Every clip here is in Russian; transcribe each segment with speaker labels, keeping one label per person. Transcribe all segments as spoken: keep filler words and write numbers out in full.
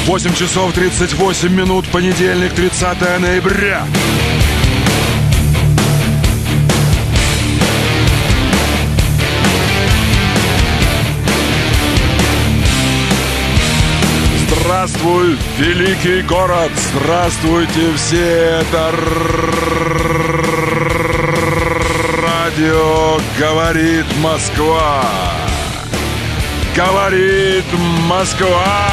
Speaker 1: восемь часов тридцать восемь минут, понедельник, тридцатое ноября. Здравствуй, великий город! Здравствуйте все! Это радио «Говорит Москва». Говорит Москва!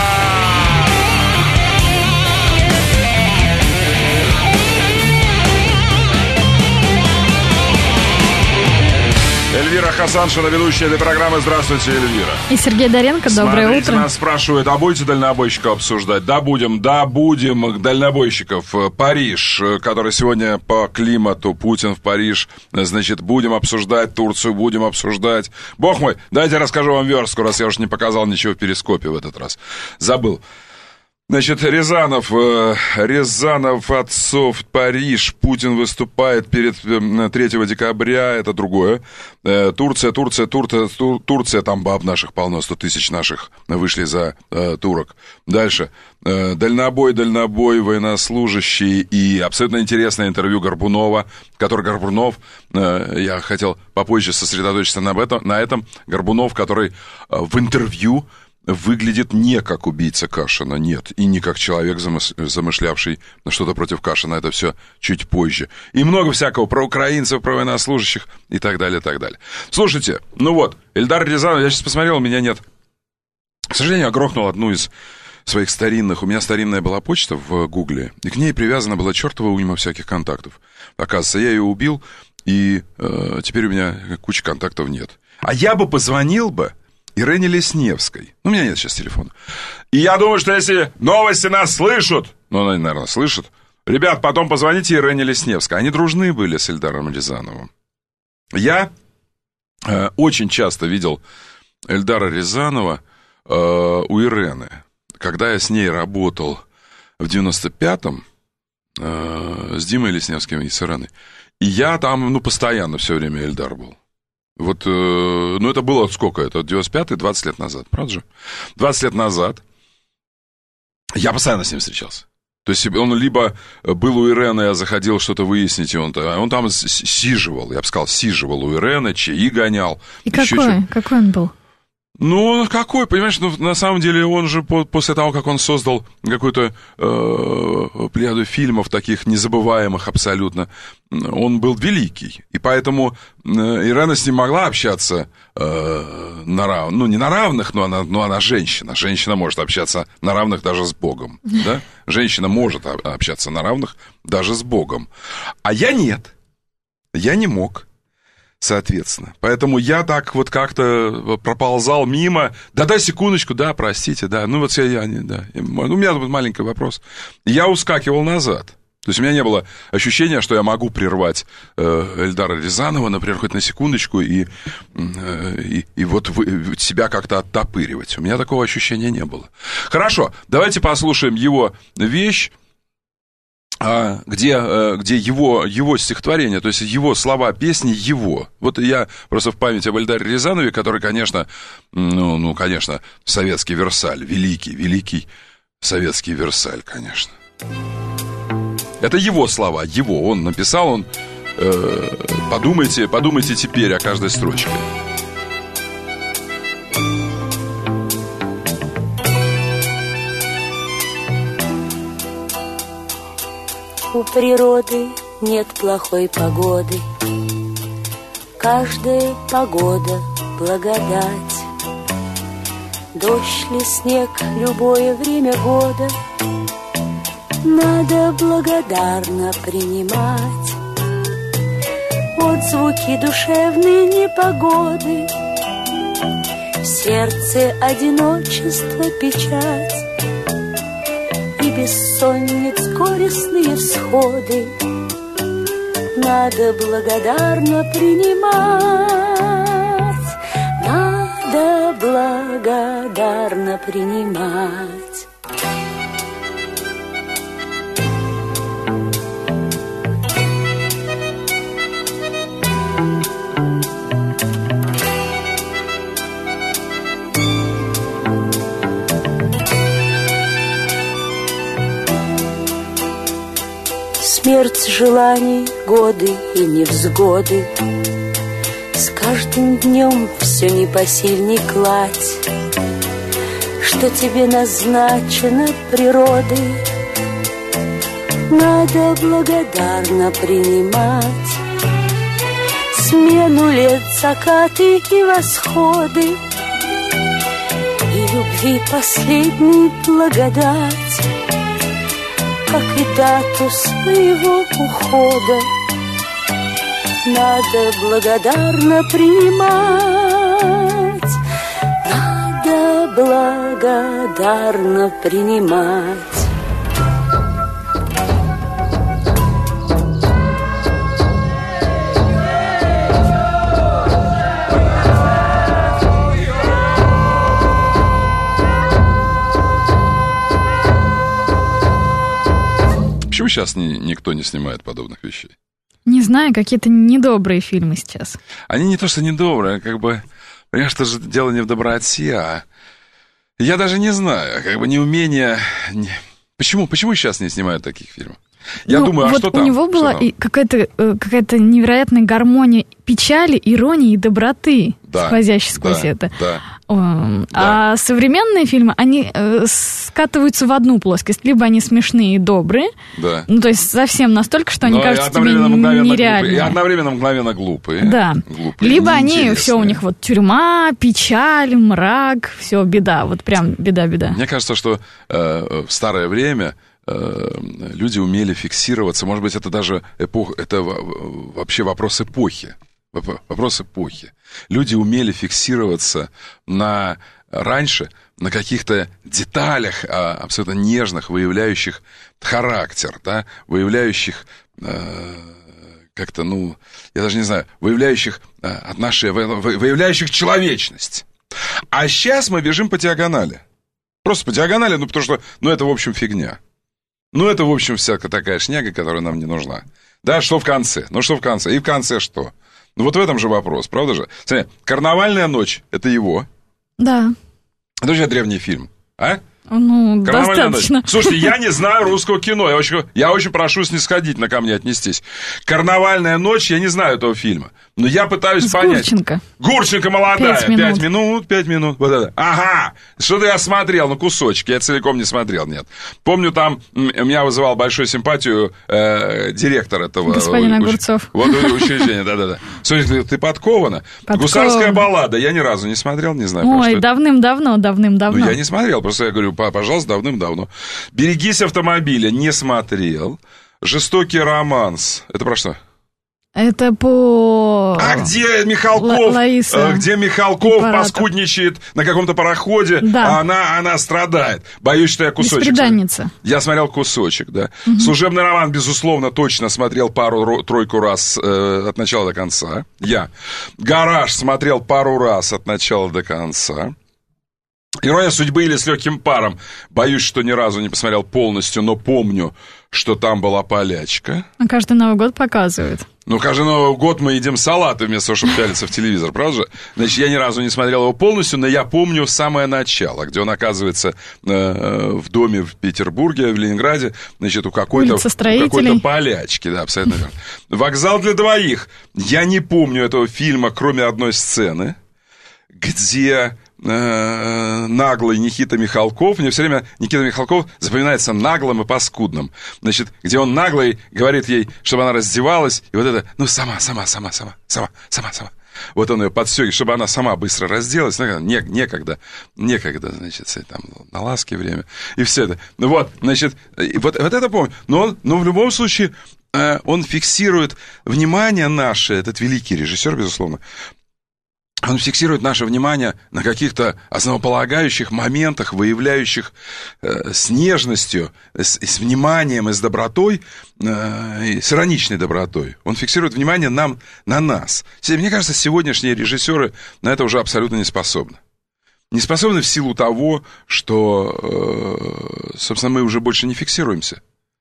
Speaker 1: Эльвира Хасаншина, ведущая этой программы. Здравствуйте, Эльвира.
Speaker 2: И Сергей Доренко, доброе
Speaker 1: Смотрите,
Speaker 2: утро.
Speaker 1: Нас спрашивают, а будете дальнобойщиков обсуждать? Да, будем, да, будем. Дальнобойщиков. Париж, который сегодня по климату, Путин в Париж. Значит, будем обсуждать Турцию, будем обсуждать. Бог мой, давайте расскажу вам верстку, раз я уж не показал ничего в перископе в этот раз. Забыл. Значит, Рязанов, Рязанов, Отцов, Париж, Путин выступает перед третьего декабря, это другое. Турция, Турция, Турция, Тур, Турция, там баб наших полно, сто тысяч наших вышли за э, турок. Дальше, э, дальнобой, дальнобой, военнослужащие и абсолютно интересное интервью Горбунова, который Горбунов, э, я хотел попозже сосредоточиться на этом, на этом, Горбунов, который э, в интервью выглядит не как убийца Кашина, нет, и не как человек, замышлявший что-то против Кашина, это все чуть позже. И много всякого про украинцев, про военнослужащих и так далее, и так далее. Слушайте, ну вот, Эльдар Рязанов, я сейчас посмотрел, у меня нет. К сожалению, я грохнул одну из своих старинных, у меня старинная была почта в Гугле, и к ней привязана была чертова уйма всяких контактов. Оказывается, я ее убил, и э, теперь у меня кучи контактов нет. А я бы позвонил бы Ирене Лесневской. Ну, у меня нет сейчас телефона. И я думаю, что если новости нас слышат, ну, они, наверное, слышат, ребят, потом позвоните Ирене Лесневской. Они дружны были с Эльдаром Рязановым. Я э, очень часто видел Эльдара Рязанова э, у Ирены. Когда я с ней работал в девяносто пятом э, с Димой Лесневским и с Иреной. И я там, ну, постоянно все время Эльдар был. Вот, э, ну, это было сколько? Это девяносто пятый, двадцать лет назад, правда же? двадцать лет назад я постоянно с ним встречался. То есть он либо был у Ирены, я заходил что-то выяснить, и он, он там сиживал, я бы сказал, сиживал у Ирены, чаи гонял.
Speaker 2: И какой? Что. Какой он был?
Speaker 1: Ну, какой, понимаешь, ну, на самом деле он же по, после того, как он создал какую-то э, плеяду фильмов таких незабываемых абсолютно, он был великий. И поэтому э, Ирена с ним могла общаться э, на равных, ну, не на равных, но она, но она женщина. Женщина может общаться на равных даже с Богом, да? Женщина может общаться на равных даже с Богом. А я нет. Я не мог. Соответственно. Поэтому я так вот как-то проползал мимо. Да-да, секундочку, да, простите, да. Ну, вот я, я не, да. У меня тут маленький вопрос. Я ускакивал назад. То есть у меня не было ощущения, что я могу прервать э, Эльдара Рязанова, например, хоть на секундочку, и, э, и, и вот вы, себя как-то оттопыривать. У меня такого ощущения не было. Хорошо, давайте послушаем его вещь. Где, где его, его стихотворение, то есть его слова, песни его. Вот я просто в память об Эльдаре Рязанове, который, конечно, ну, ну, конечно, советский Версаль, великий, великий советский Версаль, конечно. Это его слова, его, он написал, он, э, подумайте, подумайте теперь о каждой строчке.
Speaker 3: У природы нет плохой погоды, каждая погода — благодать. Дождь ли, снег, любое время года надо благодарно принимать. Отзвуки душевной непогоды, в сердце одиночество, печать и бессонниц горестные всходы надо благодарно принимать, надо благодарно принимать. смерть желаний, годы и невзгоды. С каждым днем все непосильней кладь, что тебе назначено природой. Надо благодарно принимать смену лет, закаты и восходы, и любви последней благодать, как и дату своего ухода. Надо благодарно принимать, надо благодарно принимать.
Speaker 1: Почему сейчас ни, никто не снимает подобных вещей?
Speaker 2: Не знаю, какие-то недобрые фильмы сейчас.
Speaker 1: Они не то что недобрые, как бы, понимаешь, что же дело не в доброте, а я даже не знаю, как бы неумение... Не... Почему, почему сейчас не снимают таких фильмов? Я
Speaker 2: ну,
Speaker 1: думаю, а
Speaker 2: вот
Speaker 1: что
Speaker 2: у
Speaker 1: там?
Speaker 2: У него была
Speaker 1: и
Speaker 2: какая-то, какая-то невероятная гармония печали, иронии и доброты, да, сквозящей сквозь
Speaker 1: да,
Speaker 2: это.
Speaker 1: Да.
Speaker 2: Да.
Speaker 1: Да.
Speaker 2: А современные фильмы, они э, скатываются в одну плоскость. Либо они смешные и добрые, да. Ну, то есть совсем настолько, что они Но кажутся тебе нереальными.
Speaker 1: И одновременно мгновенно глупые.
Speaker 2: Да.
Speaker 1: Глупые,
Speaker 2: либо они, все у них вот тюрьма, печаль, мрак, все, беда, вот прям беда-беда.
Speaker 1: Мне кажется, что э, в старое время э, люди умели фиксироваться, может быть, это даже эпоха, это вообще вопрос эпохи. Вопрос эпохи. Люди умели фиксироваться на, раньше на каких-то деталях абсолютно нежных, выявляющих характер, да, выявляющих э, как-то, ну, я даже не знаю, выявляющих э, отношения, выявляющих человечность. А сейчас мы бежим по диагонали. Просто по диагонали, ну, потому что, ну, это, в общем, фигня. Ну, это, в общем, всякая такая шняга, которая нам не нужна. Да, что в конце? Ну, что в конце? И в конце что? Ну, вот в этом же вопрос, правда же? Смотри, «Карнавальная ночь» — это его.
Speaker 2: Да.
Speaker 1: Это вообще древний фильм, а?
Speaker 2: Ну, достаточно.
Speaker 1: Ночь. Слушайте, я не знаю русского кино, я очень, я очень прошу снисходительно ко мне отнестись. «Карнавальная ночь», я не знаю этого фильма, но я пытаюсь
Speaker 2: С
Speaker 1: понять.
Speaker 2: Гурченко.
Speaker 1: Гурченко молодая,
Speaker 2: пять минут.
Speaker 1: пять минут, пять минут, вот это. Ага, что-то я смотрел, ну, кусочек, я целиком не смотрел, нет. Помню, там меня вызывал большую симпатию э, директор этого...
Speaker 2: Господин
Speaker 1: уч,
Speaker 2: Огурцов.
Speaker 1: Вот учреждения, да-да-да. Слушай, ты подкована?
Speaker 2: Подкована.
Speaker 1: «Гусарская баллада», я ни разу не смотрел, не знаю.
Speaker 2: Ой, давным-давно, давным-давно.
Speaker 1: Ну, я не смотрел, просто я говорю, пожалуйста, давным-давно. «Берегись автомобиля» не смотрел. «Жестокий романс». Это про что?
Speaker 2: Это по...
Speaker 1: А где Михалков?
Speaker 2: Лаиса.
Speaker 1: Где Михалков паскудничает на каком-то пароходе,
Speaker 2: да.
Speaker 1: а она, она страдает. Боюсь, что я кусочек...
Speaker 2: Бесприданница.
Speaker 1: Я смотрел кусочек, да.
Speaker 2: Угу.
Speaker 1: «Служебный роман», безусловно, точно смотрел пару-тройку раз э, от начала до конца. Я. «Гараж» смотрел пару раз от начала до конца. «Ирония судьбы» или «С легким паром». Боюсь, что ни разу не посмотрел полностью, но помню, что там была полячка.
Speaker 2: А каждый Новый год показывает.
Speaker 1: Ну, каждый Новый год мы едим салаты вместо того, чтобы пялиться в телевизор, правда же? Значит, я ни разу не смотрел его полностью, но я помню самое начало, где он оказывается э, в доме в Петербурге, в Ленинграде, значит, у какой-то, у какой-то полячки, да, абсолютно верно. «Вокзал для двоих». Я не помню этого фильма, кроме одной сцены, где... наглый Никита Михалков. Мне все время Никита Михалков запоминается наглым и паскудным. Значит, где он наглый говорит ей, чтобы она раздевалась, и вот это, ну, сама, сама, сама, сама, сама, сама, сама. Вот он ее подстегивает, чтобы она сама быстро разделась. Ну, не, некогда, некогда, значит, там, на ласке время. И все это. Ну, вот, значит, вот, вот это помню. Но, он, но в любом случае он фиксирует внимание наше, этот великий режиссер, безусловно, он фиксирует наше внимание на каких-то основополагающих моментах, выявляющих э, с нежностью, с, с вниманием и с добротой, э, и с ироничной добротой. Он фиксирует внимание нам, на нас. Мне кажется, сегодняшние режиссеры на это уже абсолютно не способны. Не способны в силу того, что, э, собственно, мы уже больше не фиксируемся.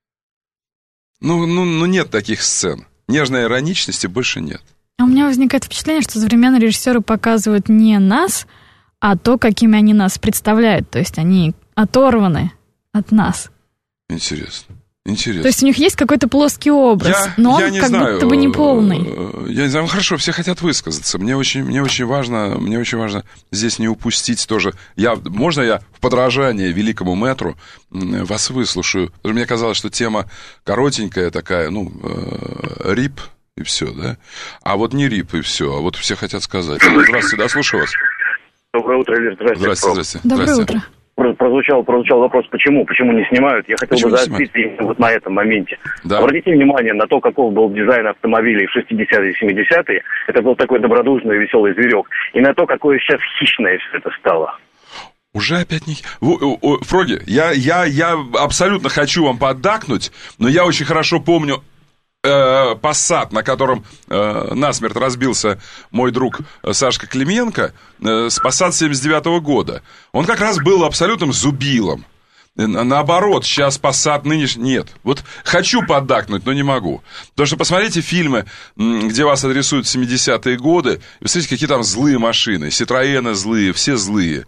Speaker 1: Ну, ну, ну, нет таких сцен. Нежной ироничности больше нет.
Speaker 2: А у меня возникает впечатление, что современные режиссеры показывают не нас, а то, какими они нас представляют. То есть они оторваны от нас.
Speaker 1: Интересно. Интересно.
Speaker 2: То есть у них есть какой-то плоский образ,
Speaker 1: я,
Speaker 2: но он
Speaker 1: я не
Speaker 2: как
Speaker 1: знаю,
Speaker 2: будто бы не полный.
Speaker 1: Я не знаю, хорошо, все хотят высказаться. Мне очень, мне очень важно, мне очень важно здесь не упустить тоже. Я, можно я в подражание великому мэтру вас выслушаю? Потому что мне казалось, что тема коротенькая такая, ну, э, рип и все, да? А вот не рип и все, а вот все хотят сказать. Здравствуйте, да, слушаю вас.
Speaker 4: Доброе утро, Илья. Здравствуйте.
Speaker 1: Здравствуйте, здравствуйте.
Speaker 2: Доброе
Speaker 1: здравствуйте.
Speaker 2: утро.
Speaker 4: Прозвучал, прозвучал вопрос, почему, почему не снимают. Я хотел
Speaker 1: почему
Speaker 4: бы заострить вот на этом моменте.
Speaker 1: Да.
Speaker 4: Обратите внимание на то, каков был дизайн автомобилей в шестидесятые и семидесятые. Это был такой добродушный, веселый зверек. И на то, какое сейчас хищное все это стало.
Speaker 1: Уже опять не... Фроги, я, я, я абсолютно хочу вам поддакнуть, но я очень хорошо помню Passat, на котором э, насмерть разбился мой друг Сашка Клименко, э, с Passat семьдесят девятого года. Он как раз был абсолютным зубилом. Наоборот, сейчас Passat нынешний... Нет. Вот хочу поддакнуть, но не могу. Потому что посмотрите фильмы, где вас адресуют семидесятые годы, и посмотрите, какие там злые машины. Citroёны злые, все злые.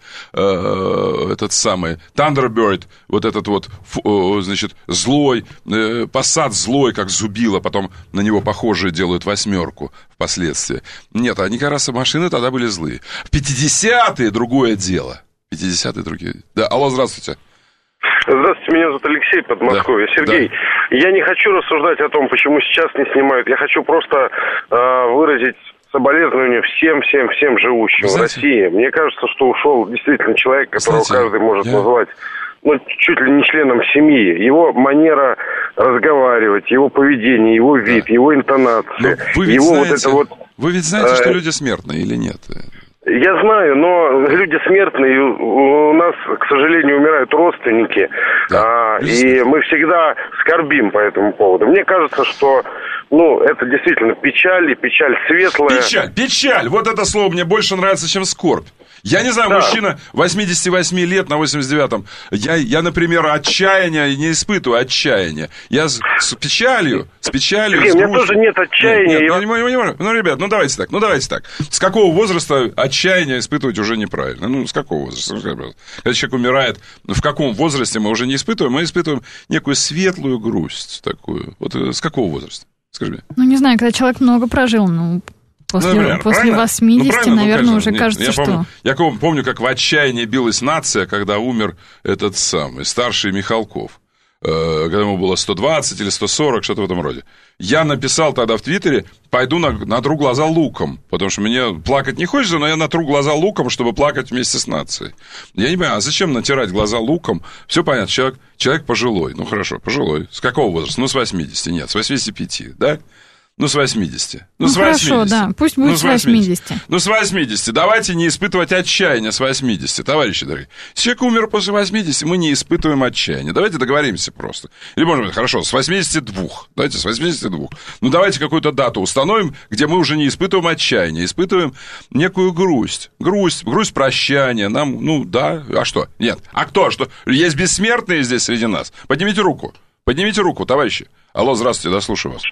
Speaker 1: Этот самый Thunderbird, вот этот вот, значит, злой. Passat злой, как зубило, потом на него похожие делают восьмерку впоследствии. Нет, они как раз машины тогда были злые. В пятидесятые другое дело. пятидесятые другие. Да, алло, здравствуйте.
Speaker 5: Здравствуйте, меня зовут Алексей, Подмосковье. Да. Сергей, да. Я не хочу рассуждать о том, почему сейчас не снимают. Я хочу просто э, выразить соболезнования всем, всем, всем живущим в России. Мне кажется, что ушел действительно человек, которого знаете, каждый может я... назвать, ну, чуть ли не членом семьи. Его манера разговаривать, его поведение, его вид, да. его интонации, его
Speaker 1: знаете,
Speaker 5: вот это вот...
Speaker 1: Вы ведь знаете, э... что люди смертные или нет?
Speaker 5: Я знаю, но люди смертные, у нас, к сожалению, умирают родственники, да, а, и мы всегда скорбим по этому поводу. Мне кажется, что, ну, это действительно печаль, и печаль светлая.
Speaker 1: Печаль, печаль, вот это слово мне больше нравится, чем скорбь. Я не знаю, да. мужчина восемьдесят восемь лет на восемьдесят девятом, я, я, например, отчаяния не испытываю, отчаяния. Я с, с печалью, с печалью,
Speaker 5: Сергей,
Speaker 1: с
Speaker 5: у меня тоже нет отчаяния.
Speaker 1: Нет, нет, я... ну, не, не, ну, ребят, ну, давайте так, ну, давайте так. С какого возраста отчаяние испытывать уже неправильно? Ну, с какого возраста? Когда человек умирает, в каком возрасте мы уже не испытываем, мы испытываем некую светлую грусть такую. Вот с какого возраста? Скажи мне.
Speaker 2: Ну, не знаю, когда человек много прожил, ну... После, ну, например, после восьмидесяти, ну, наверное, ну, уже нет, кажется,
Speaker 1: я
Speaker 2: что...
Speaker 1: Помню, я помню, как в отчаянии билась нация, когда умер этот самый старший Михалков. Э, когда ему было сто двадцать или сто сорок, что-то в этом роде. Я написал тогда в Твиттере, пойду на, натру глаза луком, потому что мне плакать не хочется, но я натру глаза луком, чтобы плакать вместе с нацией. Я не понимаю, а зачем натирать глаза луком? Все понятно, человек, человек пожилой. Ну, хорошо, пожилой. С какого возраста? Ну, с восьмидесяти. Нет, с восьмидесяти пяти, да? Ну, с восьмидесяти. Ну,
Speaker 2: ну
Speaker 1: с
Speaker 2: хорошо,
Speaker 1: восьмидесяти.
Speaker 2: Да, пусть будет ну, с восьмидесяти.
Speaker 1: Ну, с восьмидесяти. Давайте не испытывать отчаяния с восьмидесяти, товарищи дорогие. Если человек умер после восьмидесяти, мы не испытываем отчаяния. Давайте договоримся просто. Или, может быть, хорошо, с восьмидесяти двух. Давайте с восьмидесяти двух. Ну, давайте какую-то дату установим, где мы уже не испытываем отчаяния, испытываем некую грусть. Грусть, грусть прощания. Нам, ну, да, а что? Нет. А кто? Что? Есть бессмертные здесь среди нас? Поднимите руку. Поднимите руку, товарищи. Алло, здравствуйте, да, слушаю вас.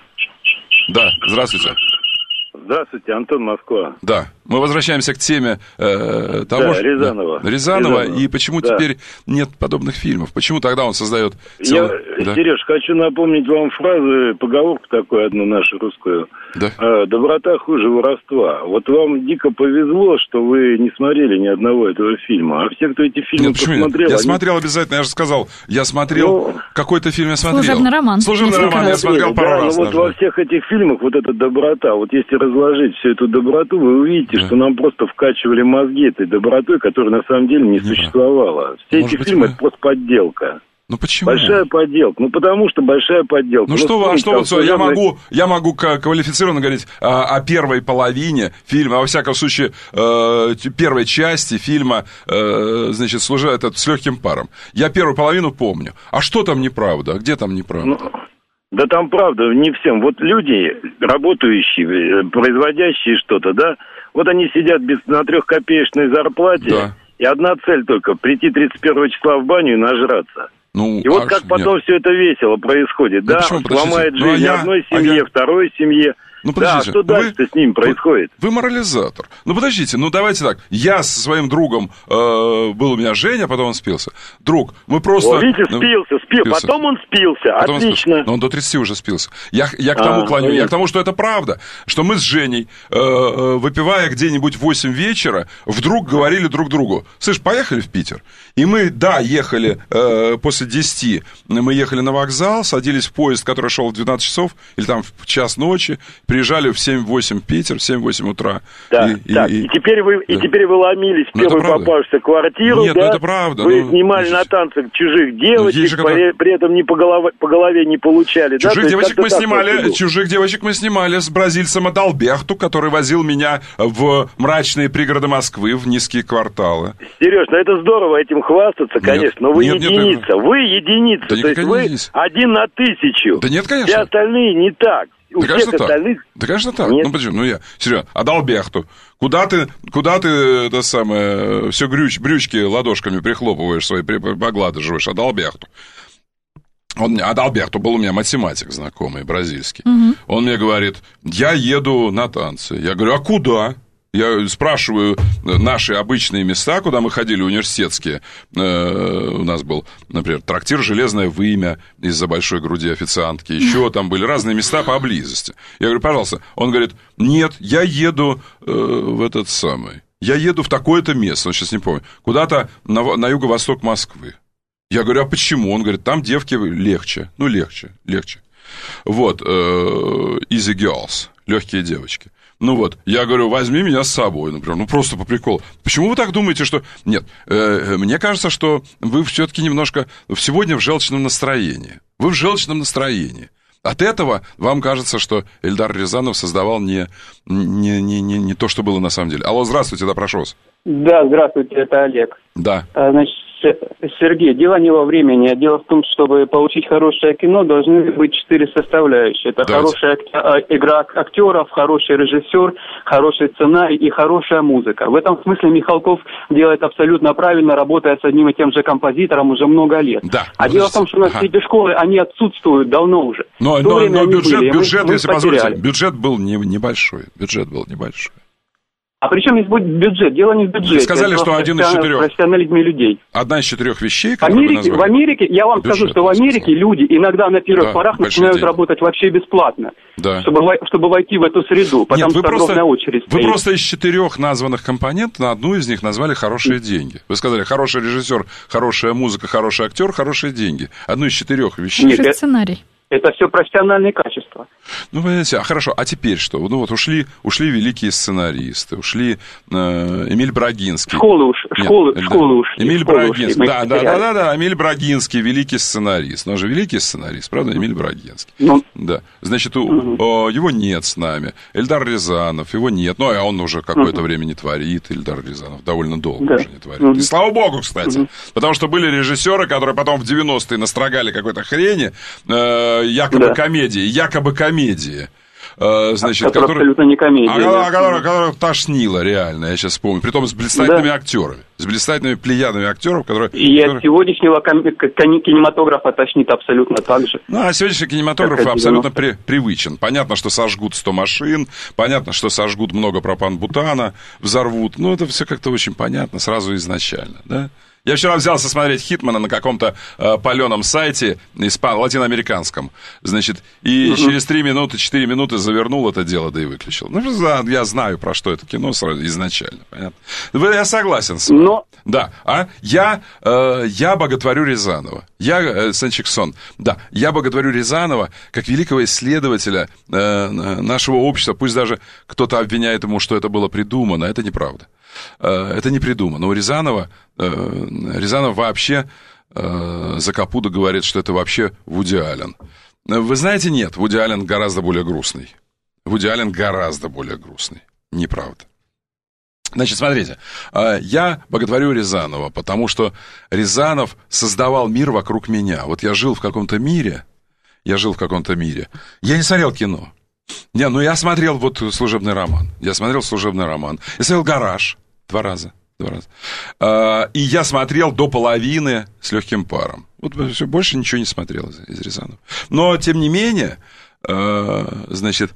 Speaker 1: Да, здравствуйте.
Speaker 6: Здравствуйте, Антон, Москва.
Speaker 1: Да, мы возвращаемся к теме э, того,
Speaker 6: да, Рязанова.
Speaker 1: Да, Рязанова. Рязанова. И почему да. теперь нет подобных фильмов? Почему тогда он создает... Цел...
Speaker 6: Я,
Speaker 1: да?
Speaker 6: Сереж, хочу напомнить вам фразу, поговорку такую одну нашу русскую.
Speaker 1: Да.
Speaker 6: Доброта хуже воровства. Вот вам дико повезло, что вы не смотрели ни одного этого фильма. А все, кто эти фильмы
Speaker 1: нет,
Speaker 6: посмотрел...
Speaker 1: Я
Speaker 6: они...
Speaker 1: смотрел обязательно, я же сказал. Я смотрел... Ну... Какой-то фильм я смотрел.
Speaker 2: Служебный роман.
Speaker 1: Служебный роман, я смотрел пару
Speaker 6: да,
Speaker 1: раз.
Speaker 6: Вот во всех этих фильмах вот эта доброта, вот если разложить всю эту доброту, вы увидите, да. что нам просто вкачивали мозги этой добротой, которая на самом деле не, не существовала. Все Может эти быть, фильмы, вы... это просто подделка.
Speaker 1: Ну почему?
Speaker 6: Большая подделка. Ну потому что большая подделка.
Speaker 1: Ну, ну что, а что вот, служебный... я могу, я могу квалифицированно говорить о, о первой половине фильма, во всяком случае, э, первой части фильма, э, значит, служа этот с легким паром. Я первую половину помню. А что там неправда? А где там неправда?
Speaker 6: Ну... Да там правда не всем. Вот люди, работающие, производящие что-то, да, вот они сидят без, на трехкопеечной зарплате, да. и одна цель только — прийти тридцать первого числа в баню и нажраться.
Speaker 1: Ну,
Speaker 6: и вот как потом нет. все это весело происходит, ну, да, ломает жизнь ну, а я... одной семье, а я... второй семье.
Speaker 1: Ну, подождите.
Speaker 6: Да, что дальше
Speaker 1: вы,
Speaker 6: с ним происходит?
Speaker 1: Вы, вы морализатор. Ну, подождите, ну, давайте так. Я со своим другом, э, был у меня Женя, потом он спился. Друг, мы просто...
Speaker 6: О, видите, спился, спил,
Speaker 1: спился.
Speaker 6: Потом он спился, потом отлично. Он спился.
Speaker 1: Но он до тридцати уже спился. Я, я к тому а, клоню, ну, я к тому, что это правда, что мы с Женей, э, э, выпивая где-нибудь в восемь вечера, вдруг говорили друг другу: слышь, поехали в Питер. И мы, да, ехали э, после десяти, мы ехали на вокзал, садились в поезд, который шел в двенадцать часов, или там в час ночи, приезжали в семь-восемь в Питер, в семь-восемь утра.
Speaker 6: Да,
Speaker 1: и,
Speaker 6: так, и, и, теперь вы, да. и теперь вы ломились в первую попавшуюся квартиру,
Speaker 1: Нет,
Speaker 6: да?
Speaker 1: ну это правда.
Speaker 6: Вы
Speaker 1: ну,
Speaker 6: снимали ну, на танцах чужих девочек, ну, же, при, при этом ни по голове, по голове не получали.
Speaker 1: Чужих
Speaker 6: да?
Speaker 1: девочек мы снимали, чужих девочек мы снимали с бразильцем Адалбехту, который возил меня в мрачные пригороды Москвы, в низкие кварталы.
Speaker 6: Сереж, ну это здорово этим хвастаться, конечно, нет, но вы нет, единица, нет, вы единица, да то есть вы единица. Один на тысячу.
Speaker 1: Да нет, конечно.
Speaker 6: Все остальные не так. У
Speaker 1: да, конечно,
Speaker 6: остальных...
Speaker 1: так. Да, конечно, так. Нет. Ну, почему? Ну, я, Серега, Адалбехту. Куда ты, куда ты, это самое, все брюч, брючки ладошками прихлопываешь свои, погладываешь, Адалбехту. Он, Адалбехту был у меня математик знакомый, бразильский. Угу. Он мне говорит: я еду на танцы. Я говорю: а куда? Я спрашиваю наши обычные места, куда мы ходили, университетские. У нас был, например, трактир «Железное вымя» из-за большой груди официантки. Еще там были разные места поблизости. Я говорю: пожалуйста. Он говорит: нет, я еду э, в этот самый. Я еду в такое-то место, он сейчас не помню. Куда-то на, на юго-восток Москвы. Я говорю: а почему? Он говорит: там девки легче. Ну, легче, легче. Вот, э, easy girls, легкие девочки. Ну вот, я говорю: возьми меня с собой, например, ну просто по приколу. Почему вы так думаете, что... Нет, э, мне кажется, что вы все-таки немножко сегодня в желчном настроении. Вы в желчном настроении. От этого вам кажется, что Эльдар Рязанов создавал не, не, не, не, не то, что было на самом деле. Алло, здравствуйте, да, прошу вас.
Speaker 7: Да, здравствуйте, это Олег.
Speaker 1: Да.
Speaker 7: Значит, Сергей, дело не во времени, а дело в том, чтобы получить хорошее кино, должны быть четыре составляющие. Это Давайте. Хорошая игра актеров, хороший режиссер, хороший сценарий и хорошая музыка. В этом смысле Михалков делает абсолютно правильно, работая с одним и тем же композитором уже много лет.
Speaker 1: Да.
Speaker 7: А дело в том, что у нас ага. эти школы, они отсутствуют давно уже.
Speaker 1: Но, но, но бюджет, были, бюджет мы, если мы позволите, бюджет был не, небольшой. Бюджет был небольшой.
Speaker 7: А при чем здесь будет бюджет? Дело не в бюджете.
Speaker 1: Вы сказали, что один из четырех.
Speaker 7: Профессионализме людей.
Speaker 1: Одна из четырех вещей,
Speaker 7: которые Америке, вы назвали. В Америке, я вам бюджет, скажу, что в Америке люди иногда на первых да, порах начинают деньги. Работать вообще бесплатно, да. чтобы, чтобы войти в эту среду, потому Нет, что просто, огромная очередь
Speaker 1: Вы
Speaker 7: стоит.
Speaker 1: просто из четырех названных компонентов на одну из них назвали хорошие деньги. Вы сказали: хороший режиссер, хорошая музыка, хороший актер, хорошие деньги. Одну из четырех вещей.
Speaker 2: Хороший сценарий.
Speaker 7: Это все профессиональные качества.
Speaker 1: Ну, понимаете, а хорошо, а теперь что? Ну, вот ушли, ушли великие сценаристы, ушли э, Эмиль Брагинский.
Speaker 7: Школы уж, школы,
Speaker 1: Нет,
Speaker 7: школы ушли.
Speaker 1: Эмиль
Speaker 7: школы
Speaker 1: Брагинский,
Speaker 7: ушли,
Speaker 1: да, да, да, да, да, Эмиль Брагинский, великий сценарист. Но он же великий сценарист, правда, Эмиль Брагинский. Ну, да, значит, у, угу. о, его нет с нами. Эльдар Рязанов, его нет. Ну, а он уже какое-то угу. время не творит, Эльдар Рязанов, довольно долго да. уже не творит. Угу. И слава богу, кстати, угу. потому что были режиссеры, которые потом в девяностые настрогали какой-то хрени, э, якобы да. комедии, якобы комедии. Значит,
Speaker 7: который, который абсолютно не комедия.
Speaker 1: А, которая, которая тошнила, реально, я сейчас вспомню. Притом с блистательными да. актерами. С блистательными плеядами актеров, которые...
Speaker 7: И
Speaker 1: которые...
Speaker 7: от сегодняшнего кинематографа тошнит абсолютно так же.
Speaker 1: Ну, а сегодняшний кинематограф абсолютно при, привычен. Понятно, что сожгут сто машин, понятно, что сожгут много пропан-бутана, взорвут. Ну, это все как-то очень понятно сразу изначально, да? Я вчера взялся смотреть Хитмана на каком-то э, паленом сайте, испан- латиноамериканском, значит, и угу. через три минуты, четыре минуты завернул это дело, да и выключил. Ну, я знаю, про что это кино сразу, изначально, понятно. Я согласен с вами. Но... Да, а я, э, я боготворю Рязанова. Я, э, Сен-Чиксон, да, я боготворю Рязанова как великого исследователя э, нашего общества. Пусть даже кто-то обвиняет ему, что это было придумано, это неправда. Это не придумано. У Рязанова, Рязанов вообще за Капудо говорит, что это вообще Вуди Аллен. Вы знаете, нет, Вуди Аллен гораздо более грустный. Вуди Аллен гораздо более грустный. Неправда. Значит, смотрите, я боготворю Рязанова, потому что Рязанов создавал мир вокруг меня. Вот я жил в каком-то мире, я жил в каком-то мире. Я не смотрел кино. Не, ну я смотрел вот «Служебный роман». Я смотрел «Служебный роман». Я смотрел «Гараж» два раза. Два раза. А, и я смотрел до половины «С легким паром». Вот все, больше ничего не смотрел из, из Рязанова. Но, тем не менее, а, значит,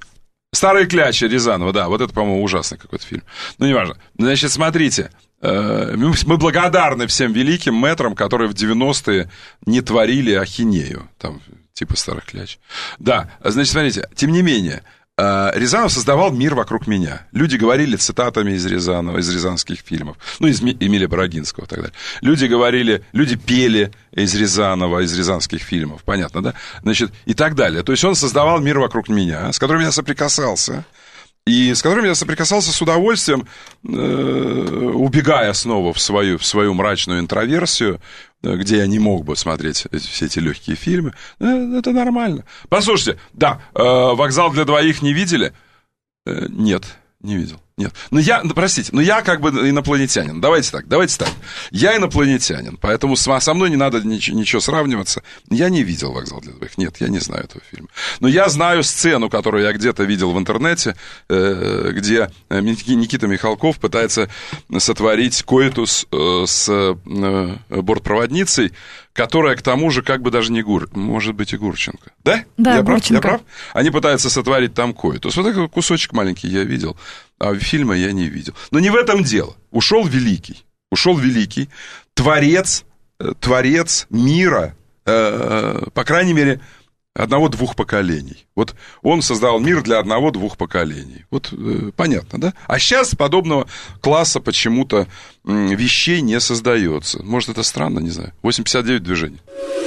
Speaker 1: «Старые клячи» Рязанова, да, вот это, по-моему, ужасный какой-то фильм. Ну, неважно. Значит, смотрите, мы благодарны всем великим мэтрам, которые в девяностые не творили ахинею, там, типа «Старых кляч». Да, значит, смотрите, тем не менее, Рязанов создавал мир вокруг меня. Люди говорили цитатами из Рязанова, из рязанских фильмов. Ну, из Эмиля Бородинского и так далее. Люди говорили, люди пели из Рязанова, из рязанских фильмов. Понятно, да? Значит, и так далее. То есть он создавал мир вокруг меня, с которым я соприкасался. И с которым я соприкасался с удовольствием, э, убегая снова в свою, в свою мрачную интроверсию, где я не мог бы смотреть все эти легкие фильмы. Это нормально. Послушайте, да, э, «Вокзал для двоих» не видели? Э, нет, не видел. Нет. Ну, я, простите, но я как бы инопланетянин. Давайте так, давайте так. Я инопланетянин, поэтому со мной не надо ничего, ничего сравниваться. Я не видел «Вокзал для двоих». Нет, я не знаю этого фильма. Но я знаю сцену, которую я где-то видел в интернете, где Никита Михалков пытается сотворить коитус с бортпроводницей, которая, к тому же, как бы даже не Гур... Может быть, и Гурченко. Да?
Speaker 2: Да,
Speaker 1: я
Speaker 2: Гурченко.
Speaker 1: Прав? Я прав? Они пытаются сотворить там коитус. Вот такой кусочек маленький я видел, а фильма я не видел. Но не в этом дело. Ушел великий. Ушел великий. Творец, творец мира, э, по крайней мере, одного-двух поколений. Вот он создал мир для одного-двух поколений. Вот э, понятно, да? А сейчас подобного класса почему-то э, вещей не создается. Может, это странно, не знаю. восемь пятьдесят девять движений.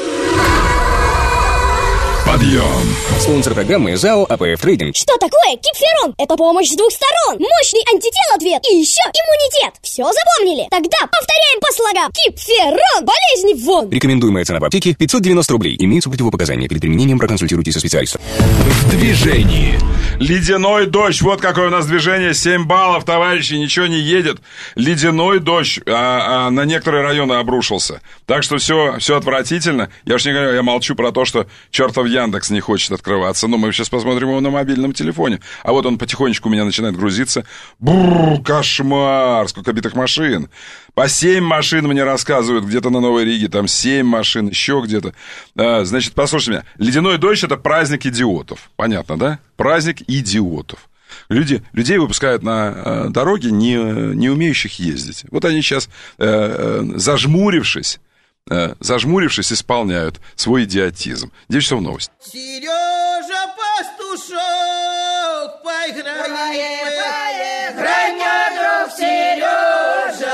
Speaker 1: Подъем.
Speaker 8: Спонсор программы ЗАО АПФ Трейдинг.
Speaker 9: Что такое Кипферон? Это помощь с двух сторон. Мощный антител ответ и еще иммунитет. Все запомнили? Тогда повторяем по слогам. Кипферон. Болезни вон.
Speaker 8: Рекомендуемая цена в аптеке пятьсот девяносто рублей. Имеются противопоказания. Перед применением проконсультируйтесь со специалистом.
Speaker 1: В движении. Ледяной дождь. Вот какое у нас движение. семь баллов, товарищи. Ничего не едет. Ледяной дождь а, а, на некоторые районы обрушился. Так что все, все отвратительно. Я уж не говорю, я молчу про то, что чертов Яндекс не хочет открываться. Но мы сейчас посмотрим его на мобильном телефоне. А вот он потихонечку у меня начинает грузиться. Бррр, кошмар. Сколько битых машин. По семь машин мне рассказывают. Где-то на Новой Риге. Там семь машин. Еще где-то. А, значит, послушайте меня. Ледяной дождь — это праздник идиотов. Понятно, да? Праздник идиотов. Люди, людей выпускают на э, дороги, не, не умеющих ездить. Вот они сейчас, э, э, зажмурившись, э, зажмурившись, исполняют свой идиотизм. девять часов новости.
Speaker 10: Сережа Пастушок, поиграй, поиграй, мой друг Сережа,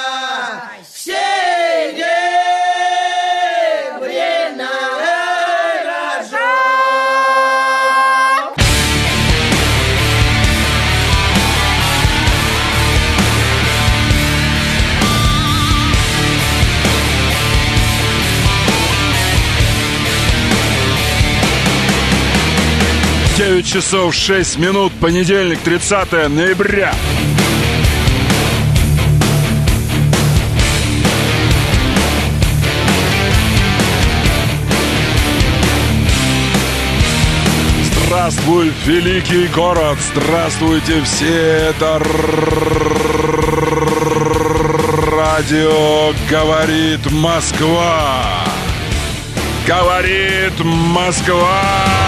Speaker 1: девять часов шесть минут, понедельник, тридцатое ноября. Здравствуй, великий город! Здравствуйте все! Это радио «Говорит Москва». Говорит Москва!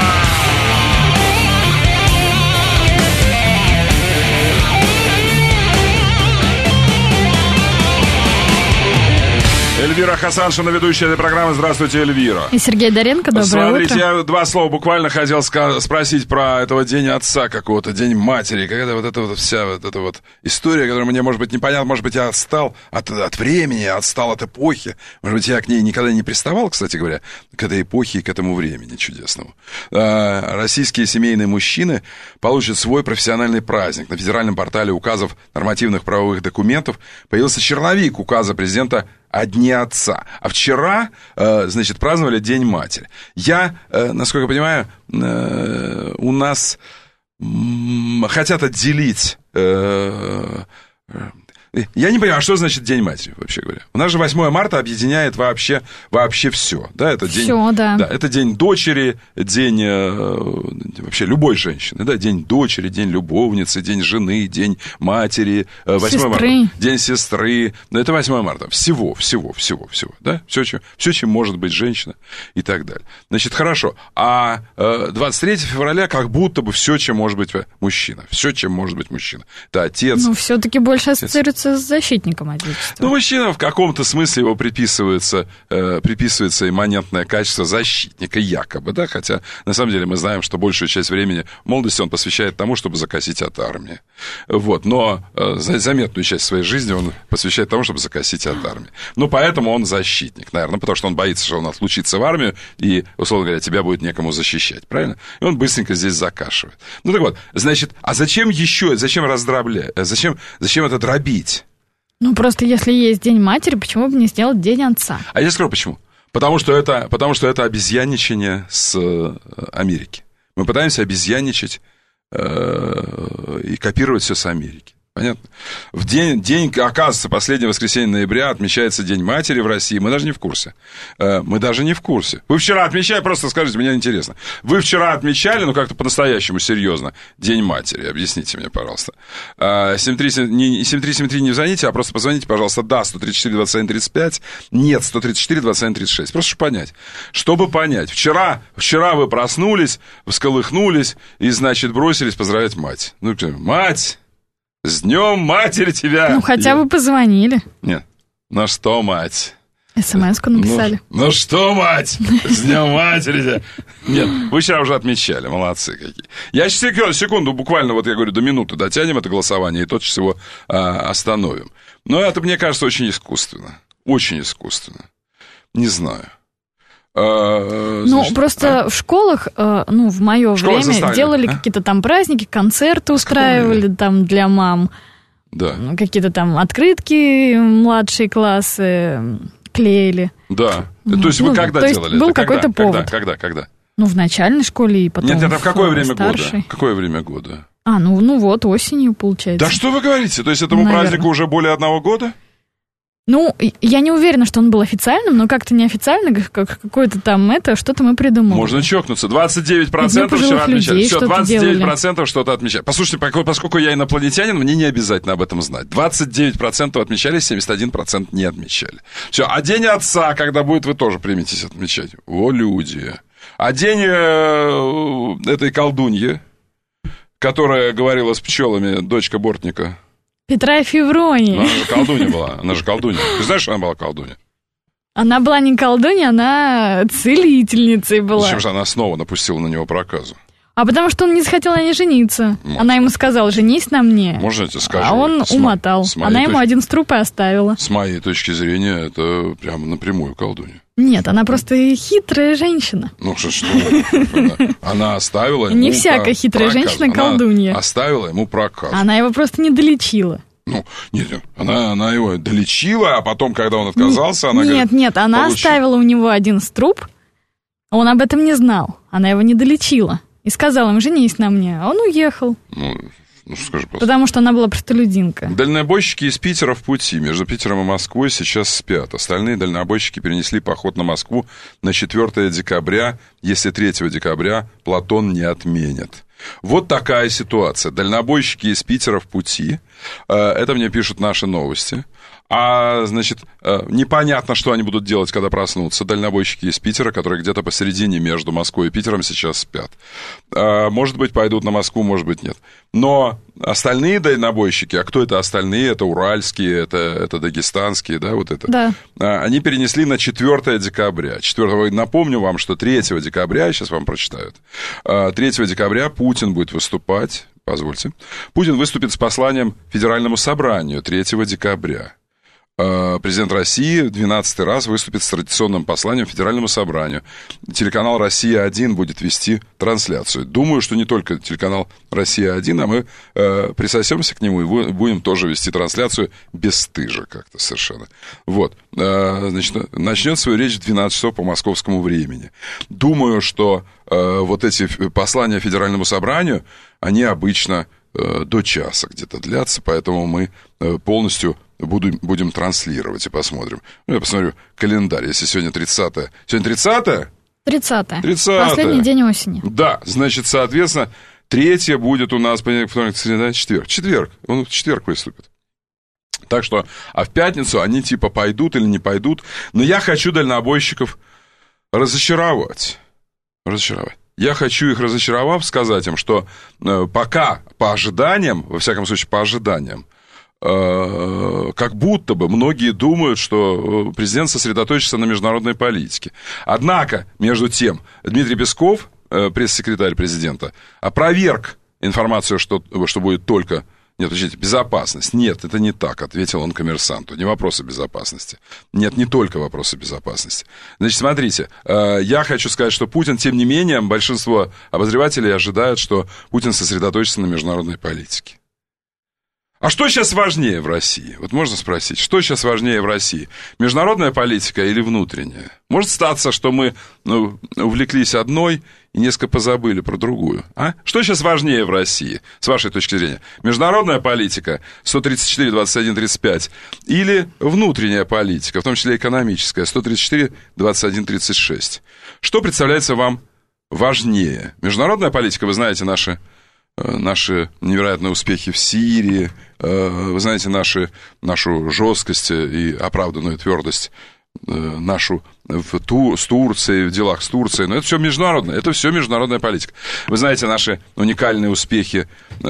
Speaker 1: Эльвира Хасаншина, ведущая этой программы. Здравствуйте, Эльвира.
Speaker 2: И Сергей Доренко, доброе
Speaker 1: Смотрите,
Speaker 2: утро.
Speaker 1: я два слова буквально хотел ска- спросить про этого День Отца какого-то, День Матери. Когда вот эта вот вся вот эта вот история, которая мне, может быть, непонятна, может быть, я отстал от, от времени, отстал от эпохи. Может быть, я к ней никогда не приставал, кстати говоря, к этой эпохе и к этому времени чудесному. А, российские семейные мужчины получат свой профессиональный праздник. На федеральном портале указов нормативных правовых документов появился черновик указа президента о Дне Отца. А вчера, э, значит, праздновали День Матери. Я, э, насколько я понимаю, э, у нас м- хотят отделить э, Я не понимаю, а что значит День матери, вообще говоря? У нас же восьмое марта объединяет вообще, вообще все. Да, это день,
Speaker 2: все, да.
Speaker 1: Да, это день дочери, день э, вообще любой женщины. Да, день дочери, день любовницы, день жены, день матери. Э, восьмое марта, день сестры. Ну, это восьмое марта. Всего, всего, всего, всего. Да? Все, чем, все, чем может быть женщина и так далее. Значит, хорошо. А э, двадцать третьего февраля как будто бы все, чем может быть мужчина. Все, чем может быть мужчина. Это отец.
Speaker 2: Ну, все-таки больше ассоциируется с защитником Отечества.
Speaker 1: Ну, мужчина в каком-то смысле его приписывается, э, приписывается имманентное качество защитника, якобы, да, хотя на самом деле мы знаем, что большую часть времени молодости он посвящает тому, чтобы закосить от армии. Вот, но э, заметную часть своей жизни он посвящает тому, чтобы закосить от армии. Ну, поэтому он защитник, наверное, потому что он боится, что он отлучится в армию, и, условно говоря, тебя будет некому защищать, правильно? И он быстренько здесь закашивает. Ну, так вот, значит, а зачем еще, зачем раздроблять, зачем, зачем это дробить?
Speaker 2: Ну, просто если есть День матери, почему бы не сделать День отца?
Speaker 1: А я скажу, почему. Потому что это, потому что это обезьянничание с Америки. Мы пытаемся обезьяничать э, и копировать все с Америки. Понятно? В день, день, оказывается, последнее воскресенье ноября отмечается День матери в России. Мы даже не в курсе. Мы даже не в курсе. Вы вчера отмечали, просто скажите, мне интересно. Вы вчера отмечали, ну, как-то по-настоящему серьезно, День матери? Объясните мне, пожалуйста. семь три семь три не звоните, а просто позвоните, пожалуйста. Да, сто тридцать четыре двадцать один тридцать пять. Нет, сто тридцать четыре двадцать один тридцать шесть. Просто чтобы понять. Чтобы понять. Вчера, вчера вы проснулись, всколыхнулись и, значит, бросились поздравлять мать. Ну, мать! С днем матери тебя!
Speaker 2: Ну, хотя
Speaker 1: Я...
Speaker 2: бы позвонили.
Speaker 1: Нет. Ну что, мать?
Speaker 2: СМС-ку написали.
Speaker 1: Ну, ну что, мать? С днем матери тебя! Нет, вы вчера уже отмечали, молодцы какие. Я сейчас секунду, буквально, вот я говорю, до минуты дотянем это голосование и тотчас его а, остановим. Но это, мне кажется, очень искусственно. Очень искусственно. Не знаю.
Speaker 2: А, ну, значит, просто а? в школах, ну, в мое время заставили, делали а? какие-то там праздники, концерты устраивали там для мам.
Speaker 1: Да.
Speaker 2: Какие-то там открытки, младшие классы клеили.
Speaker 1: Да. То есть ну, вы когда
Speaker 2: то
Speaker 1: делали
Speaker 2: есть был
Speaker 1: это?
Speaker 2: какой-то
Speaker 1: когда?
Speaker 2: повод.
Speaker 1: Когда? Когда? Когда?
Speaker 2: Ну, в начальной школе и потом
Speaker 1: Нет, нет, а в какое время
Speaker 2: старшей.
Speaker 1: года? Какое время года?
Speaker 2: А, ну, ну вот, осенью, получается.
Speaker 1: Да что вы говорите? То есть этому Наверное. празднику уже более одного года?
Speaker 2: Ну, я не уверена, что он был официальным, но как-то неофициально, как какое-то там это, что-то мы придумали.
Speaker 1: Можно чокнуться. двадцать девять процентов вчера отмечали. Все, двадцать девять процентов что-то отмечали. Послушайте, поскольку я инопланетянин, мне не обязательно об этом знать. двадцать девять процентов отмечали, семьдесят один процент не отмечали. Все, а День отца, когда будет, вы тоже приметесь отмечать. О, люди. А день э, этой колдуньи, которая говорила с пчелами, дочка бортника...
Speaker 2: Петра Февронии.
Speaker 1: Она же колдунья была, она же колдунья. Ты знаешь, что она была колдунья?
Speaker 2: Она была не колдунья, она целительницей была.
Speaker 1: Зачем же она снова напустила на него проказу?
Speaker 2: А потому что он не захотел на ней жениться. Может. Она ему сказала, женись на мне.
Speaker 1: Можно я тебе скажу?
Speaker 2: А он
Speaker 1: с
Speaker 2: умотал.
Speaker 1: С
Speaker 2: она ему точ... один струп и оставила.
Speaker 1: С моей точки зрения, это прямо напрямую колдунья.
Speaker 2: Нет, она просто хитрая женщина.
Speaker 1: Ну, что, что? Она оставила ему
Speaker 2: Не всякая хитрая женщина колдунья.
Speaker 1: Оставила ему проказ.
Speaker 2: Она его просто не долечила.
Speaker 1: Ну, нет, нет, она, она его долечила, а потом, когда он отказался, она
Speaker 2: Нет,
Speaker 1: говорит,
Speaker 2: нет, она получи. оставила у него один струп, он об этом не знал, она его не долечила. И сказала им, женись на мне, а он уехал.
Speaker 1: Ну, ну скажи просто.
Speaker 2: Потому что она была простолюдинка.
Speaker 1: Дальнобойщики из Питера в пути. Между Питером и Москвой сейчас спят. Остальные дальнобойщики перенесли поход на Москву на четвёртое декабря, если третьего декабря Платон не отменит. Вот такая ситуация. Дальнобойщики из Питера в пути. Это мне пишут наши новости. А, значит, непонятно, что они будут делать, когда проснутся. Дальнобойщики из Питера, которые где-то посередине между Москвой и Питером сейчас спят. Может быть, пойдут на Москву, может быть, нет. Но остальные дальнобойщики, а кто это остальные? Это уральские, это, это дагестанские, да, вот это.
Speaker 2: Да.
Speaker 1: Они перенесли на четвёртое декабря. четвёртого Напомню вам, что третьего декабря, сейчас вам прочитаю, третьего декабря Путин будет выступать, позвольте, Путин выступит с посланием Федеральному собранию третьего декабря. Президент России в двенадцатый раз выступит с традиционным посланием Федеральному собранию. Телеканал «Россия один» будет вести трансляцию. Думаю, что не только телеканал «Россия один», а мы э, присосемся к нему и будем тоже вести трансляцию бесстыжа как-то совершенно. Вот. Э, значит, начнет свою речь в двенадцать часов по московскому времени. Думаю, что э, вот эти послания Федеральному собранию, они обычно э, до часа где-то длятся, поэтому мы э, полностью буду, будем транслировать и посмотрим. Ну, я посмотрю календарь, если сегодня тридцатое. Сегодня тридцатое?
Speaker 2: тридцатое.
Speaker 1: тридцатое.
Speaker 2: Последний день осени.
Speaker 1: Да, значит, соответственно, третье будет у нас понедельник, вторник, среда, четверг. Четверг, он в четверг выступит. Так что, а в пятницу они типа пойдут или не пойдут. Но я хочу дальнобойщиков разочаровать. Разочаровать. Я хочу их, разочаровав, сказать им, что э, пока по ожиданиям, во всяком случае по ожиданиям, э, как будто бы многие думают, что президент сосредоточится на международной политике. Однако, между тем, Дмитрий Песков, э, пресс-секретарь президента, опроверг информацию, что, что будет только... Нет, подождите, безопасность. Нет, это не так, ответил он «Коммерсанту». Не вопросы безопасности. Нет, не только вопросы безопасности. Значит, смотрите, э, я хочу сказать, что Путин, тем не менее, большинство обозревателей ожидают, что Путин сосредоточится на международной политике. А что сейчас важнее в России? Вот можно спросить, что сейчас важнее в России? Международная политика или внутренняя? Может статься, что мы ну, увлеклись одной и несколько позабыли про другую. А? Что сейчас важнее в России, с вашей точки зрения? Международная политика сто тридцать четыре двадцать один тридцать пять или внутренняя политика, в том числе экономическая, сто тридцать четыре двадцать один тридцать шесть? Что представляется вам важнее? Международная политика, вы знаете, наши... наши невероятные успехи в Сирии, вы знаете, наши, нашу жесткость и оправданную твердость, нашу в Ту, с Турцией, в делах с Турцией, но это все международное, это все международная политика. Вы знаете, наши уникальные успехи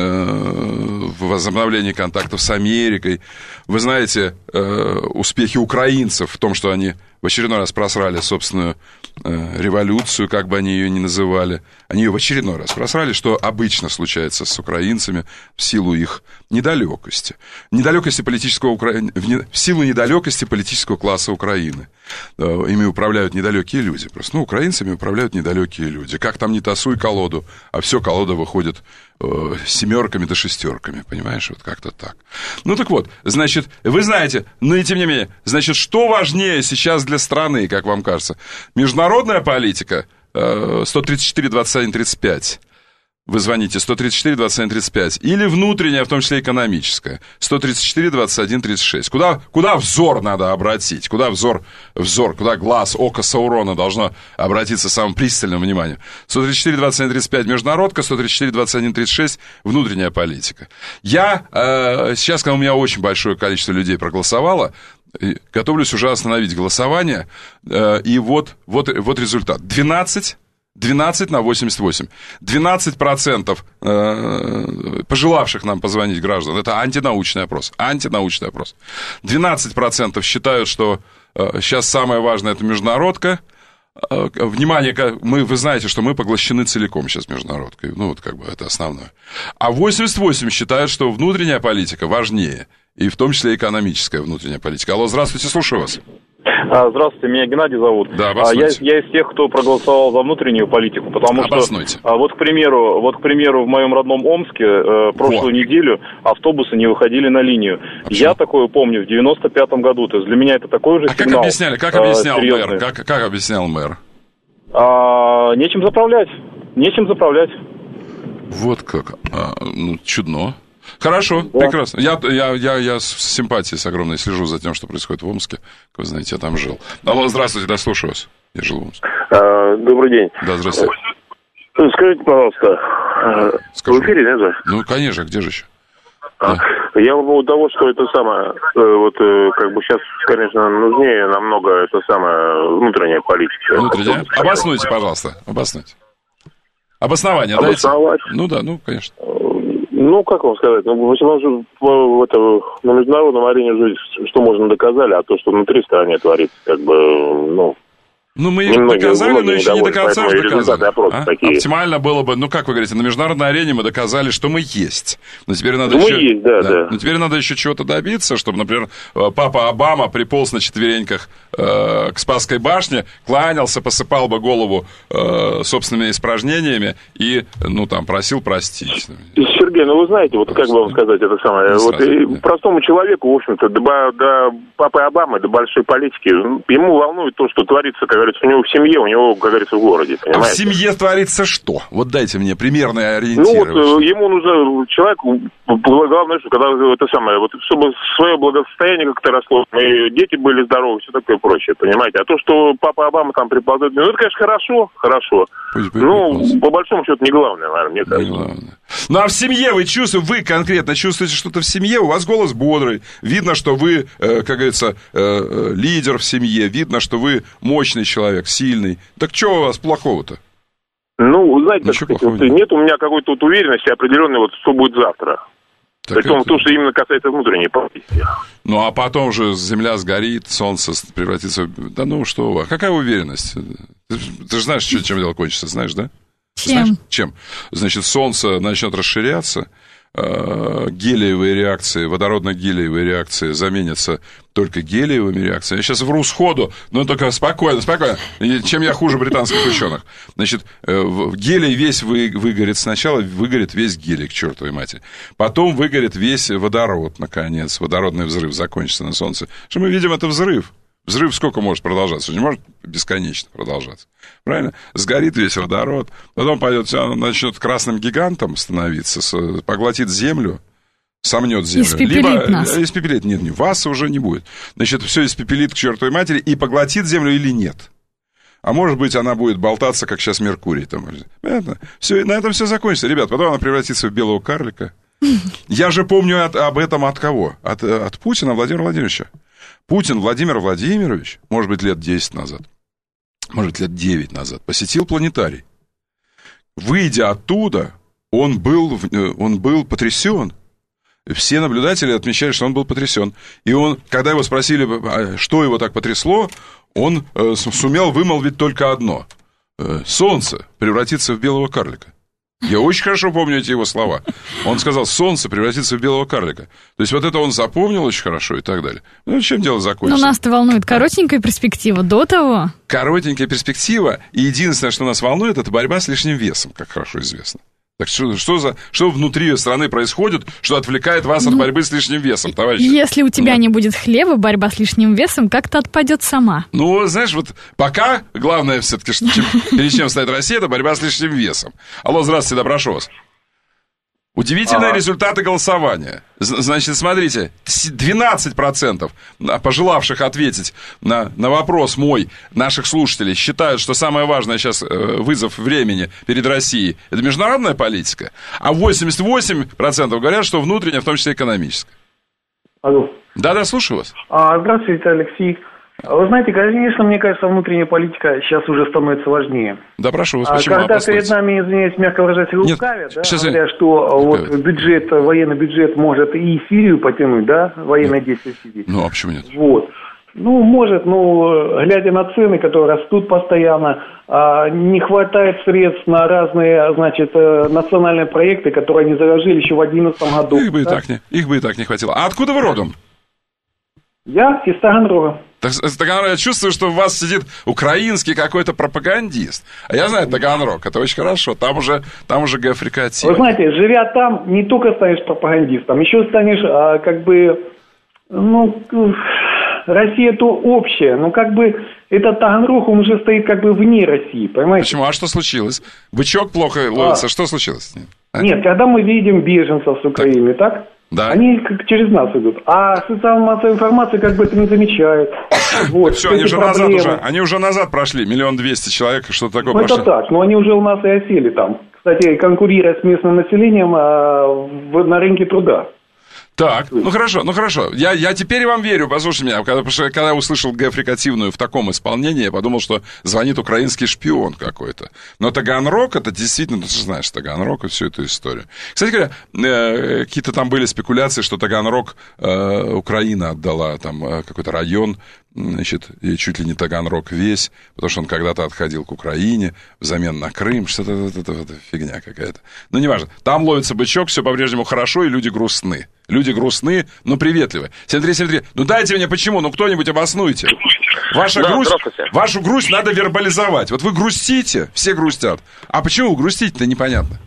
Speaker 1: в возобновлении контактов с Америкой, вы знаете, успехи украинцев в том, что они в очередной раз просрали собственную э, революцию, как бы они ее ни называли. Они ее в очередной раз просрали, что обычно случается с украинцами в силу их недалекости. Недалекости политического Укра... В силу недалекости политического класса Украины. Э, ими управляют недалекие люди. Просто, ну, украинцами управляют недалекие люди. Как там не тасуй колоду, а все колода выходит э, семерками да шестерками. Понимаешь, вот как-то так. Ну, так вот, значит, вы знаете, но и тем не менее, значит, что важнее сейчас для страны, как вам кажется? Международная политика сто тридцать четыре двадцать один тридцать пять. Вы звоните сто тридцать четыре двадцать один тридцать пять. Или внутренняя, в том числе экономическая, сто тридцать четыре двадцать один тридцать шесть. Куда, куда взор надо обратить? Куда взор, взор, куда глаз, око Саурона должно обратиться самым пристальным вниманием? сто тридцать четыре двадцать один тридцать пять международка, сто тридцать четыре двадцать один тридцать шесть внутренняя политика. Я э, сейчас, когда у меня очень большое количество людей проголосовало, готовлюсь уже остановить голосование, э, и вот, вот, вот результат. двенадцать двенадцать на восемьдесят восемь. двенадцать процентов э, пожелавших нам позвонить граждан. Это антинаучный опрос. Антинаучный опрос. двенадцать процентов считают, что э, сейчас самое важное — это международка. Э, внимание, мы, вы знаете, что мы поглощены целиком сейчас международкой. Ну, вот как бы это основное. А восемьдесят восемь считают, что внутренняя политика важнее. И в том числе экономическая внутренняя политика. Алло, здравствуйте, слушаю вас.
Speaker 11: Здравствуйте, меня Геннадий зовут.
Speaker 1: Да,
Speaker 11: я, я из тех, кто проголосовал за внутреннюю политику, потому
Speaker 1: Обоснуйте.
Speaker 11: что, вот, к примеру, вот, к примеру, в моем родном Омске э, прошлую Во. неделю автобусы не выходили на линию. Вообще? Я такое помню в девяносто пятом году, то есть для меня это такой же
Speaker 1: а
Speaker 11: сигнал.
Speaker 1: Как объясняли, как объяснял э, мэр? Как, как объяснял мэр?
Speaker 11: А, нечем заправлять, нечем заправлять.
Speaker 1: Вот как, а, ну, чудно. Хорошо, да. Прекрасно. Я, я, я, я с симпатией с огромной слежу за тем, что происходит в Омске. Как вы знаете, я там жил. Алло, здравствуйте, да, слушаю вас. Я жил в Омске.
Speaker 6: А, добрый день.
Speaker 1: Да, здравствуйте.
Speaker 6: Скажите, пожалуйста, Скажу. в эфире, нет же?
Speaker 1: Ну, конечно, где же еще?
Speaker 6: А, да. Я по поводу того, что это самое, вот как бы сейчас, конечно, нужнее намного это самое внутренняя политика.
Speaker 1: Внутренняя? Обоснуйте, пожалуйста, обоснуйте. Обоснование дайте. Ну да, ну, конечно.
Speaker 6: Ну, как вам сказать, ну, в основном, это, на международном арене жить, что можно доказали, а то, что внутри страны творится, как бы, ну...
Speaker 1: Ну, мы их доказали, но еще не до конца же доказали. А? Оптимально было бы, ну, как вы говорите, на международной арене мы доказали, что мы есть. Но теперь надо
Speaker 6: ну,
Speaker 1: еще...
Speaker 6: Мы есть, да, да, да.
Speaker 1: Но теперь надо еще чего-то добиться, чтобы, например, папа Обама приполз на четвереньках э, к Спасской башне, кланялся, посыпал бы голову э, собственными испражнениями и, ну, там, просил простить.
Speaker 6: Сергей, ну, вы знаете, вот как бы вам сказать это самое, ну, вот и да. простому человеку, в общем-то, до, до папы Обамы, до большой политики, ему волнует то, что творится, как
Speaker 12: говорится, у него в семье, у него, как говорится, в городе, понимаете?
Speaker 1: А в семье творится что? Вот дайте мне примерные ориентиры.
Speaker 12: Ну, вот ему нужно человеку, главное, что когда это самое, вот чтобы свое благосостояние как-то росло, и дети были здоровы, все такое прочее, понимаете? А то, что папа Обама там преподает, ну, это, конечно, хорошо, хорошо. Пусть, пусть, ну, пусть. По большому счету, не главное, наверное, мне кажется. Не главное.
Speaker 1: Ну, а в семье вы чувствуете, вы конкретно чувствуете что-то в семье, у вас голос бодрый, видно, что вы, э, как говорится, э, лидер в семье, видно, что вы мощный человек, сильный. Так что у вас плохого-то?
Speaker 12: Ну, знаете, так сказать, вот, нет у меня какой-то вот уверенности определенной, вот, что будет завтра. Так Притом это... то, что именно касается внутренней политики.
Speaker 1: Ну, а потом же земля сгорит, солнце превратится в... Да ну, что у вас? Какая уверенность? Ты, ты же знаешь, чем дело кончится, знаешь, да?
Speaker 2: Чем?
Speaker 1: Знаешь, чем? Значит, солнце начнет расширяться, э, гелиевые реакции, водородно-гелиевые реакции заменятся только гелиевыми реакциями. Я сейчас вру сходу, но только спокойно, спокойно. Чем я хуже британских ученых? Значит, э, гелий весь вы, выгорит сначала, выгорит весь гелий, к чертовой матери. Потом выгорит весь водород, наконец. Водородный взрыв закончится на Солнце. Что мы видим, это взрыв. Взрыв сколько может продолжаться? Не может бесконечно продолжаться. Правильно? Сгорит весь водород, потом пойдет, начнет красным гигантом становиться, поглотит землю, сомнет землю.
Speaker 2: Испепелит
Speaker 1: Либо
Speaker 2: нас.
Speaker 1: Испепелит. Нет, не, вас уже не будет. Значит, все испепелит к чертовой матери и поглотит землю или нет. А может быть, она будет болтаться, как сейчас Меркурий. Там. Понятно? Все, на этом все закончится. Ребят, потом она превратится в белого карлика. Я же помню от, об этом от кого? От, от Путина Владимира Владимировича. Путин Владимир Владимирович, может быть, лет десять назад, может быть, лет девять назад, посетил планетарий. Выйдя оттуда, он был, он был потрясен. Все наблюдатели отмечали, что он был потрясен. И он, когда его спросили, что его так потрясло, он сумел вымолвить только одно. Солнце превратится в белого карлика. Я очень хорошо помню эти его слова. Он сказал, солнце превратится в белого карлика. То есть вот это он запомнил очень хорошо и так далее. Ну, чем дело закончится?
Speaker 2: Но нас-то волнует коротенькая перспектива до того.
Speaker 1: Коротенькая перспектива. И единственное, что нас волнует, это борьба с лишним весом, как хорошо известно. Так что, что, за, что внутри страны происходит, что отвлекает вас ну, от борьбы с лишним весом, товарищи?
Speaker 2: Если у тебя да. не будет хлеба, борьба с лишним весом как-то отпадет сама.
Speaker 1: Ну, знаешь, вот пока главное все-таки, перед чем стоит Россия, это борьба с лишним весом. Алло, здравствуйте, да, прошу вас. Удивительные а. результаты голосования. Значит, смотрите, двенадцать процентов пожелавших ответить на, на вопрос мой, наших слушателей, считают, что самое важное сейчас вызов времени перед Россией – это международная политика, а восемьдесят восемь процентов говорят, что внутренняя, в том числе экономическая.
Speaker 13: Алло.
Speaker 1: Да-да, слушаю вас.
Speaker 13: А, здравствуйте, Алексей. Вы знаете, конечно, мне кажется, внутренняя политика сейчас уже становится важнее.
Speaker 1: Да, прошу вас,
Speaker 13: а
Speaker 1: почему?
Speaker 13: Когда перед нами, извиняюсь, мягко выражаясь, лукавят, да, говоря, что вот бюджет, военный бюджет может и Сирию потянуть, да, военные нет. действия в Сирии.
Speaker 1: Ну, а почему нет?
Speaker 13: Вот. Ну, может, но глядя на цены, которые растут постоянно, не хватает средств на разные, значит, национальные проекты, которые они заложили еще в две тысячи одиннадцатом году.
Speaker 1: Их бы, да? и так не, их бы и так не хватило. А откуда вы родом?
Speaker 13: Я из Таганрога.
Speaker 1: Так, Таганрог, я чувствую, что у вас сидит украинский какой-то пропагандист. А я знаю Таганрог, это очень хорошо. Там уже, там уже гофрикатив.
Speaker 13: Вы знаете, живя там, не только станешь пропагандистом, еще станешь, а, как бы, ну, Россия это общая, но как бы этот Таганрог, он уже стоит как бы вне России, понимаете?
Speaker 1: Почему? А что случилось? Бычок плохо ловится, а. что случилось?
Speaker 13: А? Нет, когда мы видим беженцев с Украины, так? так?
Speaker 1: Да.
Speaker 13: Они как через нас идут. А социальная массовая информация как бы это не замечает. Вот,
Speaker 1: все, они же назад уже, они уже назад прошли, миллион двести человек, что-то такое
Speaker 13: ну,
Speaker 1: прошли.
Speaker 13: Это так, но они уже у нас и осели там. Кстати, конкурируя с местным населением а, в, на рынке труда.
Speaker 1: Так, ну хорошо, ну хорошо. Я, я теперь вам верю, послушайте меня. Когда, когда я услышал гофрикативную в таком исполнении, я подумал, что звонит украинский шпион какой-то. Но Таганрог, это действительно, ты же знаешь, Таганрог и всю эту историю. Кстати говоря, э, какие-то там были спекуляции, что Таганрог э, Украина отдала, там э, какой-то район, значит, и чуть ли не Таганрог весь, потому что он когда-то отходил к Украине взамен на Крым, что-то это, это, это фигня какая-то. Ну, неважно. Там ловится бычок, все по-прежнему хорошо, и люди грустны. Люди грустны, но приветливы. семь три семь три, ну дайте мне почему, ну кто-нибудь обоснуйте. Ваша да, грусть, вашу грусть надо вербализовать. Вот вы грустите, все грустят. А почему вы грустите-то, непонятно.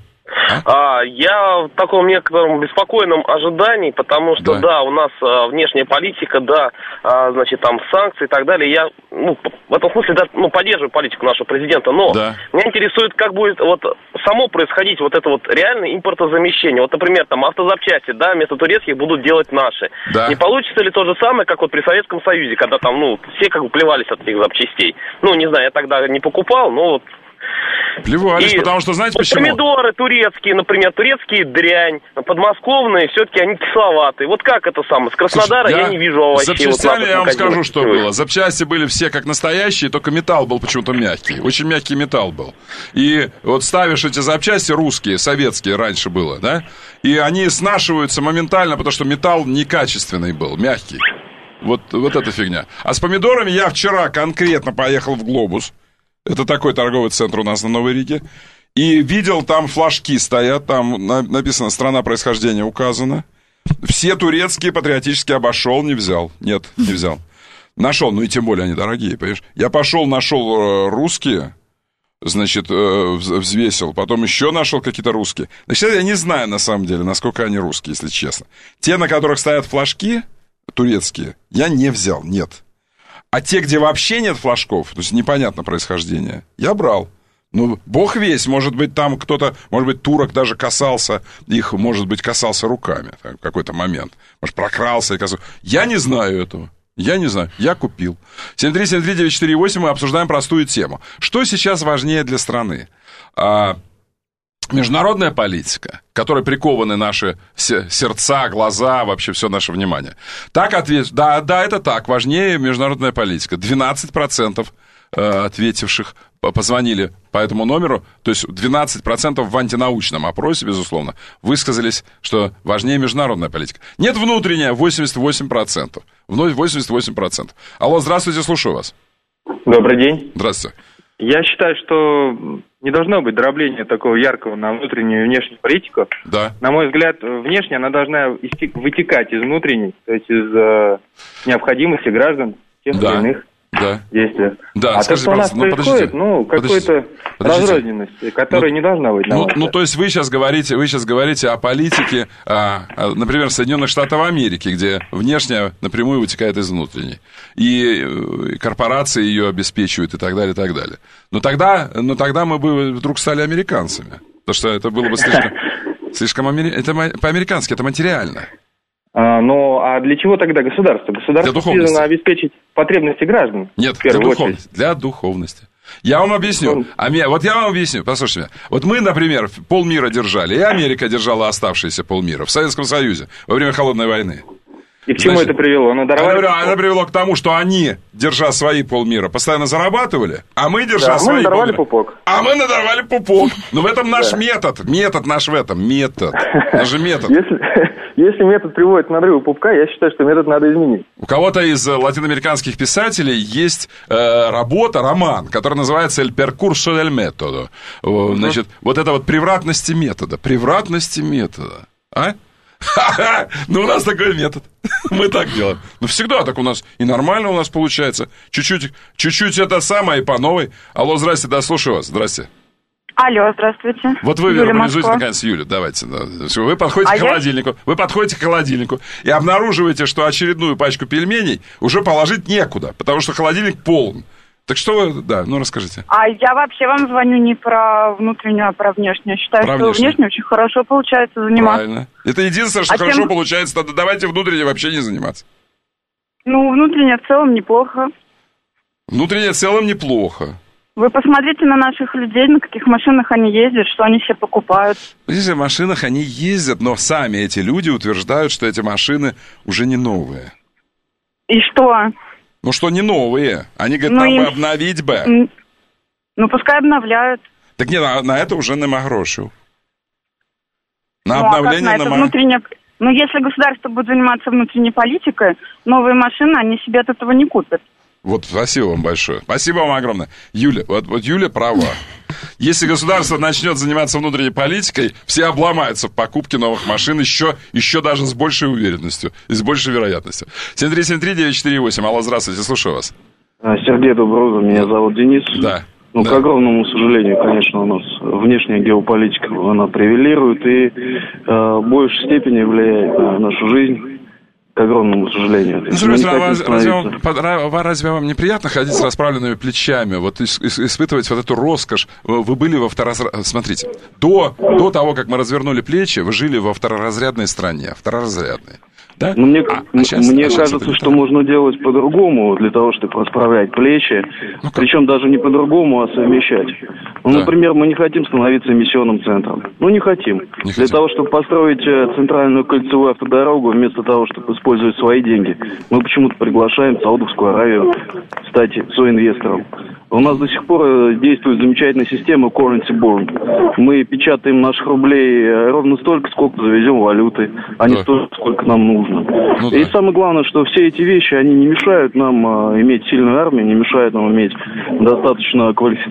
Speaker 5: А? А, я в таком некотором беспокойном ожидании, потому что, да, да у нас а, внешняя политика, да, а, значит, там санкции и так далее. Я, ну, в этом смысле, да, ну, поддерживаю политику нашего президента, но да. меня интересует, как будет вот само происходить вот это вот реальное импортозамещение. Вот, например, там автозапчасти, да, вместо турецких будут делать наши. Да. Не получится ли то же самое, как вот при Советском Союзе, когда там, ну, все как бы плевались от этих запчастей? Ну, не знаю, я тогда не покупал, но вот...
Speaker 1: Плевались, и потому что, знаете,
Speaker 5: вот
Speaker 1: почему?
Speaker 5: Помидоры турецкие, например, турецкие дрянь, подмосковные, все-таки они кисловатые. Вот как это самое? С Краснодара Слушай, я, я не вижу овощей.
Speaker 1: С запчастями
Speaker 5: вот
Speaker 1: я вам скажу, что было. Запчасти были все как настоящие, только металл был почему-то мягкий. Очень мягкий металл был. И вот ставишь эти запчасти русские, советские раньше было, да? И они снашиваются моментально, потому что металл некачественный был, мягкий. Вот, вот эта фигня. А с помидорами я вчера конкретно поехал в «Глобус». Это такой торговый центр у нас на Новой Риге. И видел, там флажки стоят, там написано «Страна происхождения» указана. Все турецкие патриотически обошел, не взял. Нет, не взял. Нашел, ну и тем более они дорогие, понимаешь? Я пошел, нашел русские, значит, взвесил. Потом еще нашел какие-то русские. Значит, я не знаю, на самом деле, насколько они русские, если честно. Те, на которых стоят флажки турецкие, я не взял, нет. А те, где вообще нет флажков, то есть непонятно происхождение, я брал. Ну, бог весть, может быть, там кто-то, может быть, турок даже касался, их, может быть, касался руками в какой-то момент. Может, прокрался и касался. Я не знаю этого. Я не знаю, я купил. семь три семь три девять четыре восемь, мы обсуждаем простую тему. Что сейчас важнее для страны? А, международная политика, к которой прикованы наши сердца, глаза, вообще все наше внимание. Так ответ... Да, да, это так, важнее международная политика. двенадцать процентов ответивших позвонили по этому номеру, то есть двенадцать процентов в антинаучном опросе, безусловно, высказались, что важнее международная политика. Нет, внутренняя, восемьдесят восемь процентов. Вновь восемьдесят восемь процентов. Алло, здравствуйте, слушаю вас.
Speaker 14: Добрый день.
Speaker 1: Здравствуйте.
Speaker 14: Я считаю, что не должно быть дробления такого яркого на внутреннюю и внешнюю политику. Да. На мой взгляд, внешне она должна вытекать из внутренней, то есть из э, необходимости граждан тех да. или иных
Speaker 1: да.
Speaker 14: действий.
Speaker 1: Да.
Speaker 14: А
Speaker 1: Скажите,
Speaker 14: то, что у нас
Speaker 1: ну,
Speaker 14: происходит, ну, какой-то разрозненность, которая ну, не должна быть.
Speaker 1: Ну, ну, то есть вы сейчас говорите, вы сейчас говорите о политике, а, например, Соединенных Штатов Америки, где внешняя напрямую вытекает из внутренней. И корпорации ее обеспечивают и так далее, и так далее. Но тогда, но тогда мы бы вдруг стали американцами. Потому что это было бы слишком... слишком амери... Это по-американски, это материально.
Speaker 14: А, ну, а для чего тогда государство? Государство призвано обеспечить потребности граждан.
Speaker 1: Нет, для духовности. Для духовности. Я вам объясню. А меня, вот я вам объясню, послушайте меня. Вот мы, например, полмира держали, и Америка держала оставшиеся полмира в Советском Союзе во время Холодной войны.
Speaker 14: И к чему Значит, это привело? Надорвали
Speaker 1: это, это привело к тому, что они, держа свои полмира, постоянно зарабатывали, а мы, держа
Speaker 14: да,
Speaker 1: свои
Speaker 14: мы надорвали
Speaker 1: полмира...
Speaker 14: пупок.
Speaker 1: А мы надорвали пупок. Но в этом наш да. метод. Метод наш в этом. Метод. Наш же метод.
Speaker 14: Если, если метод приводит к надрыву пупка, я считаю, что метод надо изменить.
Speaker 1: У кого-то из латиноамериканских писателей есть э, работа, роман, который называется «El percurso del método». Значит, uh-huh. вот это вот превратности метода. Превратности метода. А? Ха-ха! Ну, у нас такой метод. Мы так делаем. Ну, всегда так у нас. И нормально у нас получается. Чуть-чуть, чуть-чуть это самое и по новой. Алло, здрасте, да, слушаю вас. Здрасте.
Speaker 15: Алло, здравствуйте.
Speaker 1: Вот вы вербализуете, наконец, Юлю. Давайте. Вы подходите а к холодильнику. Я... Вы подходите к холодильнику и обнаруживаете, что очередную пачку пельменей уже положить некуда, потому что холодильник полон. Так что вы, да, ну расскажите.
Speaker 15: А я вообще вам звоню не про внутреннюю, а про внешнюю. Считаю, про что внешнюю очень хорошо получается заниматься.
Speaker 1: Правильно. Это единственное, что а хорошо тем... получается. Тогда давайте внутренней вообще не заниматься.
Speaker 15: Ну, внутренняя в целом неплохо.
Speaker 1: Внутренняя в целом неплохо.
Speaker 15: Вы посмотрите на наших людей, на каких машинах они ездят, что они себе покупают.
Speaker 1: Видите, в машинах они ездят, но сами эти люди утверждают, что эти машины уже не новые.
Speaker 15: И что?
Speaker 1: Ну что не новые? Они говорят,
Speaker 15: ну,
Speaker 1: нам
Speaker 15: им...
Speaker 1: бы обновить бы.
Speaker 15: Ну пускай обновляют.
Speaker 1: Так нет, на, на это уже нема грошей. На
Speaker 15: ну,
Speaker 1: обновление
Speaker 15: а как на
Speaker 1: нема.
Speaker 15: Это внутренне... Ну если государство будет заниматься внутренней политикой, новые машины они себе от этого не купят.
Speaker 1: Вот, спасибо вам большое. Спасибо вам огромное. Юля, вот, вот Юля права. Если государство начнет заниматься внутренней политикой, все обломаются в покупке новых машин еще, еще даже с большей уверенностью и с большей вероятностью. семь три семь три девять четыре восемь. Алло, здравствуйте, слушаю вас.
Speaker 16: Сергей, доброе утро, меня зовут Денис.
Speaker 1: Да.
Speaker 16: Но, да. К огромному сожалению, конечно, у нас внешняя геополитика, она превалирует и э, в большей степени влияет на нашу жизнь. К огромному сожалению.
Speaker 1: Ну, слушайте, а разве, разве, вам, разве вам неприятно ходить с расправленными плечами, вот ис, ис, испытывать вот эту роскошь? Вы были во второразрядной... Смотрите, до, до того, как мы развернули плечи, вы жили во второразрядной стране, второразрядной. Да?
Speaker 16: Ну, мне а, а сейчас, мне а кажется, что можно делать по-другому, для того, чтобы расправлять плечи. Ну, причем даже не по-другому, а совмещать. Ну, да. Например, мы не хотим становиться эмиссионным центром. Ну, не хотим. Не для хотим. того, чтобы построить центральную кольцевую автодорогу, вместо того, чтобы использовать свои деньги, мы почему-то приглашаем Саудовскую Аравию стать соинвестором. У нас до сих пор действует замечательная система currency burn. Мы печатаем наших рублей ровно столько, сколько завезем валюты, а не да. столько, сколько нам нужно. Ну, и да. самое главное, что все эти вещи, они не мешают нам а, иметь сильную армию, не мешают нам иметь достаточно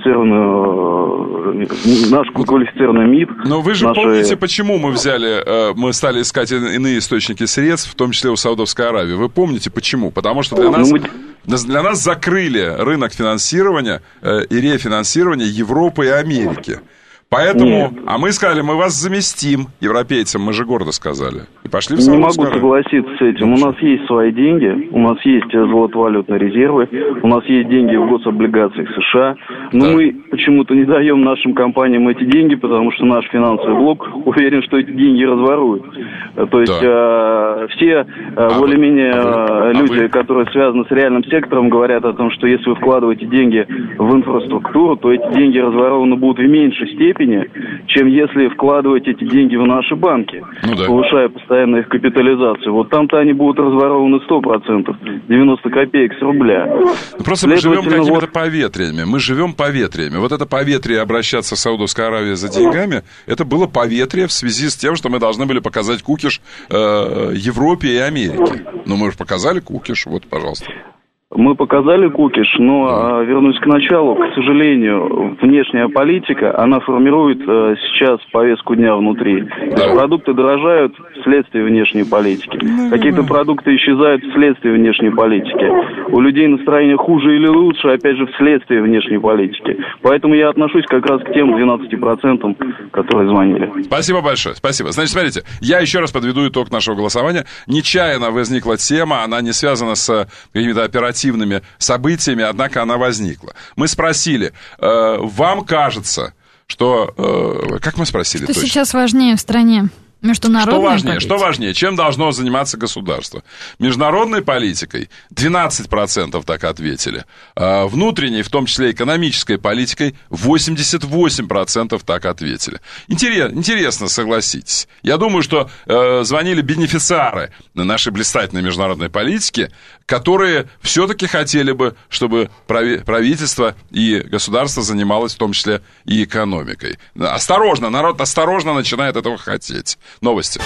Speaker 16: квалифицированную, э, наш квалифицированный МИД.
Speaker 1: Но вы же
Speaker 16: наши...
Speaker 1: помните, почему мы взяли, э, мы стали искать иные источники средств, в том числе у Саудовской Аравии. Вы помните, почему? Потому что для нас... Ну, мы... Для нас закрыли рынок финансирования э, и рефинансирования Европы и Америки. Поэтому, Нет. а мы сказали, мы вас заместим европейцам, мы же гордо сказали. И пошли в
Speaker 16: Не могу согласиться с этим. У нас есть свои деньги, у нас есть золотовалютные резервы, у нас есть деньги в гособлигациях США, но да. мы почему-то не даем нашим компаниям эти деньги, потому что наш финансовый блок уверен, что эти деньги разворуют. То есть да. э, все э, а более-менее а вы, люди, а вы... которые связаны с реальным сектором, говорят о том, что если вы вкладываете деньги в инфраструктуру, то эти деньги разворованы будут в меньшей степени, чем если вкладывать эти деньги в наши банки, ну, да. повышая постоянно их капитализацию. Вот там-то они будут разворованы сто процентов, девяносто копеек с рубля.
Speaker 1: Ну, просто мы живем какими-то вот... поветриями. Мы живем поветриями. Вот это поветрие обращаться в Саудовскую Аравию за деньгами, это было поветрие в связи с тем, что мы должны были показать кукиш э, Европе и Америке. Но мы же показали кукиш, вот, пожалуйста.
Speaker 16: Мы показали кукиш, но, а, вернусь к началу, к сожалению, внешняя политика, она формирует а, сейчас повестку дня внутри. Да. Продукты дорожают вследствие внешней политики. Да, Какие-то да. продукты исчезают вследствие внешней политики. У людей настроение хуже или лучше, опять же, вследствие внешней политики. Поэтому я отношусь как раз к тем двенадцати процентам, которые звонили.
Speaker 1: Спасибо большое, спасибо. Значит, смотрите, я еще раз подведу итог нашего голосования. Нечаянно возникла тема, она не связана с какими-то оперативными событиями, однако она возникла. Мы спросили, э, вам кажется, что... Э, как мы спросили?
Speaker 2: Что точно? Сейчас важнее в стране? Международной
Speaker 1: что важнее,
Speaker 2: политикой?
Speaker 1: Что важнее? Чем должно заниматься государство? Международной политикой двенадцать процентов так ответили. А внутренней, в том числе экономической политикой, восемьдесят восемь процентов так ответили. Интерес, интересно, согласитесь. Я думаю, что э, звонили бенефициары нашей блистательной международной политики, которые все-таки хотели бы, чтобы правительство и государство занималось в том числе и экономикой. Осторожно, народ осторожно начинает этого хотеть. Новости.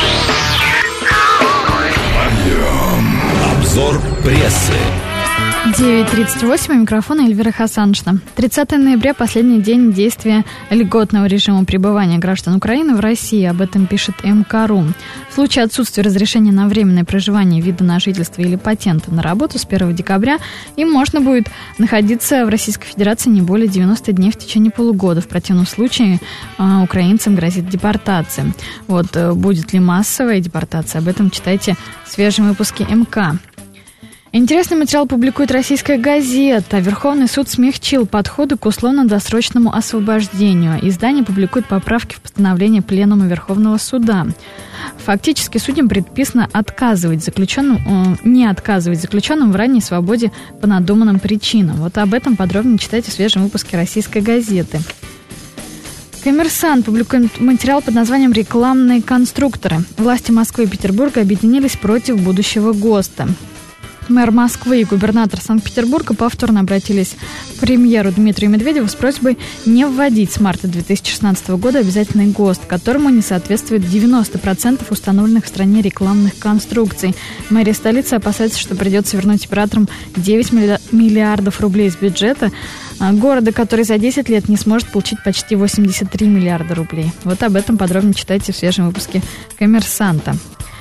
Speaker 17: Обзор прессы.
Speaker 2: девять тридцать восемь, у микрофона Эльвира Хасаншина. тридцатого ноября – последний день действия льготного режима пребывания граждан Украины в России. Об этом пишет эм ка точка ру. В случае отсутствия разрешения на временное проживание, вида на жительство или патента на работу с первого декабря им можно будет находиться в Российской Федерации не более девяноста дней в течение полугода. В противном случае э, украинцам грозит депортация. Вот, э, будет ли массовая депортация? Об этом читайте в свежем выпуске эм ка. Интересный материал публикует «Российская газета». Верховный суд смягчил подходы к условно-досрочному освобождению. Издание публикует поправки в постановление Пленума Верховного суда. Фактически судьям предписано отказывать заключенным, э, не отказывать заключенным в ранней свободе по надуманным причинам. Вот об этом подробнее читайте в свежем выпуске «Российской газеты». «Коммерсант» публикует материал под названием «Рекламные конструкторы». Власти Москвы и Петербурга объединились против будущего ГОСТа. Мэр Москвы и губернатор Санкт-Петербурга повторно обратились к премьеру Дмитрию Медведеву с просьбой не вводить с марта две тысячи шестнадцатого года обязательный ГОСТ, которому не соответствует девяносто процентов установленных в стране рекламных конструкций. Мэрия столицы опасается, что придется вернуть операторам девять миллиардов рублей из бюджета города, который за десять лет не сможет получить почти восемьдесят три миллиарда рублей. Вот об этом подробнее читайте в свежем выпуске «Коммерсанта».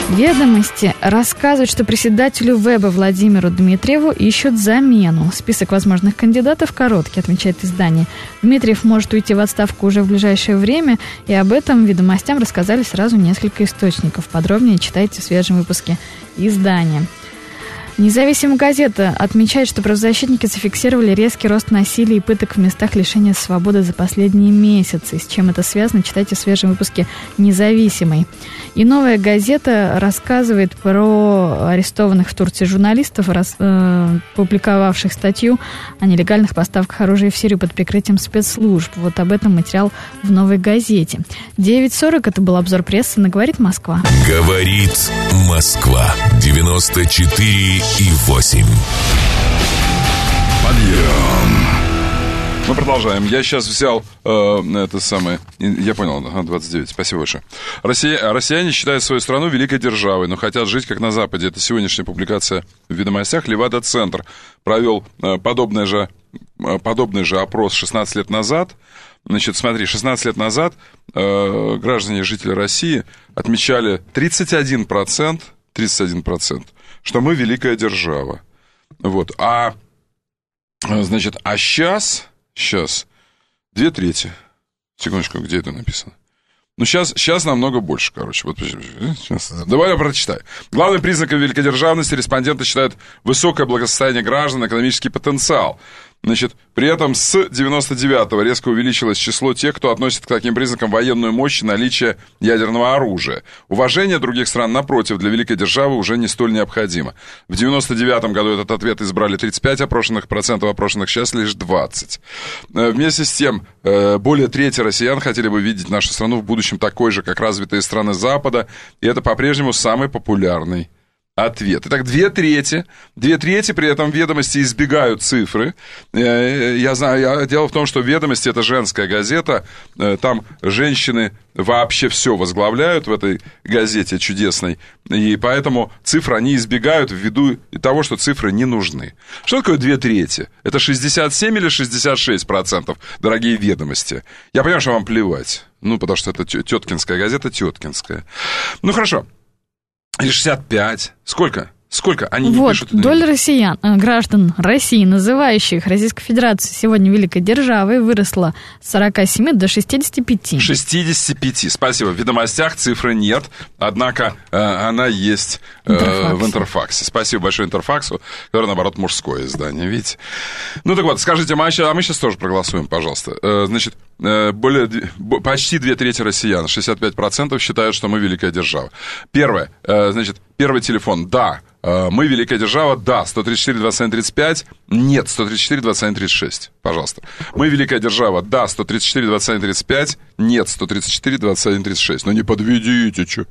Speaker 2: Ведомости рассказывают, что председателю ВЭБа Владимиру Дмитриеву ищут замену. Список возможных кандидатов короткий, отмечает издание. Дмитриев может уйти в отставку уже в ближайшее время, и об этом ведомостям рассказали сразу несколько источников. Подробнее читайте в свежем выпуске издания. Независимая газета отмечает, что правозащитники зафиксировали резкий рост насилия и пыток в местах лишения свободы за последние месяцы. С чем это связано, читайте в свежем выпуске «Независимой». И «Новая газета» рассказывает про арестованных в Турции журналистов, рас, э, публиковавших статью о нелегальных поставках оружия в Сирию под прикрытием спецслужб. Вот об этом материал в «Новой газете». девять сорок, это был обзор прессы на «Говорит Москва».
Speaker 17: «Говорит Москва». девяносто четыре и восемь.
Speaker 1: Подъем. Мы продолжаем. Я сейчас взял э, это самое... Я понял, двадцать девять. Спасибо большое. Россия, россияне считают свою страну великой державой, но хотят жить как на Западе. Это сегодняшняя публикация в «Ведомостях». Левада-центр провел э, подобный же, э, подобный же опрос шестнадцать лет назад. Значит, смотри, шестнадцать лет назад э, граждане, жители России отмечали тридцать один процент, тридцать один процент, что мы великая держава. Вот. А, значит, а сейчас, сейчас, две трети. Секундочку, где это написано? Ну, сейчас, сейчас намного больше, короче. Вот, сейчас. Давай я прочитаю. Главным признаком великодержавности респонденты считают высокое благосостояние граждан, экономический потенциал. Значит, при этом с девяносто девятого резко увеличилось число тех, кто относит к таким признакам военную мощь и наличие ядерного оружия. Уважение других стран, напротив, для великой державы уже не столь необходимо. В девяносто девятом году этот ответ избрали тридцать пять опрошенных процентов, опрошенных сейчас лишь двадцать. Вместе с тем, более трети россиян хотели бы видеть нашу страну в будущем такой же, как развитые страны Запада, и это по-прежнему самый популярный ответ. Итак, две трети, две трети при этом «Ведомости» избегают цифры. Я знаю, я, дело в том, что «Ведомости» — это женская газета, там женщины вообще все возглавляют в этой газете чудесной, и поэтому цифры они избегают ввиду того, что цифры не нужны. Что такое две трети? Это шестьдесят семь или шестьдесят шесть процентов, дорогие «Ведомости»? Я понимаю, что вам плевать, ну, потому что это теткинская газета, теткинская. Ну, хорошо. Или шестьдесят пять. Сколько? Сколько? Они
Speaker 2: вот,
Speaker 1: не пишут.
Speaker 2: доля россиян, граждан России, называющих Российскую Федерацию сегодня великой державой, выросла с сорока семи до шестидесяти пяти.
Speaker 1: шестидесяти пяти. Спасибо. В «Ведомостях» цифры нет, однако э, она есть э, Интерфаксе. в «Интерфаксе». Спасибо большое «Интерфаксу», который, наоборот, мужское издание, видите? Ну, так вот, скажите, а мы сейчас тоже проголосуем, пожалуйста. Э, значит, э, более, почти две трети россиян, шестьдесят пять процентов, считают, что мы великая держава. Первое, э, значит, первый телефон, да. Мы великая держава, да, сто тридцать четыре двадцать один тридцать пять, нет, сто тридцать четыре двадцать один тридцать шесть, пожалуйста. Мы великая держава, да, сто тридцать четыре двадцать один тридцать пять, нет, сто тридцать четыре двадцать один тридцать шесть. Ну не подведите, чё?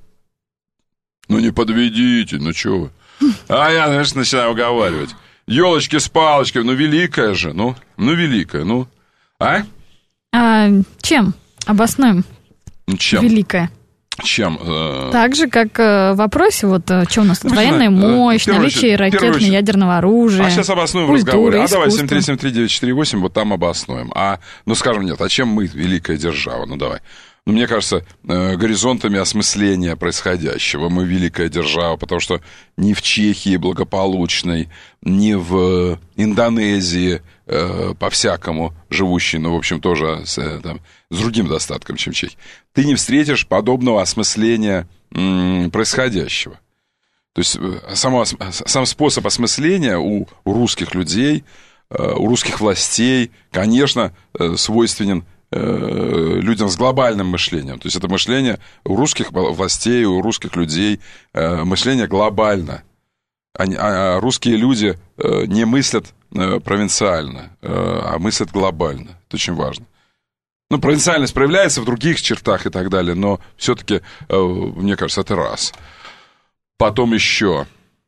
Speaker 1: Ну не подведите, ну чё вы? А я, знаешь, начинаю уговаривать. Ёлочки с палочкой, ну великая же, ну, ну великая, ну, а?
Speaker 2: А чем обоснуем?
Speaker 1: Чем?
Speaker 2: Великая.
Speaker 1: Чем?
Speaker 2: Так же, как в вопросе, вот, что у нас тут, военная мощь, наличие ракетно-ядерного оружия,
Speaker 1: а сейчас обоснуем в разговоре. А давай, семь три семь три девять четыре восемь, вот там обоснуем. А, ну, скажем, нет, а чем мы великая держава? Ну, давай. Ну, мне кажется, горизонтами осмысления происходящего мы великая держава, потому что ни в Чехии благополучной, ни в Индонезии по-всякому живущей, ну, в общем, тоже с, там, с другим достатком, чем Чехия, ты не встретишь подобного осмысления м, происходящего. То есть само, сам способ осмысления у, у русских людей, у русских властей, конечно, свойственен людям с глобальным мышлением. То есть это мышление у русских властей, у русских людей, мышление глобально. Они, а русские люди не мыслят провинциально, а мыслят глобально. Это очень важно. Ну, провинциальность проявляется в других чертах и так далее, но все-таки, мне кажется, это раз. Потом еще.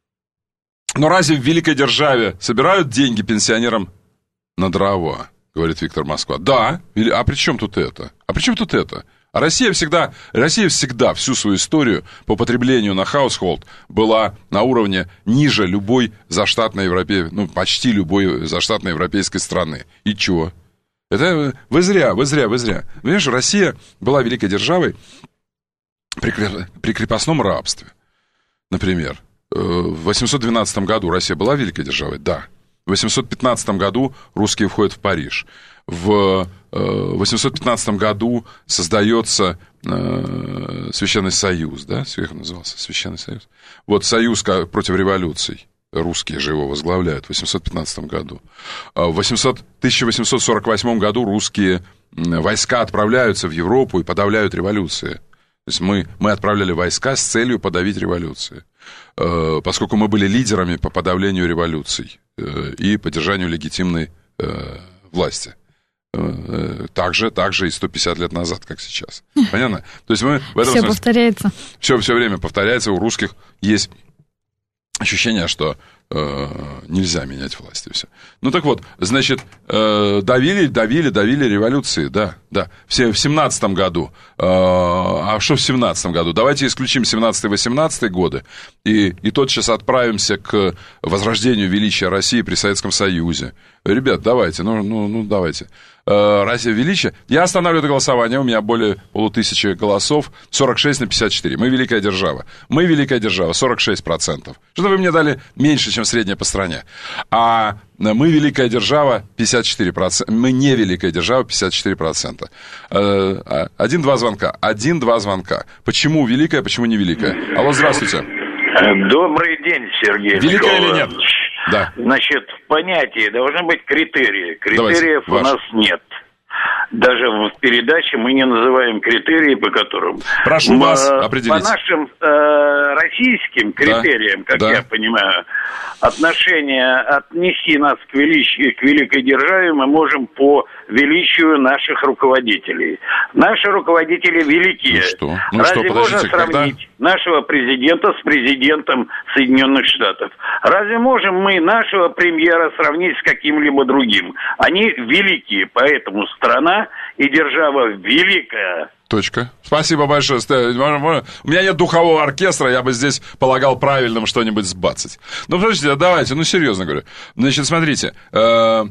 Speaker 1: Но разве в великой державе собирают деньги пенсионерам на дрова? Говорит Виктор Москва. Да, а при чем тут это? А при чем тут это? А Россия всегда, Россия всегда всю свою историю по потреблению на household была на уровне ниже любой заштатной европейской, ну, почти любой заштатной европейской страны. И чего? Это вы зря, вы зря, вы зря. Понимаешь, Россия была великой державой при, при крепостном рабстве. например, в восемьсот двенадцатом году Россия была великой державой? Да. В восемьсот пятнадцатом году русские входят в Париж. В восемьсот пятнадцатом году создается Священный Союз, да, как назывался? Священный Союз. Вот союз против революций. Русские же его возглавляют в восемьсот пятнадцатом году. В тысяча восемьсот сорок восьмом году русские войска отправляются в Европу и подавляют революции. То есть мы, мы отправляли войска с целью подавить революции, поскольку мы были лидерами по подавлению революций и поддержанию легитимной власти. Так же, так же и сто пятьдесят лет назад, как сейчас. Понятно? То есть мы в этом
Speaker 2: все
Speaker 1: смысле,
Speaker 2: повторяется.
Speaker 1: Все, все время повторяется. У русских есть ощущение, что э, нельзя менять власть и все. Ну так вот, значит, э, давили, давили, давили революции, да, да. Все в семнадцатом году. Э, а что в семнадцатом году? Давайте исключим семнадцатый-восемнадцатый годы и, и тотчас отправимся к возрождению величия России при Советском Союзе. Ребят, давайте, ну, ну, ну давайте. Э, Россия величие. Я останавливаю это голосование, у меня более полутысячи голосов, сорок шесть на пятьдесят четыре. Мы великая держава. Мы великая держава, сорок шесть процентов. Что-то вы мне дали меньше, чем средняя по стране. А мы великая держава, пятьдесят четыре процента. Мы не великая держава, пятьдесят четыре процента. Один-два звонка. Один-два звонка. Почему великая, почему не великая? Алло, здравствуйте.
Speaker 18: Добрый день, Сергей
Speaker 1: Великая
Speaker 18: Николаевич.
Speaker 1: или нет? Да.
Speaker 18: Значит, в понятии должны быть критерии. Критериев Давайте, у нас нет. Даже в передаче мы не называем критерии, по которым...
Speaker 1: Прошу мы, вас определить.
Speaker 18: По нашим э, российским критериям, да, как да. я понимаю, отношение, отнести нас к, величию, к великой державе мы можем по величию наших руководителей. Наши руководители великие. Ну что? Ну Разве что, можно сравнить когда? нашего президента с президентом Соединенных Штатов? Разве можем мы нашего премьера сравнить с каким-либо другим? Они великие, поэтому страна и держава великая.
Speaker 1: Точка. Спасибо большое. У меня нет духового оркестра, я бы здесь полагал правильным что-нибудь сбацать. Ну, подождите, давайте, ну, серьезно говорю. Значит, смотрите. Э-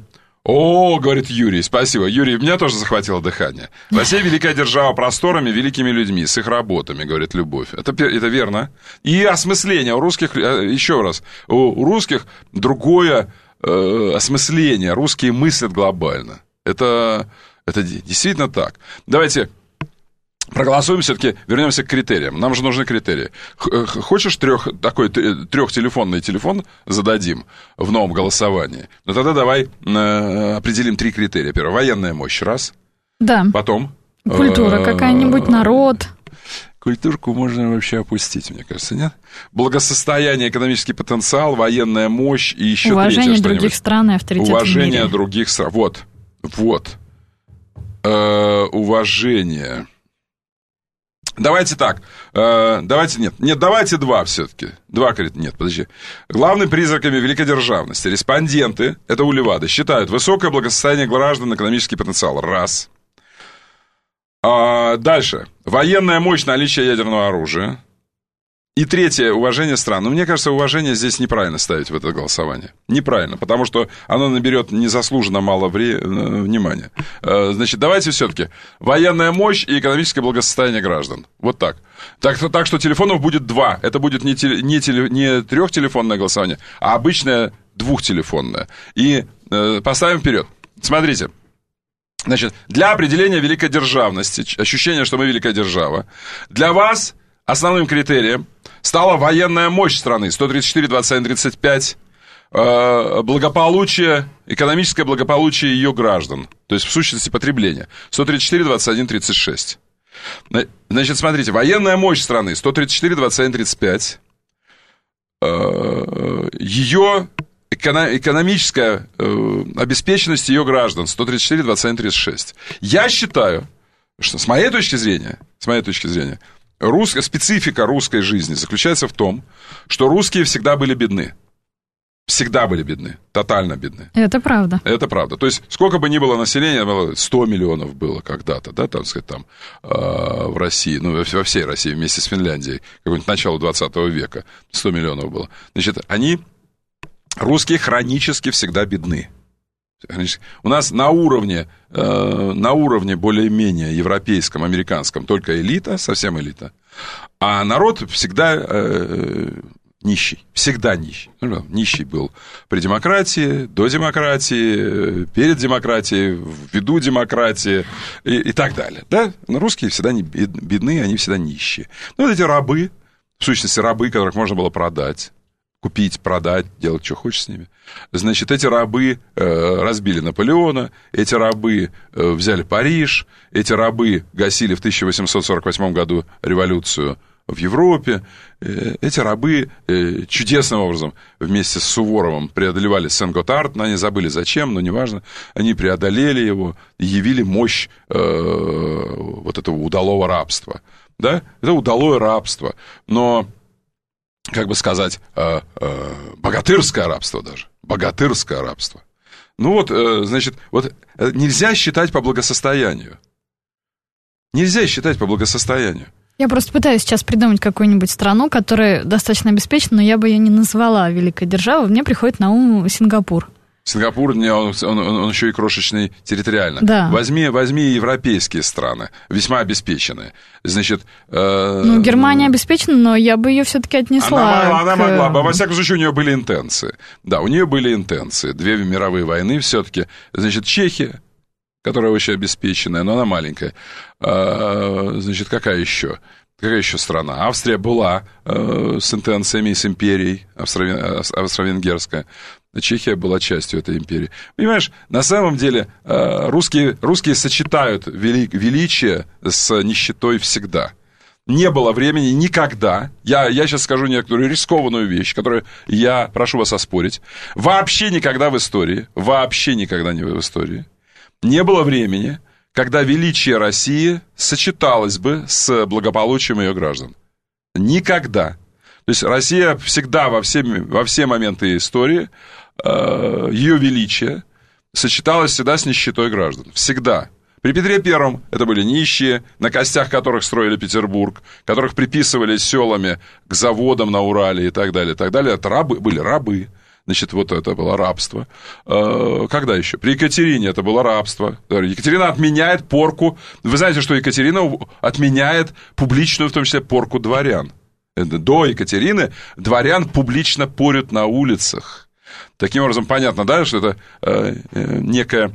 Speaker 1: О, говорит Юрий, спасибо. Юрий, меня тоже захватило дыхание. Россия великая держава просторами, великими людьми, с их работами, говорит Любовь. Это, это верно. И осмысление у русских, еще раз, у русских другое э, осмысление. Русские мыслят глобально. Это, это действительно так. Давайте проголосуем все-таки, вернемся к критериям. Нам же нужны критерии. Хочешь трех, такой трехтелефонный телефон зададим в новом голосовании? Ну тогда давай э, определим три критерия. Первое, военная мощь, раз.
Speaker 2: Да.
Speaker 1: Потом?
Speaker 2: Культура какая-нибудь, народ.
Speaker 1: Культурку можно вообще опустить, мне кажется, нет? Благосостояние, экономический потенциал, военная мощь и еще
Speaker 2: уважение
Speaker 1: третье
Speaker 2: других стран и авторитет
Speaker 1: Уважение
Speaker 2: в мире.
Speaker 1: других стран. Вот, вот. Э, уважение... Давайте так, э, давайте, нет, нет, давайте два все-таки. Два, говорит, нет, подожди. Главными признаками великодержавности респонденты, это у Левады, считают высокое благосостояние граждан, экономический потенциал. Раз. А, дальше. Военная мощь, наличие ядерного оружия. И третье, уважение стран. Но мне кажется, уважение здесь неправильно ставить в это голосование. Неправильно, потому что оно наберет незаслуженно мало вре- внимания. Значит, давайте все-таки военная мощь и экономическое благосостояние граждан. Вот так. Так, так что телефонов будет два. Это будет не, теле, не, теле, не трехтелефонное голосование, а обычное двухтелефонное. И э, поставим вперед. Смотрите. Значит, для определения великодержавности, ощущение, что мы великая держава, для вас основным критерием стала военная мощь страны, сто тридцать четыре, двадцать один, тридцать пять, э, благополучие, экономическое благополучие ее граждан, то есть в сущности потребление, сто тридцать четыре, двадцать один, тридцать шесть. Значит, смотрите, военная мощь страны, сто тридцать четыре, двадцать один, тридцать пять, э, ее эконом, экономическая э, обеспеченность ее граждан, сто тридцать четыре, двадцать один, тридцать шесть. Я считаю, что с моей точки зрения, с моей точки зрения, Русская, специфика русской жизни заключается в том, что русские всегда были бедны. Всегда были бедны, тотально бедны.
Speaker 2: Это правда.
Speaker 1: Это правда. То есть, сколько бы ни было населения, сто миллионов было когда-то, да, там, сказать, там, э, в России, ну, во всей России вместе с Финляндией, какое-нибудь начало двадцатого века, сто миллионов было. Значит, они, русские, хронически всегда бедны. У нас на уровне, э, на уровне более-менее европейском, американском только элита, совсем элита. А народ всегда э, нищий, всегда нищий. Ну, нищий был при демократии, до демократии, перед демократией, ввиду демократии и, и так далее. Да? Но русские всегда не бедны, они всегда нищие. Ну, вот эти рабы, в сущности, рабы, которых можно было продать, купить, продать, делать, что хочешь с ними. Значит, эти рабы э, разбили Наполеона, эти рабы э, взяли Париж, эти рабы гасили в тысяча восемьсот сорок восьмом году революцию в Европе. Э, эти рабы э, чудесным образом вместе с Суворовым преодолевали Сен-Готард, но они забыли зачем, но неважно. Они преодолели его и явили мощь э, вот этого удалого рабства. Да? Это удалое рабство, но... как бы сказать, э, э, богатырское рабство даже. Богатырское рабство. Ну вот, э, значит, вот нельзя считать по благосостоянию. Нельзя считать по благосостоянию.
Speaker 2: Я просто пытаюсь сейчас придумать какую-нибудь страну, которая достаточно обеспечена, но я бы ее не назвала великой державой. Мне приходит на ум Сингапур. Сингапур, он, он, он еще и крошечный территориально. Да. Возьми, возьми европейские страны, весьма обеспеченные. Значит, э, ну, Германия обеспечена, но я бы ее все-таки отнесла. Она, к... она могла бы, во всяком случае, у нее были интенции. Да, у нее были интенции. Две мировые войны все-таки. Значит, Чехия, которая очень обеспеченная, но она маленькая. А, значит, какая еще? Какая еще страна? Австрия была э, с интенциями, с империей австро- австро-венгерская. Чехия была частью этой империи. Понимаешь, на самом деле русские, русские сочетают вели, величие с нищетой всегда. Не было времени никогда, я, я сейчас скажу некоторую рискованную вещь, которую я прошу вас оспорить, вообще никогда в истории, вообще никогда не в истории, не было времени, когда величие России сочеталось бы с благополучием ее граждан. Никогда. То есть Россия всегда во все, во все моменты истории, э, ее величие сочеталось всегда с нищетой граждан. Всегда. При Петре Первом это были нищие, на костях которых строили Петербург, которых приписывали селами к заводам на Урале и так далее, и так далее. Это рабы, были рабы. Значит, вот это было рабство. Э, когда еще? При Екатерине это было рабство. Екатерина отменяет порку. Вы знаете, что Екатерина отменяет публичную, в том числе, порку дворян. До Екатерины дворян публично порют на улицах. Таким образом, понятно, да, что это э, некое,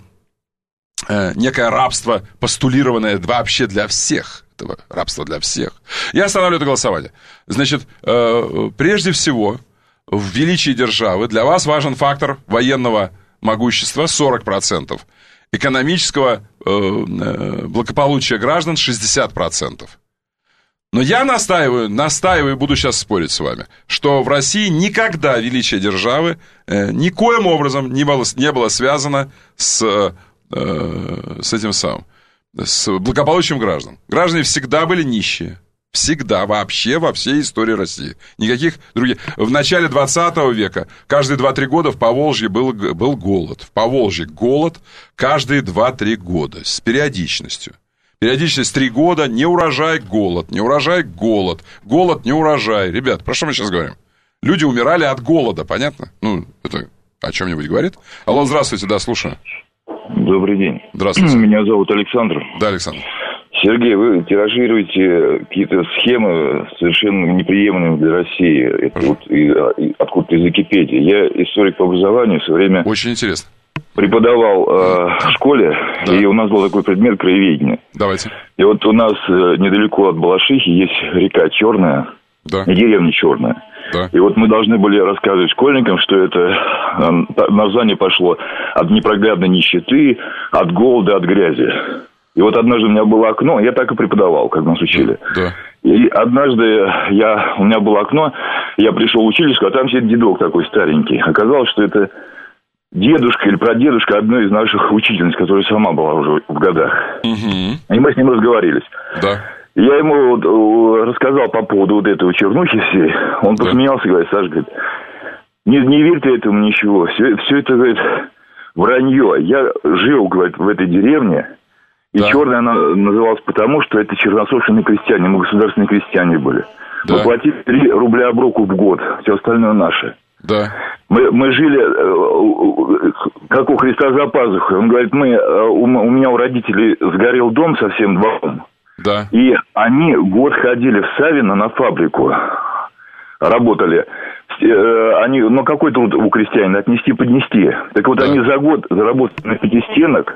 Speaker 2: э, некое рабство, постулированное вообще для всех. Это рабство для всех. Я останавливаю это голосование. Значит, э, прежде всего, в величии державы для вас важен фактор военного могущества сорок процентов, экономического э, э, благополучия граждан шестьдесят процентов. Но я настаиваю, настаиваю, буду сейчас спорить с вами, что в России никогда величие державы э, никоим образом не было, не было связано с, э, с этим самым, с благополучием граждан. Граждане всегда были нищие. Всегда, вообще во всей истории России. Никаких других. В начале двадцатого века каждые два-три года в Поволжье был, был голод. В Поволжье голод каждые два-три года с периодичностью. Периодичность три года, не урожай, голод, не урожай, голод, голод, не урожай. Ребят, про что мы сейчас говорим? Люди умирали от голода, понятно? Ну, это о чем-нибудь говорит? Алло, здравствуйте, да, слушаю.
Speaker 19: Добрый день.
Speaker 1: Здравствуйте.
Speaker 19: Меня зовут Александр.
Speaker 1: Да, Александр.
Speaker 19: Сергей, вы тиражируете какие-то схемы совершенно неприемлемые для России. Это вот откуда-то из Википедии. Я историк по образованию, в свое время...
Speaker 1: Очень интересно.
Speaker 19: Преподавал э, в школе, да. И у нас был такой предмет краеведения.
Speaker 1: Давайте.
Speaker 19: И вот у нас э, недалеко от Балашихи есть река Черная,
Speaker 1: да.
Speaker 19: И деревня Черная.
Speaker 1: Да.
Speaker 19: И вот мы должны были рассказывать школьникам, что это э, название пошло от непроглядной нищеты, от голода, от грязи. И вот однажды у меня было окно, я так и преподавал, как нас учили.
Speaker 1: Да.
Speaker 19: И однажды я, у меня было окно, я пришел в учительскую, а там сидит дедок такой старенький. Оказалось, что это дедушка или прадедушка одной из наших учительниц, которая сама была уже в годах.
Speaker 1: Угу.
Speaker 19: И мы с ним разговорились.
Speaker 1: Да.
Speaker 19: Я ему рассказал по поводу вот этого чернухи всей. Он да. посмеялся и говорит: Саша, говорит, не, не верь ты этому ничего. Все, все это, говорит, вранье. Я жил, говорит, в этой деревне. И да. черная она называлась потому, что это черносошенные крестьяне, мы государственные крестьяне были. Да. Мы платили три рубля оброку в год, все остальное наше.
Speaker 1: Да.
Speaker 19: Мы, мы жили, как у Христа за пазухой. Он говорит, мы, у, у меня у родителей сгорел дом совсем, два дома.
Speaker 1: Да.
Speaker 19: И они год ходили в Савино на фабрику, работали. Они, ну, какой труд у крестьянина? Отнести-поднести. Так вот, да. Они за год заработали на пятистенок,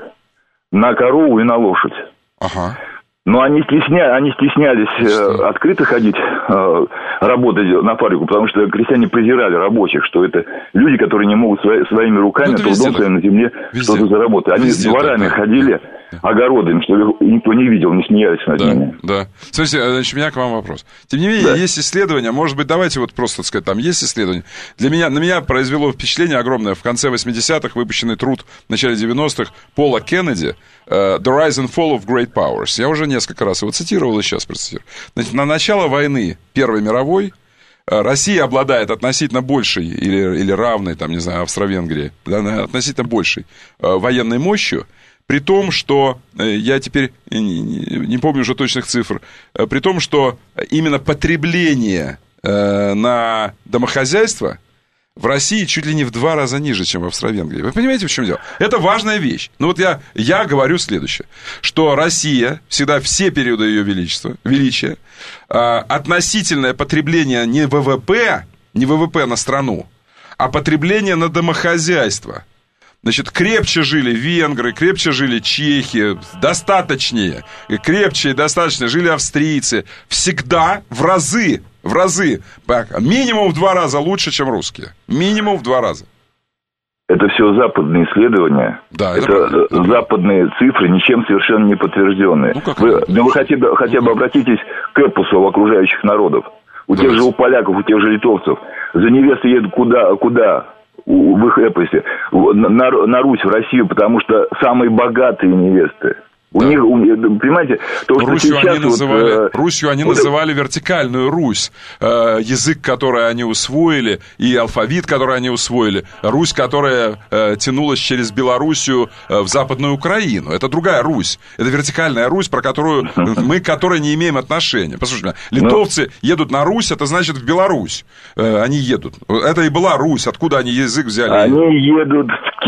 Speaker 19: на корову и на лошадь.
Speaker 1: Ага.
Speaker 19: Но они, стесня... они стеснялись э, открыто ходить, э, работать на фабрику, потому что крестьяне презирали рабочих, что это люди, которые не могут свои, своими руками, трудом своим на земле везде. Что-то заработать. Они везде, с дворами да, ходили, да. огородами, что их никто не видел, не смеялись над
Speaker 1: да,
Speaker 19: ними.
Speaker 1: Да. Слушайте, значит, у меня к вам вопрос. Тем не менее, да. есть исследования, может быть, давайте вот просто сказать, там есть исследования. Для меня, на меня произвело впечатление огромное в конце восьмидесятых выпущенный труд в начале девяностых Пола Кеннеди uh, «The Rise and Fall of Great Powers». Я уже несколько раз его цитировал и сейчас процитирую. Значит, на начало войны Первой мировой Россия обладает относительно большей или, или равной, там, не знаю, Австро-Венгрии, да, относительно большей э, военной мощью, при том, что, э, я теперь не, не помню уже точных цифр, э, при том, что именно потребление э, на домохозяйство в России чуть ли не в два раза ниже, чем в Австро-Венгрии. Вы понимаете, в чем дело? Это важная вещь. Ну вот я, я говорю следующее, что Россия, всегда все периоды ее величества, величия, э, относительное потребление не ВВП, не ВВП на страну, а потребление на домохозяйство. Значит, крепче жили венгры, крепче жили чехи, достаточнее, крепче и достаточно жили австрийцы. Всегда в разы, в разы, минимум в два раза лучше, чем русские. Минимум в два раза.
Speaker 19: Это все западные исследования. Да, это это западные цифры, ничем совершенно не подтвержденные. Ну, вы, да вы хотя бы, хотя бы обратитесь к эпосу окружающих народов. У Давайте. тех же у поляков, у тех же литовцев. За невестой едут куда, куда? В их эпосе. На, на Русь, в Россию, потому что самые богатые невесты. У да. них, у, понимаете, то, что
Speaker 1: Русью
Speaker 19: сейчас
Speaker 1: они называли,
Speaker 19: вот,
Speaker 1: Русью они вот называли вертикальную Русь, э, язык, который они усвоили, и алфавит, который они усвоили, Русь, которая э, тянулась через Белоруссию э, в Западную Украину. Это другая Русь, это вертикальная Русь, про которую мы, к которой не имеем отношения. Послушайте, литовцы едут на Русь, это значит в Беларусь. Э, они едут. Это и была Русь, откуда они язык взяли?
Speaker 19: Они едут в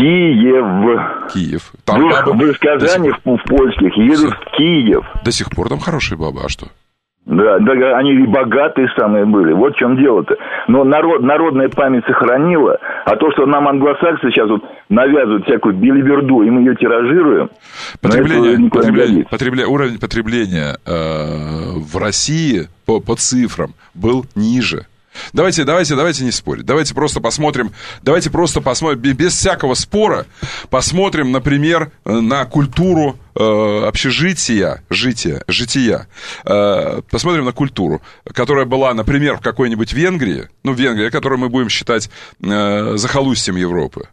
Speaker 19: Киев.
Speaker 1: Киев.
Speaker 19: Там в, бабы... в Сказани, в, в Польше. Едут в Киев.
Speaker 1: До сих пор там хорошие бабы, а что?
Speaker 19: Да, да, они и богатые самые были. Вот в чем дело-то. Но народ, народная память сохранила, а то, что нам англосаксы сейчас вот навязывают всякую билиберду, и мы ее тиражируем,
Speaker 1: потребление, потребление, потребление, уровень потребления э, в России по, по цифрам был ниже. Давайте, давайте, давайте не спорить. Давайте просто посмотрим, давайте просто посмотрим, без всякого спора, посмотрим, например, на культуру э, общежития, жития, жития. Э, посмотрим на культуру, которая была, например, в какой-нибудь Венгрии, ну, Венгрия, которую мы будем считать э, захолустьем Европы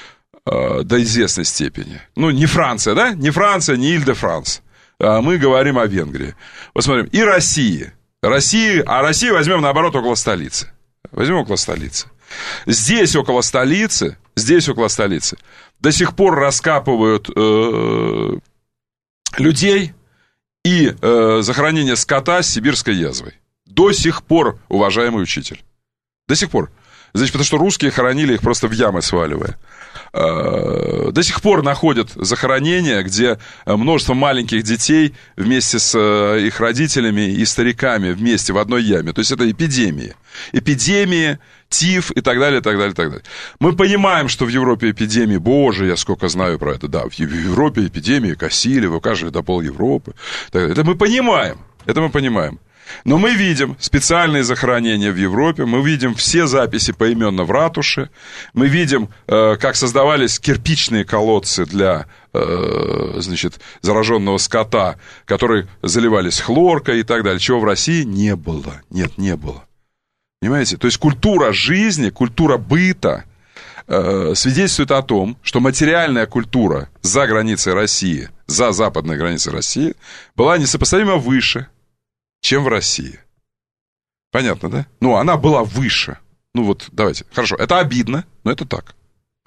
Speaker 1: э, до известной степени. Ну, не Франция, да? Не Франция, не Иль-де-Франс. А мы говорим о Венгрии. Посмотрим. И России. России, а Россию возьмем, наоборот, около столицы. Возьмем около столицы. Здесь, около столицы, здесь, около столицы, до сих пор раскапывают э, людей и э, захоронение скота с сибирской язвой. До сих пор, уважаемый учитель. До сих пор. Значит, потому что русские хоронили их просто в ямы сваливая. До сих пор находят захоронения, где множество маленьких детей вместе с их родителями и стариками вместе в одной яме. То есть это эпидемии. Эпидемии, тиф и так далее, и так далее, и так далее. Мы понимаем, что в Европе эпидемии, боже, я сколько знаю про это, да, в Европе эпидемии косили, выкаживали до пол Европы. Это мы понимаем, это мы понимаем. Но мы видим специальные захоронения в Европе, мы видим все записи поименно в ратуше, мы видим, э, как создавались кирпичные колодцы для, э, значит, зараженного скота, которые заливались хлоркой и так далее, чего в России не было. Нет, не было. Понимаете? То есть культура жизни, культура быта э, свидетельствует о том, что материальная культура за границей России, за западной границей России, была несопоставимо выше, чем в России. Понятно, да? Ну, она была выше. Ну, вот, давайте. Хорошо, это обидно, но это так.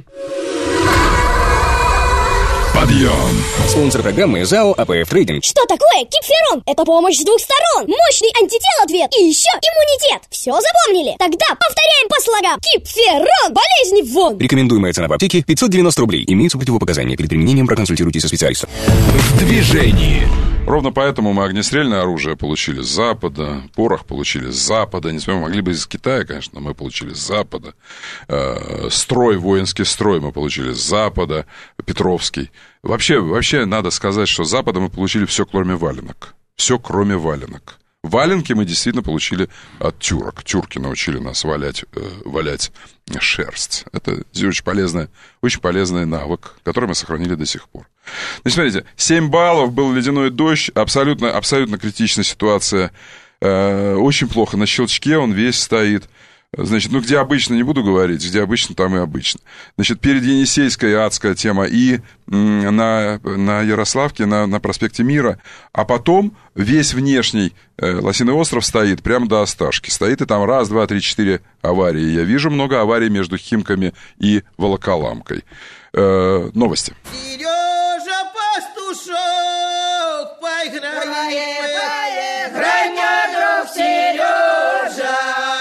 Speaker 8: Подъем. Спонсор программы ЗАО АПФ Трейдинг.
Speaker 9: Что такое Кипферон? Это помощь с двух сторон. Мощный антител-ответ и еще иммунитет. Все запомнили? Тогда повторяем по слогам. Кипферон. Болезни вон.
Speaker 8: Рекомендуемая цена в аптеке пятьсот девяносто рублей. Имеются противопоказания. Перед применением проконсультируйтесь со специалистом.
Speaker 17: В движении.
Speaker 1: Ровно поэтому мы огнестрельное оружие получили с Запада, порох получили с Запада. Не знаю, могли бы из Китая, конечно, но мы получили с Запада. Строй, воинский строй мы получили с Запада, Петровский. Вообще, вообще надо сказать, что с Запада мы получили все, кроме валенок. Все, кроме валенок. Валенки мы действительно получили от тюрок. Тюрки научили нас валять, э, валять шерсть. Это очень полезный, очень полезный навык, который мы сохранили до сих пор. Значит, смотрите, семь баллов, был ледяной дождь, абсолютно, абсолютно критичная ситуация. Э, очень плохо, на щелчке он весь стоит. Значит, ну, где обычно, не буду говорить, где обычно, там и обычно. Значит, перед Енисейской адская тема и на, на Ярославке, на, на проспекте Мира, а потом весь внешний э, Лосиный остров стоит прямо до Осташки. Стоит и там раз, два, три, четыре аварии. Я вижу много аварий между Химками и Волоколамкой. Э, новости.
Speaker 10: Сережа Пастушок, поиграй, поиграй, мой друг Сережа.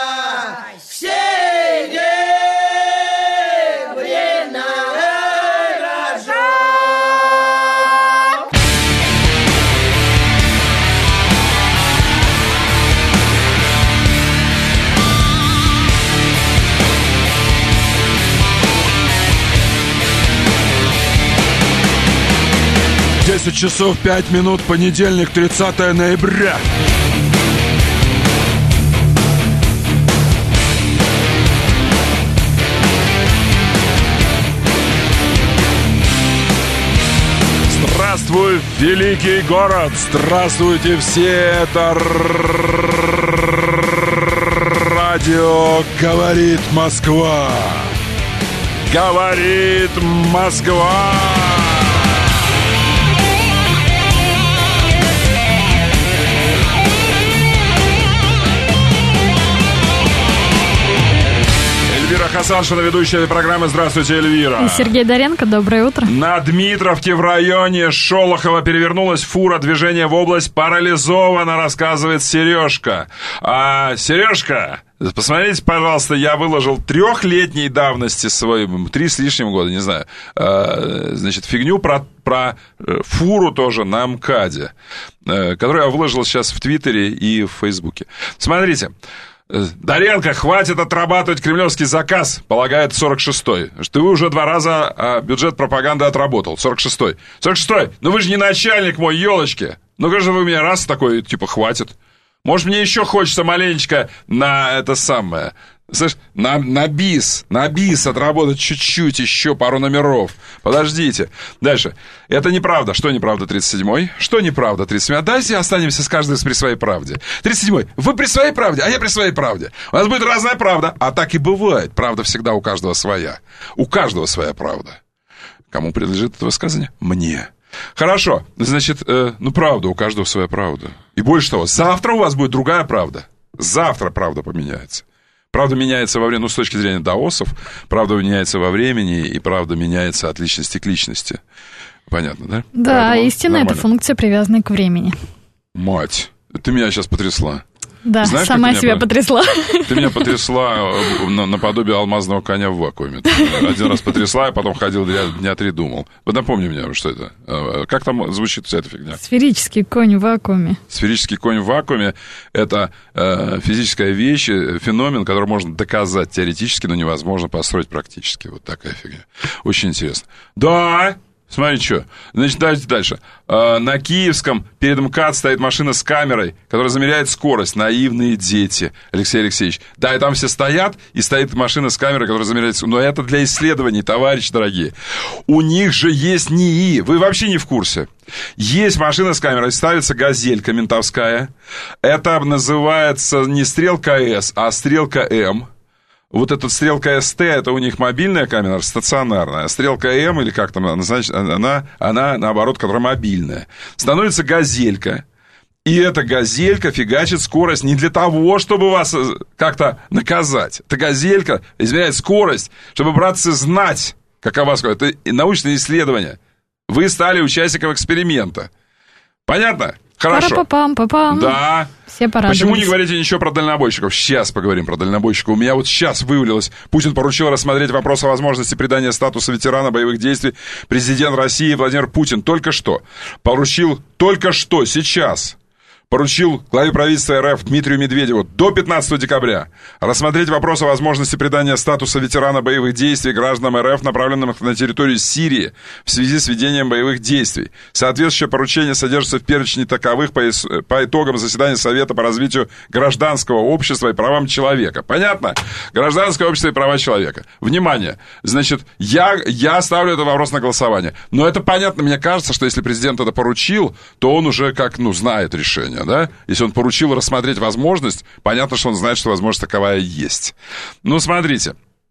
Speaker 1: десять часов пять минут, понедельник, тридцатое ноября. Здравствуй, великий город! Здравствуйте все! Это радио «Говорит Москва». Говорит Москва! Эльвира Хасаншина, ведущая этой программы. Здравствуйте, Эльвира.
Speaker 2: И Сергей Доренко, доброе утро.
Speaker 1: На Дмитровке в районе Шолохова перевернулась фура. Движение в область парализовано, рассказывает Сережка. А, Сережка, посмотрите, пожалуйста, я выложил трехлетней давности свой, три с лишним года, не знаю, а, значит, фигню про, про фуру тоже на МКАДе, которую я выложил сейчас в Твиттере и в Фейсбуке. Смотрите. Доренко, хватит отрабатывать кремлевский заказ, полагает сорок шестой. Что вы уже два раза а, бюджет пропаганды отработал. сорок шестой. сорок шестой, ну вы же не начальник мой, елочки. Ну как же вы меня раз такой, типа, хватит. Может, мне еще хочется маленечко на это самое... Слышь, на, на бис, на бис отработать чуть-чуть, еще пару номеров. Подождите. Дальше. Это неправда. Что неправда, тридцать седьмой? Что неправда, тридцать седьмой? Давайте останемся с каждым при своей правде. тридцать седьмой. Вы при своей правде, а я при своей правде. У нас будет разная правда. А так и бывает. Правда всегда у каждого своя. У каждого своя правда. Кому принадлежит это высказывание? Мне. Хорошо. Значит, э, ну правда, у каждого своя правда. И больше того, завтра у вас будет другая правда. Завтра правда поменяется. Правда меняется во время, ну, с точки зрения даосов, правда меняется во времени, и правда меняется от личности к личности. Понятно, да?
Speaker 2: Да, правда, истина — это функция, привязанная к времени.
Speaker 1: Мать, ты меня сейчас потрясла.
Speaker 2: Да,
Speaker 1: знаешь,
Speaker 2: сама себя по... потрясла.
Speaker 1: Ты меня потрясла наподобие алмазного коня в вакууме. Один раз потрясла, а потом ходил дня три, думал. Напомни мне, что это. Как там звучит вся эта фигня?
Speaker 2: Сферический конь в вакууме.
Speaker 1: Сферический конь в вакууме — это э, физическая вещь, феномен, который можно доказать теоретически, но невозможно построить практически. Вот такая фигня. Очень интересно. Да! Смотри, что. Значит, давайте дальше. Э, на Киевском перед МКАД стоит машина с камерой, которая замеряет скорость. Наивные дети, Алексей Алексеевич. Да, и там все стоят, и стоит машина с камерой, которая замеряет скорость. Но это для исследований, товарищи дорогие. У них же есть НИИ. Вы вообще не в курсе. Есть машина с камерой, ставится газелька ментовская. Это называется не стрелка С, а стрелка М. Вот эта стрелка СТ, это у них мобильная камера, стационарная. Стрелка М, или как там она, значит, она, она, наоборот, которая мобильная. Становится газелька. И эта газелька фигачит скорость не для того, чтобы вас как-то наказать. Эта газелька измеряет скорость, чтобы, братцы, знать, какова скорость. Это научное исследование. Вы стали участником эксперимента. Понятно? Хорошо.
Speaker 2: Пара-па-пам-па-пам.
Speaker 1: Да.
Speaker 2: Все порадовались.
Speaker 1: Почему не говорите ничего про дальнобойщиков? Сейчас поговорим про дальнобойщиков. У меня вот сейчас вывалилось. Путин поручил рассмотреть вопрос о возможности придания статуса ветерана боевых действий. Президент России Владимир Путин только что поручил, только что, сейчас... поручил главе правительства РФ Дмитрию Медведеву до пятнадцатого декабря рассмотреть вопрос о возможности придания статуса ветерана боевых действий гражданам РФ, направленным на территорию Сирии в связи с ведением боевых действий. Соответствующее поручение содержится в перечне таковых по, по итогам заседания Совета по развитию гражданского общества и правам человека. Понятно? Гражданское общество и права человека. Внимание! Значит, я, я ставлю этот вопрос на голосование. Но это понятно. Мне кажется, что если президент это поручил, то он уже как, ну, знает решение. Да? Если он поручил рассмотреть возможность, понятно, что он знает, что возможность таковая есть. Ну, смотрите.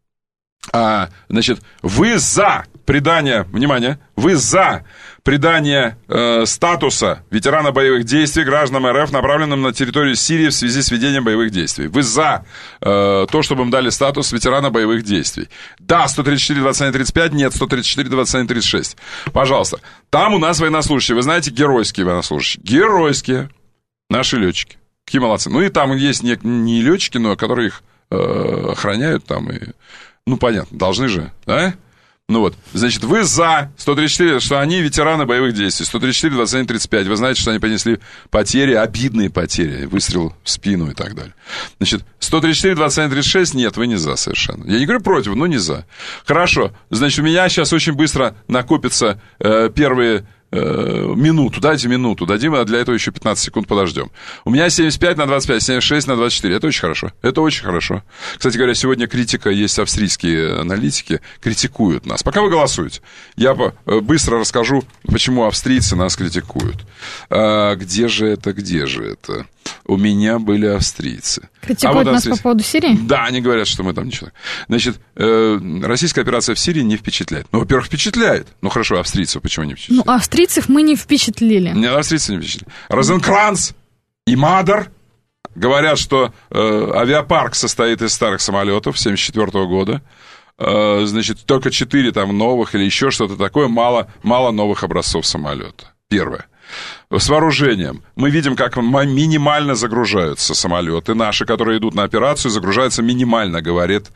Speaker 1: А, значит, вы за придание, внимание, вы за придание э, статуса ветерана боевых действий гражданам РФ, направленным на территорию Сирии в связи с ведением боевых действий. Вы за э, то, чтобы им дали статус ветерана боевых действий. Да, сто тридцать четыре двадцать один тридцать пять, нет, сто тридцать четыре двадцать один тридцать шесть. Пожалуйста. Там у нас военнослужащие, вы знаете, геройские военнослужащие. Геройские. Наши летчики. Какие молодцы. Ну и там есть не, не летчики, но которые их э, охраняют там и... Ну, понятно, должны же, да? Ну вот, значит, вы за сто тридцать четыре, что они ветераны боевых действий. сто тридцать четыре двадцать один тридцать пять. Вы знаете, что они понесли потери, обидные потери, выстрел в спину и так далее. Значит, сто тридцать четыре двадцать один тридцать шесть, нет, вы не за совершенно. Я не говорю против, но не за. Хорошо, значит, у меня сейчас очень быстро накопятся э, первые... минуту, дайте минуту, дадим, а для этого еще пятнадцать секунд подождем. У меня семьдесят пять на двадцать пять, семьдесят шесть на двадцать четыре. Это очень хорошо. Это очень хорошо. Кстати говоря, сегодня критика, есть австрийские аналитики, критикуют нас. Пока вы голосуете, я быстро расскажу, почему австрийцы нас критикуют. А, где же это, где же это? У меня были австрийцы.
Speaker 2: Критикуют а вот нас австрийцы... по поводу Сирии?
Speaker 1: Да, они говорят, что мы там ничего. Значит, э, российская операция в Сирии не впечатляет. Ну, во-первых, впечатляет. Ну, хорошо, австрийцев почему не впечатляет?
Speaker 2: Ну, австрийцев мы не впечатлили.
Speaker 1: Нет, австрийцев не впечатлили. Розенкранц и Мадер говорят, что э, авиапарк состоит из старых самолетов семьдесят четвёртого года. Э, значит, только четыре там новых или еще что-то такое. Мало, мало новых образцов самолета. Первое. С вооружением. Мы видим, как минимально загружаются самолеты наши, которые идут на операцию, загружаются минимально, говорят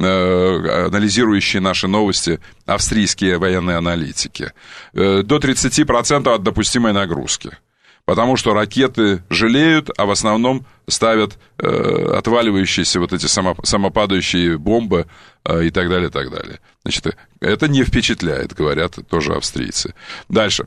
Speaker 1: э, анализирующие наши новости австрийские военные аналитики. Э, до тридцать процентов от допустимой нагрузки. Потому что ракеты жалеют, а в основном ставят э, отваливающиеся вот эти само, самопадающие бомбы э, и так далее, и так далее. Значит, это не впечатляет, говорят тоже австрийцы. Дальше.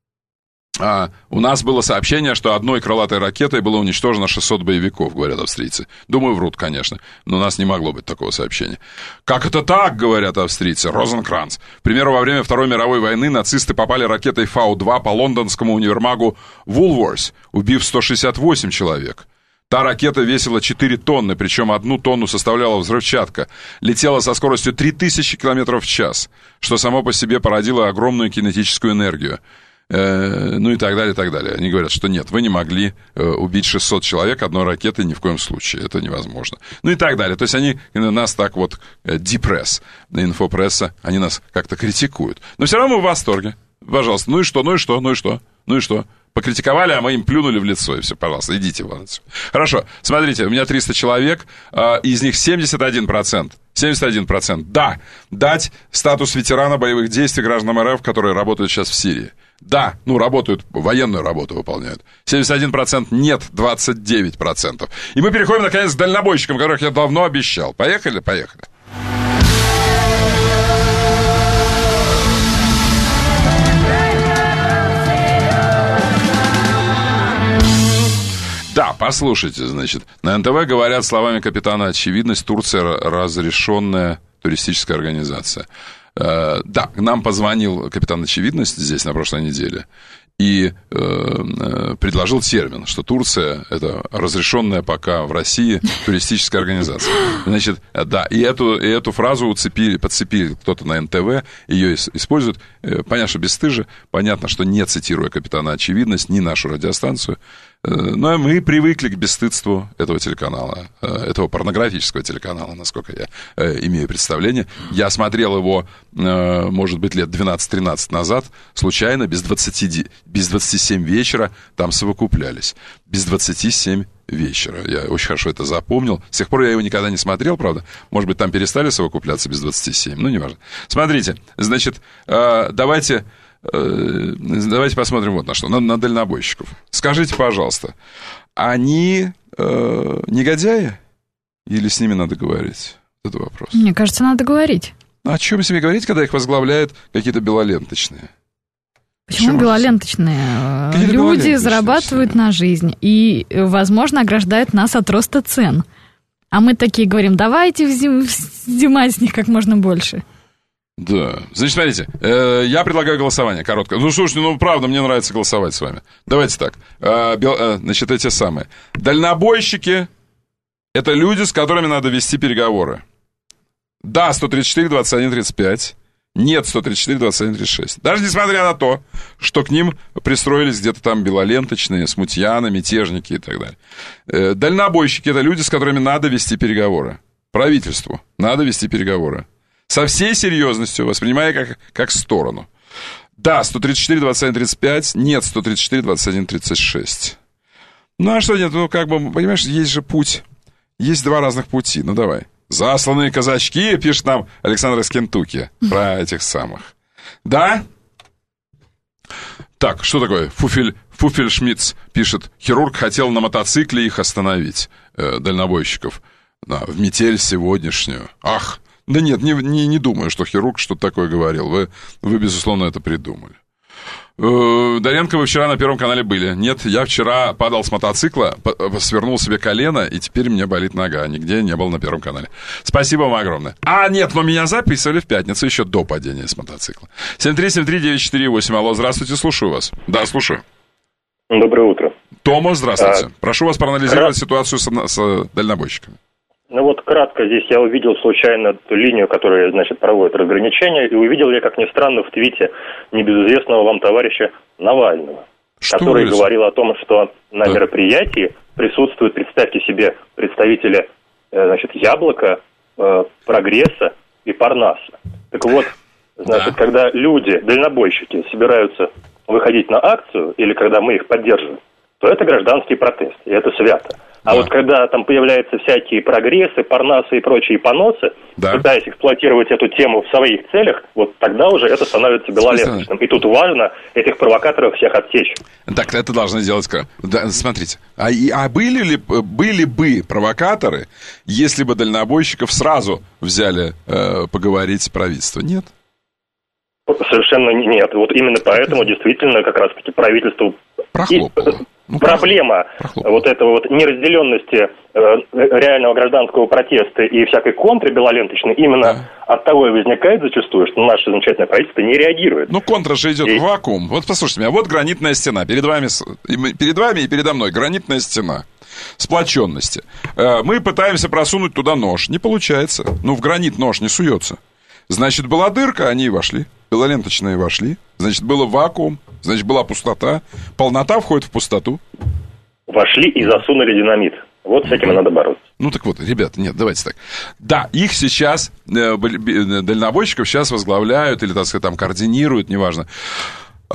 Speaker 1: А, у нас было сообщение, что одной крылатой ракетой было уничтожено шестьсот боевиков, говорят австрийцы. Думаю, врут, конечно, но у нас не могло быть такого сообщения. Как это так, говорят австрийцы? Розенкранц. К примеру, во время Второй мировой войны нацисты попали ракетой Фау два по лондонскому универмагу Woolworths, убив сто шестьдесят восемь человек. Та ракета весила четыре тонны, причем одну тонну составляла взрывчатка. Летела со скоростью три тысячи километров в час, что само по себе породило огромную кинетическую энергию. Ну и так далее, и так далее. Они говорят, что нет, вы не могли убить шестьсот человек одной ракетой ни в коем случае. Это невозможно. Ну и так далее. То есть они нас так вот, депресс, инфопресса, они нас как-то критикуют. Но все равно мы в восторге. Пожалуйста, ну и что, ну и что, ну и что, ну и что? Покритиковали, а мы им плюнули в лицо, и все, пожалуйста, идите вон отсюда. Хорошо, смотрите, у меня триста человек, из них семьдесят один процент. семьдесят один процент. Да, дать статус ветерана боевых действий гражданам РФ, которые работают сейчас в Сирии. Да, ну, работают, военную работу выполняют. семьдесят один процент нет, двадцать девять процентов. И мы переходим, наконец, к дальнобойщикам, которых я давно обещал. Поехали? Поехали. Да, послушайте, значит, на эн тэ вэ говорят словами капитана «Очевидность», Турция разрешенная туристическая организация. Э, да, нам позвонил капитан «Очевидность» здесь на прошлой неделе и э, предложил термин, что Турция – это разрешенная пока в России туристическая организация. Значит, да, и эту, и эту фразу уцепили, подцепили кто-то на эн тэ вэ, ее используют. Понятно, что бесстыже, понятно, что не цитируя капитана «Очевидность», ни нашу радиостанцию, Но мы привыкли к бесстыдству этого телеканала, этого порнографического телеканала, насколько я имею представление. Я смотрел его, может быть, лет двенадцать-тринадцать назад, случайно, без двадцати, без двадцати семи вечера, там совокуплялись. Без двадцати семи вечера. Я очень хорошо это запомнил. С тех пор я его никогда не смотрел, правда. Может быть, там перестали совокупляться без двадцати семи. Ну, неважно. Смотрите, значит, давайте... Давайте посмотрим вот на что, на, на дальнобойщиков. Скажите, пожалуйста, они э, негодяи? Или с ними надо говорить? Это вопрос.
Speaker 2: Мне кажется, надо говорить.
Speaker 1: А о чем себе говорить, когда их возглавляют какие-то белоленточные?
Speaker 2: Почему Почему белоленточные? Люди белоленточные зарабатывают на жизнь и, возможно, ограждают нас от роста цен. А мы такие говорим, давайте взимать с них как можно больше.
Speaker 1: Да. Значит, смотрите, э, я предлагаю голосование короткое. Ну, слушайте, ну, правда, мне нравится голосовать с вами. Давайте так. Э, бел, э, значит, эти самые. Дальнобойщики — это люди, с которыми надо вести переговоры. Да, сто тридцать четыре, двадцать один, тридцать пять. Нет, сто тридцать четыре, двадцать один, тридцать шесть. Даже несмотря на то, что к ним пристроились где-то там белоленточные, смутьяны, мятежники и так далее. Э, дальнобойщики — это люди, с которыми надо вести переговоры. Правительству надо вести переговоры. Со всей серьезностью, воспринимая как, как сторону. Да, сто тридцать четыре, двадцать один, тридцать пять. Нет, сто тридцать четыре, двадцать один, тридцать шесть. Ну, а что нет? Ну, как бы, понимаешь, есть же путь. Есть два разных пути. Ну, давай. Засланные казачки, пишет нам Александр из Кентукки. Про этих самых. Да? Так, что такое? Фуфель, Фуфель Шмидц пишет. Хирург хотел на мотоцикле их остановить, э, дальнобойщиков. Да, в метель сегодняшнюю. Ах! Да нет, не, не, не думаю, что хирург что-то такое говорил. Вы, вы, безусловно, это придумали. Э, Доренко, вы вчера на Первом канале были. Нет, я вчера падал с мотоцикла, свернул себе колено, и теперь мне болит нога. Нигде не был на Первом канале. Спасибо вам огромное. А, нет, но меня записывали в пятницу еще до падения с мотоцикла. семь три семь три девять четыре восемь. Алло, здравствуйте, слушаю вас. Да, слушаю.
Speaker 20: Доброе утро.
Speaker 1: Тома, здравствуйте. А, Прошу вас проанализировать Рад... ситуацию с, с дальнобойщиками.
Speaker 20: Ну вот кратко здесь я увидел случайно ту линию, которая, значит, проводит разграничение, и увидел я, как ни странно, в твите небезызвестного вам товарища Навального, что который это? говорил о том, что на да. мероприятии присутствуют, представьте себе, представители, значит, Яблока, Прогресса и Парнаса. Так вот, значит, да. когда люди, дальнобойщики, собираются выходить на акцию, или когда мы их поддерживаем, то это гражданский протест, и это свято. А да. вот когда там появляются всякие прогрессы, парнасы и прочие поносы, да. пытаясь эксплуатировать эту тему в своих целях, вот тогда уже это становится белоленточным. И тут важно этих провокаторов всех отсечь.
Speaker 1: Так, это должны сделать... Да, смотрите, а, а были ли были бы провокаторы, если бы дальнобойщиков сразу взяли э, поговорить с правительством? Нет?
Speaker 20: Совершенно нет. Вот именно поэтому действительно как раз-таки правительству...
Speaker 1: Прохлопало.
Speaker 20: Ну, проблема прохлопало. вот этого вот неразделенности э, реального гражданского протеста и всякой контры белоленточной именно да. от того и возникает зачастую, что наше замечательное правительство не реагирует.
Speaker 1: Ну, контра же идет и... в вакуум. Вот послушайте меня, вот гранитная стена. Перед вами, перед вами и передо мной гранитная стена сплоченности. Э, мы пытаемся просунуть туда нож. Не получается. Ну, в гранит нож не суется. Значит, была дырка, они и вошли. Белоленточные вошли. Значит, был вакуум. Значит, была пустота. Полнота входит в пустоту.
Speaker 20: Вошли и засунули динамит. Вот с этим и надо бороться.
Speaker 1: Ну, так вот, ребята, нет, давайте так. Да, их сейчас, э, дальнобойщиков сейчас возглавляют, или, так сказать, там, координируют, неважно, э,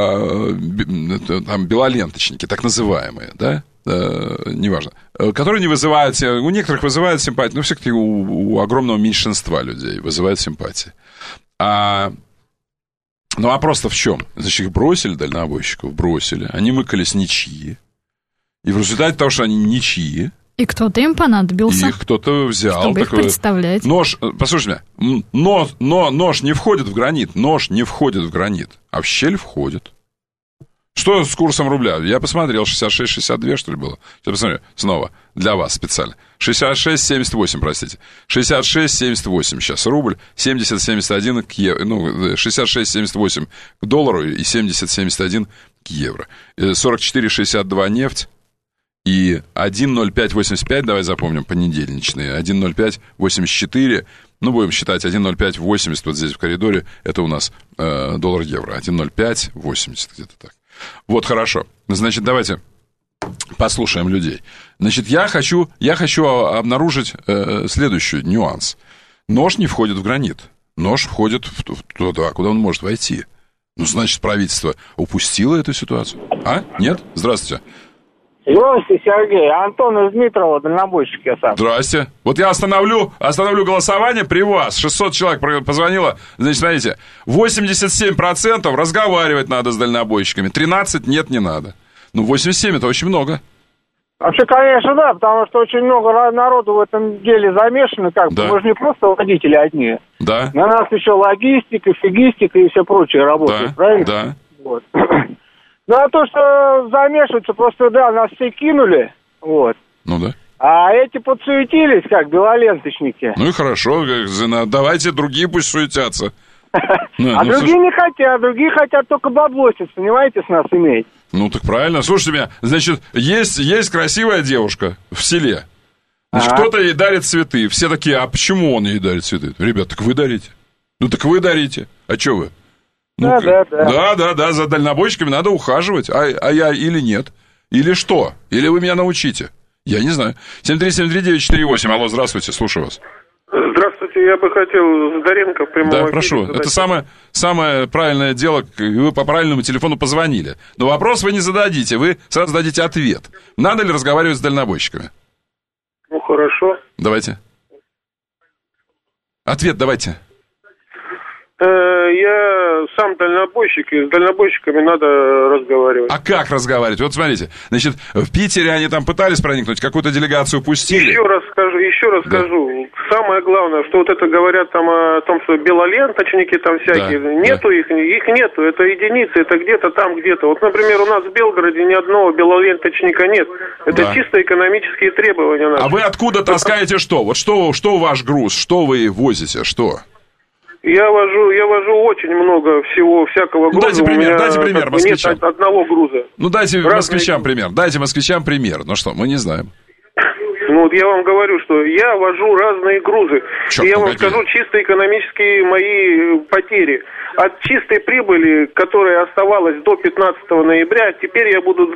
Speaker 1: там, белоленточники, так называемые, да? Э, неважно, которые не вызывают, у некоторых вызывают симпатию, но все-таки у, у огромного меньшинства людей вызывают симпатии. А, ну, а просто в чем? Значит, их бросили, дальнобойщиков, бросили, они мыкались ничьи, и в результате того, что они ничьи,
Speaker 2: и кто-то им понадобился.
Speaker 1: Их кто-то взял.
Speaker 2: Чтобы
Speaker 1: такой,
Speaker 2: их представлять.
Speaker 1: Нож, послушайте меня, но, но нож не входит в гранит, нож не входит в гранит, а в щель входит. Что с курсом рубля? Я посмотрел, шестьдесят шесть шестьдесят два, что ли, было? Сейчас посмотрю, снова, для вас специально. шестьдесят шесть семьдесят восемь, простите. шестьдесят шесть семьдесят восемь сейчас рубль, семьдесят семьдесят один к евро. Ну, шестьдесят шесть семьдесят восемь к доллару и семьдесят семьдесят один к евро. сорок четыре шестьдесят два нефть и один ноль пять восемьдесят пять, давай запомним, понедельничные. один ноль пять восемьдесят четыре, ну, будем считать, один ноль пять восемьдесят вот здесь в коридоре, это у нас э, доллар-евро. один ноль пять восемьдесят где-то так. Вот, хорошо. Значит, давайте послушаем людей. Значит, я хочу, я хочу обнаружить э, следующий нюанс. Нож не входит в гранит. Нож входит в, в туда, куда он может войти. Ну, значит, правительство упустило эту ситуацию. А? Нет? Здравствуйте.
Speaker 21: Здравствуйте, Сергей. Антон из Дмитрова, дальнобойщик я сам.
Speaker 1: Здрасте. Вот я остановлю, остановлю голосование при вас. шестьсот человек позвонило. Значит, смотрите, восемьдесят семь процентов разговаривать надо с дальнобойщиками. тринадцать нет, не надо. Ну, восемьдесят семь это очень много.
Speaker 21: Вообще, конечно, да, потому что очень много народу в этом деле замешано. Как
Speaker 1: да.
Speaker 21: бы. Мы же не просто водители одни.
Speaker 1: Да.
Speaker 21: На нас еще логистика, фигистика и все прочее работает,
Speaker 1: да.
Speaker 21: правильно?
Speaker 1: Да.
Speaker 21: Вот. Ну, а то, что замешиваются, просто, да, нас все кинули, вот.
Speaker 1: Ну, да.
Speaker 21: А эти подсуетились, как белоленточники.
Speaker 1: Ну, и хорошо, давайте другие пусть суетятся.
Speaker 21: А другие не хотят, другие хотят только баблосить, понимаете, с нас иметь.
Speaker 1: Ну, так правильно. Слушайте меня, значит, есть, есть красивая девушка в селе. Значит, кто-то ей дарит цветы. Все такие, а почему он ей дарит цветы? Ребят, так вы дарите. Ну, так вы дарите. А что вы? Ну,
Speaker 21: да, да, да.
Speaker 1: Да, да, да, за дальнобойщиками надо ухаживать. А, а я или нет? Или что? Или вы меня научите? Я не знаю. семь три семь три девять четыре восемь. Алло, здравствуйте, слушаю вас.
Speaker 5: Здравствуйте, я бы хотел Задоренко в прямом
Speaker 1: Да,
Speaker 5: эфире
Speaker 1: прошу.
Speaker 5: задать.
Speaker 1: Это самое, самое правильное дело, вы по правильному телефону позвонили. Но вопрос вы не зададите, вы сразу дадите ответ. Надо ли разговаривать с дальнобойщиками?
Speaker 5: Ну, хорошо.
Speaker 1: Давайте. Ответ давайте.
Speaker 5: Я сам дальнобойщик, и с дальнобойщиками надо разговаривать.
Speaker 1: А как разговаривать? Вот смотрите, значит, в Питере они там пытались проникнуть, какую-то делегацию пустили.
Speaker 5: Еще раз скажу, еще раз
Speaker 1: да.
Speaker 5: скажу. Самое главное, что вот это говорят там о том, что белоленточники там всякие. Да. Нету да. их, их нету, это единицы, это где-то там, где-то. Вот, например, у нас в Белгороде ни одного белоленточника нет. Это да. чисто экономические требования наши.
Speaker 1: А вы откуда таскаете что? Вот что, что ваш груз, что вы возите, что?
Speaker 5: Я вожу, я вожу очень много всего, всякого груза.
Speaker 1: Дайте пример,
Speaker 5: у меня,
Speaker 1: дайте пример москвичам.
Speaker 5: Нет одного груза.
Speaker 1: Ну, дайте
Speaker 5: Разные...
Speaker 1: москвичам пример, дайте москвичам пример. Ну что, мы не знаем.
Speaker 5: Ну, вот я вам говорю, что я вожу разные грузы.
Speaker 1: Черт,
Speaker 5: и я вам
Speaker 1: какие?
Speaker 5: скажу чисто экономические мои потери. От чистой прибыли, которая оставалась до пятнадцатого ноября, теперь я буду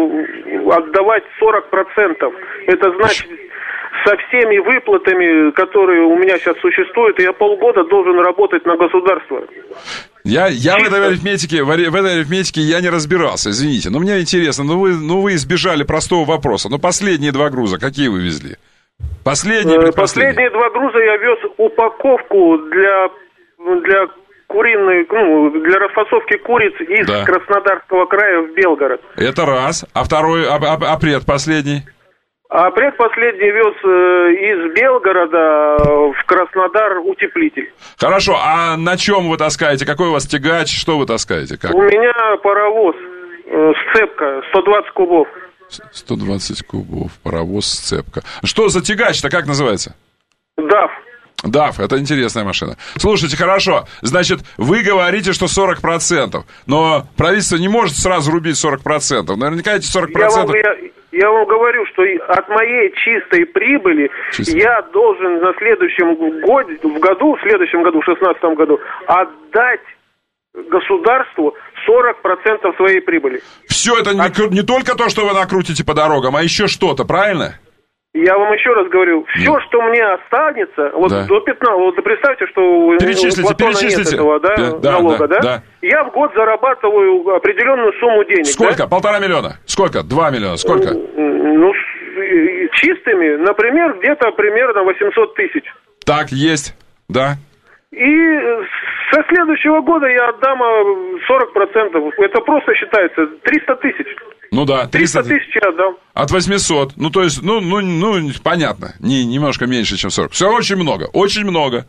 Speaker 5: отдавать сорок процентов. Это значит... Со всеми выплатами, которые у меня сейчас существуют, я полгода должен работать на государство.
Speaker 1: Я, я в этой арифметике, в этой арифметике я не разбирался, извините. Но мне интересно, ну вы, ну вы избежали простого вопроса. Но последние два груза какие вы везли? Последние,
Speaker 5: Последние два груза я вез упаковку для, для куриной, ну, для расфасовки куриц из да. Краснодарского края в Белгород.
Speaker 1: Это раз. А второй, а, а, а предпоследний?
Speaker 5: А предпоследний вез из Белгорода в Краснодар утеплитель.
Speaker 1: Хорошо, а на чем вы таскаете? Какой у вас тягач? Что вы таскаете? Как?
Speaker 5: У меня паровоз, сцепка, сто двадцать кубов.
Speaker 1: сто двадцать кубов, паровоз, сцепка. Что за тягач-то, как называется?
Speaker 5: даф.
Speaker 1: даф, это интересная машина. Слушайте, хорошо, значит, вы говорите, что сорок процентов, но правительство не может сразу рубить сорок процентов. Наверняка эти сорок процентов...
Speaker 5: Я вам, я, я вам говорю, что от моей чистой прибыли Чисто. я должен на следующем году, в году, в следующем году, в шестнадцатом году, отдать государству сорок процентов своей прибыли.
Speaker 1: Все это не, От... не только то, что вы накрутите по дорогам, а еще что-то, правильно?
Speaker 5: Я вам еще раз говорю, все, да. что мне останется, вот да. до пятнадцатого, вот представьте, что
Speaker 1: перечислите, перечислите.
Speaker 5: нет этого, да,
Speaker 1: да,
Speaker 5: налога,
Speaker 1: да,
Speaker 5: да?
Speaker 1: да?
Speaker 5: Я в год зарабатываю определенную сумму денег.
Speaker 1: Сколько?
Speaker 5: Да?
Speaker 1: Полтора миллиона? Сколько? Два миллиона? Сколько?
Speaker 5: Ну, чистыми, например, где-то примерно восемьсот тысяч.
Speaker 1: Так, есть, да.
Speaker 5: И со следующего года я отдам сорок процентов. Это просто считается триста тысяч.
Speaker 1: Ну да,
Speaker 5: триста тысяч я отдам.
Speaker 1: От восьмисот. Ну, то есть, ну, ну, ну понятно. Не, немножко меньше, чем сорок. Все очень много, очень много.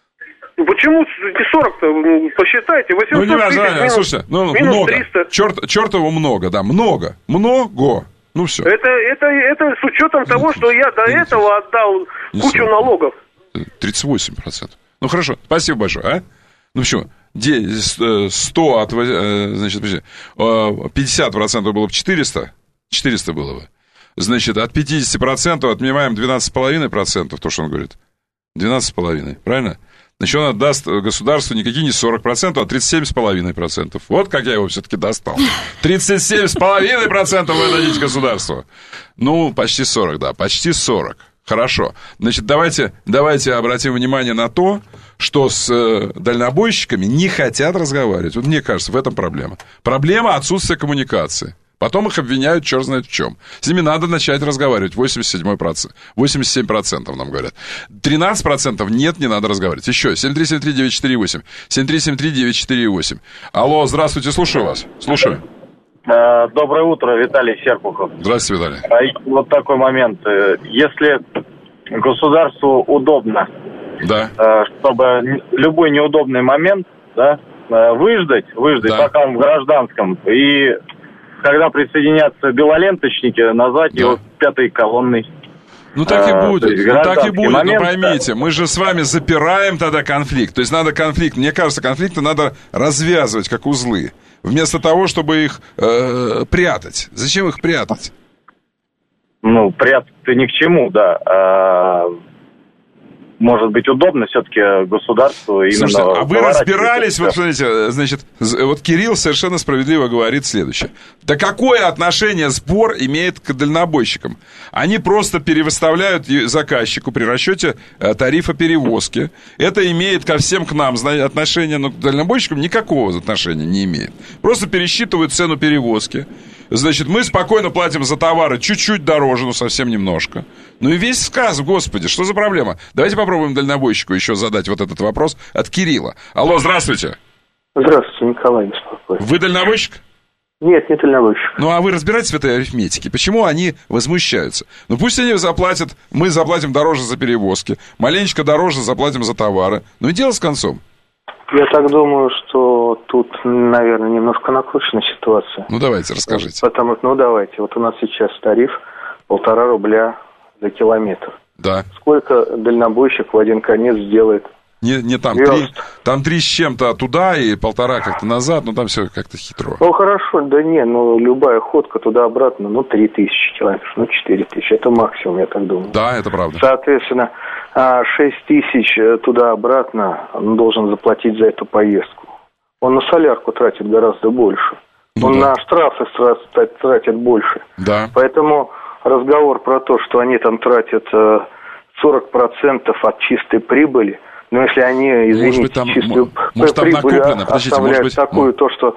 Speaker 5: Почему сорок-то? Посчитайте. восемьсот
Speaker 1: ну, не
Speaker 5: тысяч минус,
Speaker 1: слушайте, ну,
Speaker 5: минус
Speaker 1: много.
Speaker 5: триста.
Speaker 1: Черт, чертову много, да, много. Много. Ну, все.
Speaker 5: Это, это, это с учетом того, что я до этого отдал кучу налогов.
Speaker 1: тридцать восемь процентов. Ну, хорошо, спасибо большое, а? Ну, почему? сто от, значит, пятьдесят процентов было бы четыреста, четыреста было бы. Значит, от пятьдесят процентов отнимаем двенадцать целых пять десятых процента, то, что он говорит. двенадцать целых пять десятых, правильно? значит, он отдаст государству никакие не сорок процентов, а тридцать семь целых пять десятых процента. Вот как я его все-таки достал. тридцать семь целых пять десятых процента вы дадите государству. Ну, почти сорок, да, почти сорок. Хорошо. Значит, давайте, давайте обратим внимание на то, что с э, дальнобойщиками не хотят разговаривать. Вот мне кажется, в этом проблема. Проблема отсутствия коммуникации. Потом их обвиняют черт знает в чем. С ними надо начать разговаривать. восемьдесят семь процентов, восемьдесят семь процентов нам говорят. тринадцать процентов нет, не надо разговаривать. Еще семь три семь три девять четыре восемь. семь три семь три девять четыре восемь. Алло, здравствуйте, слушаю вас. Слушаю.
Speaker 3: Доброе утро, Виталий Серпухов.
Speaker 1: Здравствуйте, Виталий.
Speaker 3: Вот такой момент. Если государству удобно,
Speaker 1: да,
Speaker 3: чтобы любой неудобный момент, да, выждать, выждать, да, пока он в гражданском, и когда присоединятся белоленточники, назвать, да, его пятой колонной.
Speaker 1: Ну так и будет, ну так и будет,
Speaker 3: момент,
Speaker 1: но поймите, мы же с вами запираем тогда конфликт. То есть надо конфликт, мне кажется, конфликты надо развязывать, как узлы, вместо того, чтобы их э, прятать. Зачем их прятать?
Speaker 3: Ну, прятать-то ни к чему, да. А, может быть, удобно все-таки государству именно...
Speaker 1: Слушайте, а вы разбирались, вот смотрите, значит, вот Кирилл совершенно справедливо говорит следующее. Да какое отношение спор имеет к дальнобойщикам? Они просто перевыставляют заказчику при расчете тарифа перевозки. Это имеет ко всем к нам отношение, но к дальнобойщикам никакого отношения не имеет. Просто пересчитывают цену перевозки. Значит, мы спокойно платим за товары чуть-чуть дороже, ну совсем немножко. Ну и весь сказ, господи, что за проблема? Давайте попробуем дальнобойщику еще задать вот этот вопрос от Кирилла. Алло, здравствуйте.
Speaker 22: Здравствуйте, Николай беспокоит.
Speaker 1: Вы дальнобойщик?
Speaker 22: Нет, не дальнобойщик.
Speaker 1: Ну а вы разбираетесь в этой арифметике? Почему они возмущаются? Ну пусть они заплатят, мы заплатим дороже за перевозки, маленечко дороже заплатим за товары. Ну и дело с концом.
Speaker 22: Я так думаю, что тут, наверное, немножко накручена ситуация.
Speaker 1: Ну, давайте, расскажите.
Speaker 22: Потому что, ну, давайте, вот у нас сейчас тариф полтора рубля за километр.
Speaker 1: Да.
Speaker 22: Сколько дальнобойщик в один конец сделает?
Speaker 1: Не, не там, три, там три с чем-то туда и полтора как-то назад, ну, там все как-то хитро.
Speaker 22: Ну, хорошо, да не, ну, любая ходка туда-обратно, ну, три тысячи километров, ну, четыре тысячи, это максимум, я так думаю.
Speaker 1: Да, это правда.
Speaker 22: Соответственно, шесть тысяч туда-обратно он должен заплатить за эту поездку. Он на солярку тратит гораздо больше. Ну, он да. на штрафы тратит больше.
Speaker 1: Да.
Speaker 22: Поэтому разговор про то, что они там тратят сорок процентов от чистой прибыли, но если они, извините,
Speaker 1: быть, там,
Speaker 22: чистую
Speaker 1: может, там
Speaker 22: прибыль
Speaker 1: накоплено,
Speaker 22: оставляют
Speaker 1: быть...
Speaker 22: такую, то, что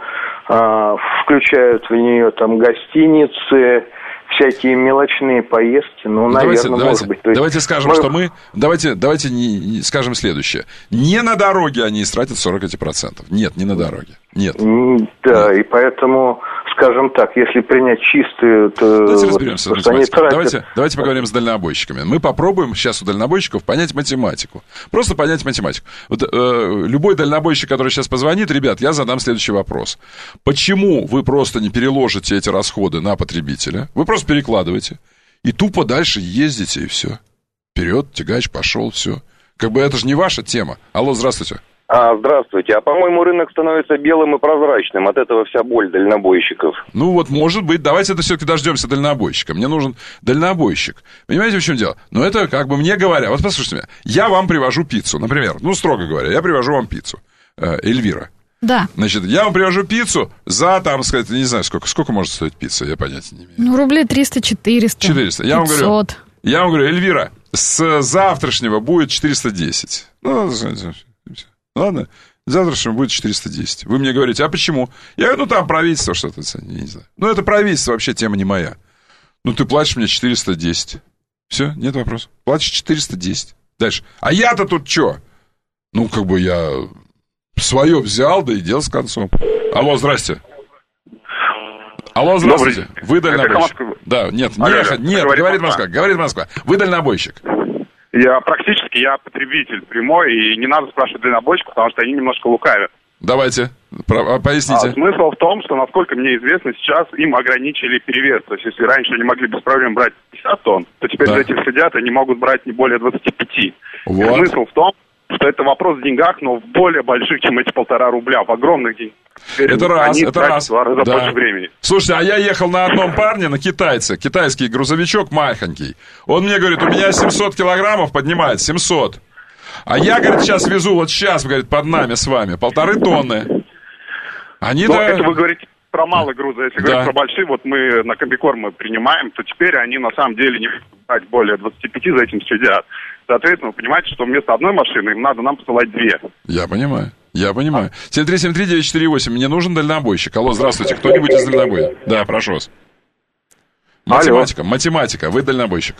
Speaker 22: а, включают в нее там гостиницы, всякие мелочные поездки, ну, ну наверное, давайте, может
Speaker 1: давайте,
Speaker 22: быть. То есть
Speaker 1: давайте скажем, мы... что мы... Давайте, давайте не, не, скажем следующее. Не на дороге они истратят сорок процентов. Нет, не на дороге. Нет.
Speaker 22: Да, Нет. И поэтому, скажем так, если принять чистую... То,
Speaker 1: давайте разберемся
Speaker 22: вот,
Speaker 1: с математикой. Тратят... Давайте, давайте поговорим с дальнобойщиками. Мы попробуем сейчас у дальнобойщиков понять математику. Просто понять математику. Вот, э, любой дальнобойщик, который сейчас позвонит, ребят, я задам следующий вопрос. Почему вы просто не переложите эти расходы на потребителя? Вы просто перекладываете и тупо дальше ездите, и все. Вперед, тягач пошел, все. Как бы это же не ваша тема. Алло, здравствуйте.
Speaker 23: А, здравствуйте. А, по-моему, рынок становится белым и прозрачным. От этого вся боль дальнобойщиков.
Speaker 1: Ну вот, может быть. Давайте это все-таки дождемся дальнобойщика. Мне нужен дальнобойщик. Понимаете, в чем дело? Но это как бы мне говоря. Вот послушайте меня. Я вам привожу пиццу, например. Ну, строго говоря, я привожу вам пиццу. Э, Эльвира.
Speaker 2: Да.
Speaker 1: Значит, я вам привожу пиццу за, там, сказать, не знаю, сколько. Сколько может стоить пицца, я понятия не имею.
Speaker 2: Ну, рублей триста-четыреста.
Speaker 1: четыреста. Я вам говорю, я вам говорю, Эльвира, с завтрашнего будет четыреста десять. Ну, ладно, завтрашнего будет четыреста десять. Вы мне говорите, а почему? Я говорю, ну, там правительство что-то, я не знаю. Ну, это правительство, вообще тема не моя. Ну, ты платишь мне четыреста десять. Все, нет вопросов. Платишь четыреста десять. Дальше. А я-то тут что? Ну, как бы я... Свое взял, да и дело с концом. Алло, здрасте. Алло, здравствуйте. Добрый. Вы дальнобойщик. Да, нет,
Speaker 24: алло,
Speaker 1: нет, нет, говорит, говорит Москва. Москва, говорит Москва. Вы дальнобойщик.
Speaker 24: Я практически, я потребитель прямой, и не надо спрашивать дальнобойщиков, потому что они немножко лукавят.
Speaker 1: Давайте, про, поясните.
Speaker 24: А, смысл в том, что, насколько мне известно, сейчас им ограничили перевес. То есть, если раньше они могли без проблем брать пятьдесят тонн, то теперь да. эти сидят, они могут брать не более двадцать пять. Вот. И смысл в том, что это вопрос в деньгах, но в более больших, чем эти полтора рубля, в огромных деньгах. Теперь
Speaker 1: это раз, это раз.
Speaker 24: В два раза
Speaker 1: да.
Speaker 24: больше времени.
Speaker 1: Слушайте, а я ехал на одном парне, на китайце, китайский грузовичок махонький. Он мне говорит, у меня семьсот килограммов поднимает, семьсот. А я, говорит, сейчас везу, вот сейчас, говорит, под нами с вами, полторы тонны. Они,
Speaker 24: Но
Speaker 1: да...
Speaker 24: это вы говорите про малые грузы. Если
Speaker 1: да.
Speaker 24: говорить про большие, вот мы на комбикорм мы принимаем, то теперь они на самом деле не могут брать более двадцати пяти, за этим следят. Соответственно, вы понимаете, что вместо одной машины им надо нам посылать две.
Speaker 1: Я понимаю, я понимаю. семь три семь три девять четыре восемь, мне нужен дальнобойщик. Алло, здравствуйте, кто-нибудь из дальнобоя? Да, прошу вас. Математика, Алло. математика, вы дальнобойщик.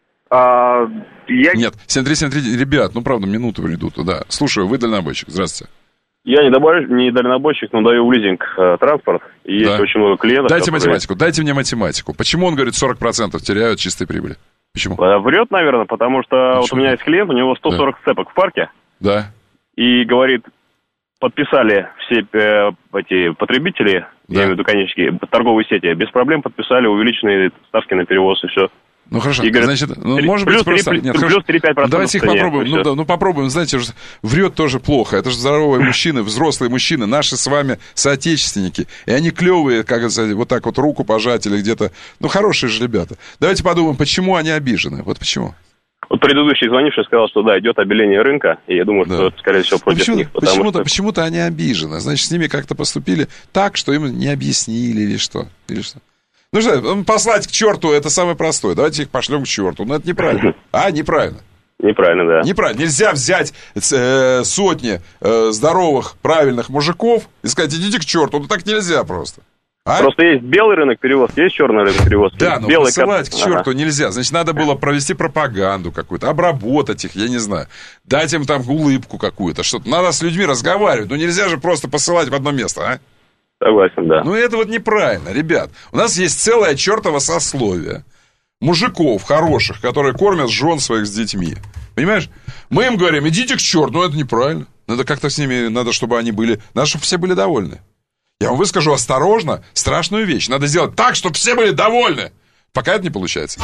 Speaker 24: А, я...
Speaker 1: Нет, семь три семь три, ребят, ну правда, минуты идут, да. Слушаю, вы дальнобойщик, здравствуйте.
Speaker 4: Я не, добавлю, не дальнобойщик, но даю в лизинг э, транспорт, и да. есть очень много клиентов.
Speaker 1: Дайте
Speaker 4: которые...
Speaker 1: математику, дайте мне математику. Почему он говорит сорок процентов теряют чистой прибыли? Почему?
Speaker 4: Врет, наверное, потому что Почему? вот у меня есть клиент, у него сто сорок да. сцепок в парке.
Speaker 1: Да.
Speaker 4: И говорит, подписали все э, эти потребители, да. я имею в виду конечники, торговые сети, без проблем подписали увеличенные ставки на перевоз и все.
Speaker 1: Ну хорошо,
Speaker 4: и говорят,
Speaker 1: значит, ну, может
Speaker 4: плюс
Speaker 1: быть просто...
Speaker 4: три,
Speaker 1: Нет,
Speaker 4: плюс три-пять процентов.
Speaker 1: Давайте их попробуем, ну, да, ну попробуем, знаете, врет тоже плохо, это же здоровые мужчины, взрослые мужчины, наши с вами соотечественники, и они клевые, как вот так вот руку пожать или где-то, ну хорошие же ребята. Давайте подумаем, почему они обижены, вот почему.
Speaker 4: Вот предыдущий звонивший сказал, что да, идет обеление рынка, и я думаю, да. что это, скорее всего, против
Speaker 1: почему,
Speaker 4: них.
Speaker 1: Почему-то,
Speaker 4: что...
Speaker 1: почему-то они обижены, значит, с ними как-то поступили так, что им не объяснили или что, или что. Ну что, послать к черту, это самое простое. Давайте их пошлем к черту. Ну, это неправильно. А, неправильно.
Speaker 4: Неправильно, да.
Speaker 1: Неправильно. Нельзя взять э, сотни э, здоровых, правильных мужиков и сказать, идите к черту. Ну, так нельзя просто. А?
Speaker 4: Просто есть белый рынок перевозки, есть черный рынок перевозки.
Speaker 1: Да, но
Speaker 4: белый
Speaker 1: посылать
Speaker 4: кап...
Speaker 1: к черту
Speaker 4: ага.
Speaker 1: нельзя. Значит, надо было провести пропаганду какую-то, обработать их, я не знаю. Дать им там улыбку какую-то, что-то. Надо с людьми разговаривать. Ну, нельзя же просто посылать в одно место, а?
Speaker 4: Согласен, да.
Speaker 1: Ну, это вот неправильно, ребят. У нас есть целое чертово сословие мужиков хороших, которые кормят жен своих с детьми. Понимаешь? Мы им говорим, идите к черту. Ну, это неправильно. Надо как-то с ними, надо, чтобы они были... Надо, чтобы все были довольны. Я вам выскажу осторожно страшную вещь. Надо сделать так, чтобы все были довольны. Пока это не получается.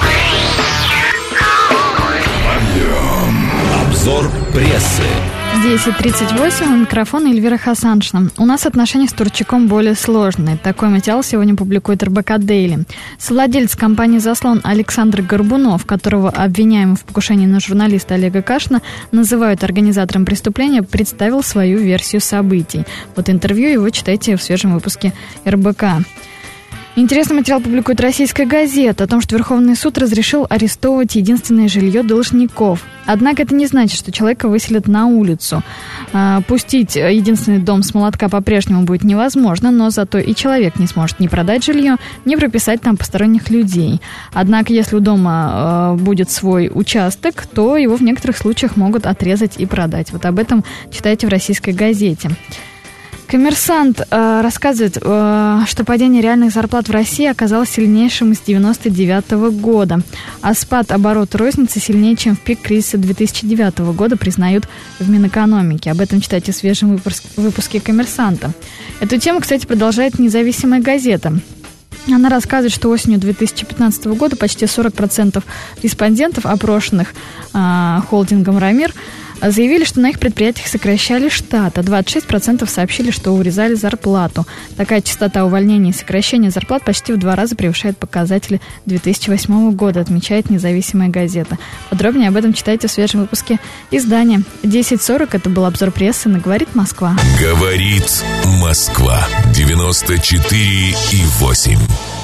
Speaker 17: Обзор прессы.
Speaker 2: десять тридцать восемь, у микрофона Эльвира Хасаншина. У нас отношения с Турчаком более сложные. Такой материал сегодня публикует эр бэ ка Дейли. Совладелец компании «Заслон» Александр Горбунов, которого обвиняемый в покушении на журналиста Олега Кашина называют организатором преступления, представил свою версию событий. Вот интервью его читайте в свежем выпуске эр бэ ка. Интересный материал публикует «Российская газета» о том, что Верховный суд разрешил арестовывать единственное жилье должников. Однако это не значит, что человека выселят на улицу. А, пустить единственный дом с молотка по-прежнему будет невозможно, но зато и человек не сможет ни продать жилье, ни прописать там посторонних людей. Однако, если у дома а, будет свой участок, то его в некоторых случаях могут отрезать и продать. Вот об этом читайте в «Российской газете». Коммерсант э, рассказывает, э, что падение реальных зарплат в России оказалось сильнейшим с девяносто девятого года, а спад оборота розницы сильнее, чем в пик кризиса две тысячи девятого года, признают в Минэкономике. Об этом читайте в свежем выпуске, выпуске «Коммерсанта». Эту тему, кстати, продолжает «Независимая газета». Она рассказывает, что осенью две тысячи пятнадцатого года почти сорок процентов респондентов, опрошенных э, холдингом «Рамир», заявили, что на их предприятиях сокращали штат, а двадцать шесть процентов сообщили, что урезали зарплату. Такая частота увольнений и сокращения зарплат почти в два раза превышает показатели две тысячи восьмого года, отмечает «Независимая газета». Подробнее об этом читайте в свежем выпуске издания. десять сорок, это был обзор прессы на «Говорит Москва».
Speaker 17: «Говорит Москва» девяносто четыре и восемь.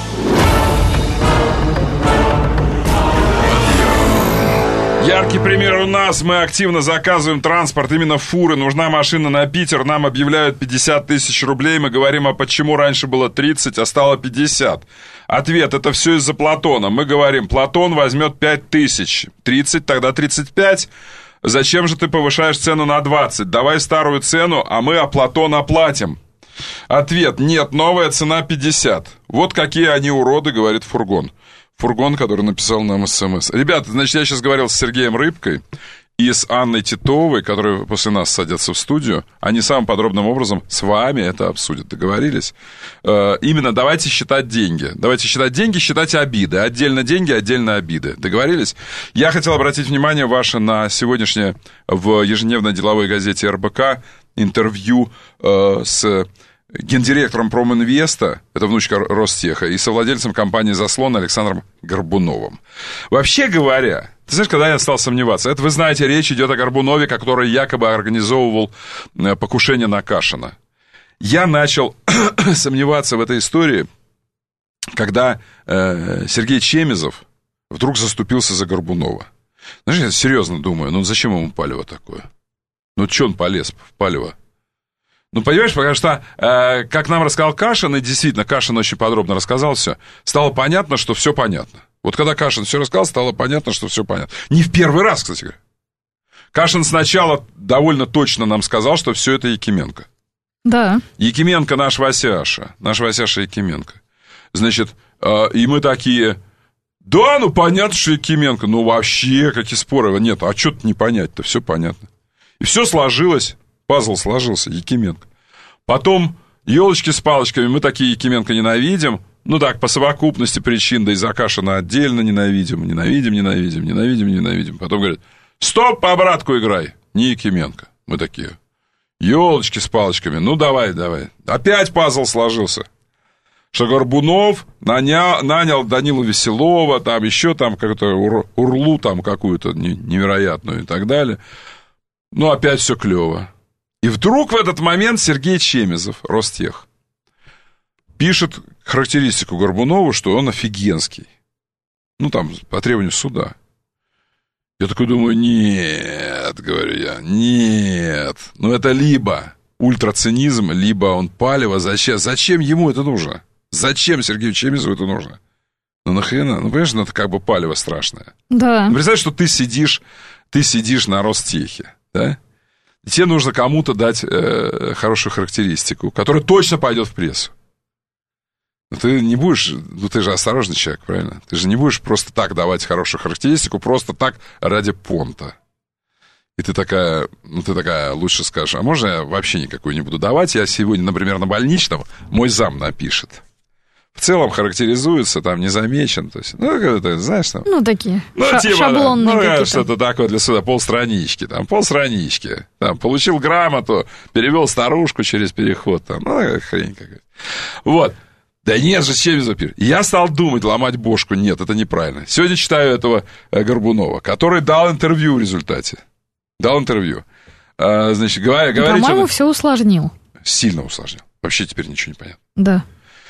Speaker 1: Яркий пример у нас. Мы активно заказываем транспорт, именно фуры. Нужна машина на Питер. Нам объявляют пятьдесят тысяч рублей. Мы говорим, а почему раньше было тридцать, а стало пятьдесят? Ответ, это все из-за Платона. Мы говорим, Платон возьмет пять тысяч. тридцать, тогда тридцать пять. Зачем же ты повышаешь цену на двадцать? Давай старую цену, а мы а Платон оплатим. Ответ, нет, новая цена пятьдесят. Вот какие они уроды, говорит фургон. Фургон, который написал нам смс. Ребята, значит, я сейчас говорил с Сергеем Рыбкой и с Анной Титовой, которые после нас садятся в студию. Они самым подробным образом с вами это обсудят. Договорились? Э, именно давайте считать деньги. Давайте считать деньги, считать обиды. Отдельно деньги, отдельно обиды. Договорились? Я хотел обратить внимание ваше на сегодняшнее в ежедневной деловой газете эр бэ ка интервью э, с гендиректором Проминвеста, это внучка Ростеха, и совладельцем компании «Заслон» Александром Горбуновым. Вообще говоря, Ты знаешь, когда я стал сомневаться? Это, вы знаете, речь идет о Горбунове, который якобы организовывал покушение на Кашина. Я начал сомневаться в этой истории, когда э, Сергей Чемезов вдруг заступился за Горбунова. Знаешь, я серьезно думаю, ну зачем ему Палево такое? Ну что он полез в Палево? Ну, понимаешь, потому что, э, как нам рассказал Кашин, и действительно, Кашин очень подробно рассказал все, стало понятно, что все понятно. Вот когда Кашин все рассказал, стало понятно, что все понятно. Не в первый раз, кстати говоря. Кашин сначала довольно точно нам сказал, что все это Якименко.
Speaker 2: Да.
Speaker 1: Якименко наш Васяша, наш Васяша Якименко. Значит, э, и мы такие, да, ну понятно, что Якименко, ну вообще, какие споры, нет, а что-то не понять-то, все понятно. И все сложилось, пазл сложился, Якименко. Потом, елочки с палочками, мы такие Якименко ненавидим, ну так, по совокупности причин, да и за Кашина отдельно ненавидим, ненавидим, ненавидим, ненавидим, ненавидим. Потом говорят, стоп, по обратку играй, не Якименко. Мы такие, елочки с палочками, ну давай, давай. Опять пазл сложился. Что Горбунов нанял, нанял Данилу Веселова, там еще там какую-то ур, урлу там какую-то невероятную и так далее. Ну, опять все клево. И вдруг в этот момент Сергей Чемезов, Ростех, пишет характеристику Горбунову, что он офигенский. Ну, там, по требованию суда. Я такой думаю, нет, говорю я, нет. Ну, это либо ультрацинизм, либо он Палево. Зачем? Зачем ему это нужно? Зачем Сергею Чемезову это нужно? Ну, нахрена? Ну, понимаешь, ну, это как бы Палево страшное.
Speaker 2: Да.
Speaker 1: Ну, представь, что ты сидишь, ты сидишь на Ростехе, да? И тебе нужно кому-то дать э, хорошую характеристику, которая точно пойдет в прессу. Но ты не будешь, ну ты же осторожный человек, правильно? Ты же не будешь просто так давать хорошую характеристику, просто так ради понта. И ты такая, ну ты такая, лучше скажешь, а можно я вообще никакую не буду давать? Я сегодня, например, на больничном, мой зам напишет. В целом характеризуется, там не замечен. То есть, ну, это, знаешь, там...
Speaker 2: Ну, такие
Speaker 1: ну,
Speaker 2: ша-
Speaker 1: типа,
Speaker 2: шаблонные
Speaker 1: ну,
Speaker 2: какие-то.
Speaker 1: Что-то такое для суда, полстранички, там, полстранички. Там, получил грамоту, перевел старушку через переход, там, ну, хрень какая-то. Вот. Да нет же, Чемезов пишет. Я стал думать, ломать бошку. Нет, это неправильно. Сегодня читаю этого э, Горбунова, который дал интервью в результате. Дал интервью. А, значит, говоря, говорит...
Speaker 2: По-моему, все усложнил.
Speaker 1: Сильно усложнил. Вообще теперь ничего не понятно.
Speaker 2: Да.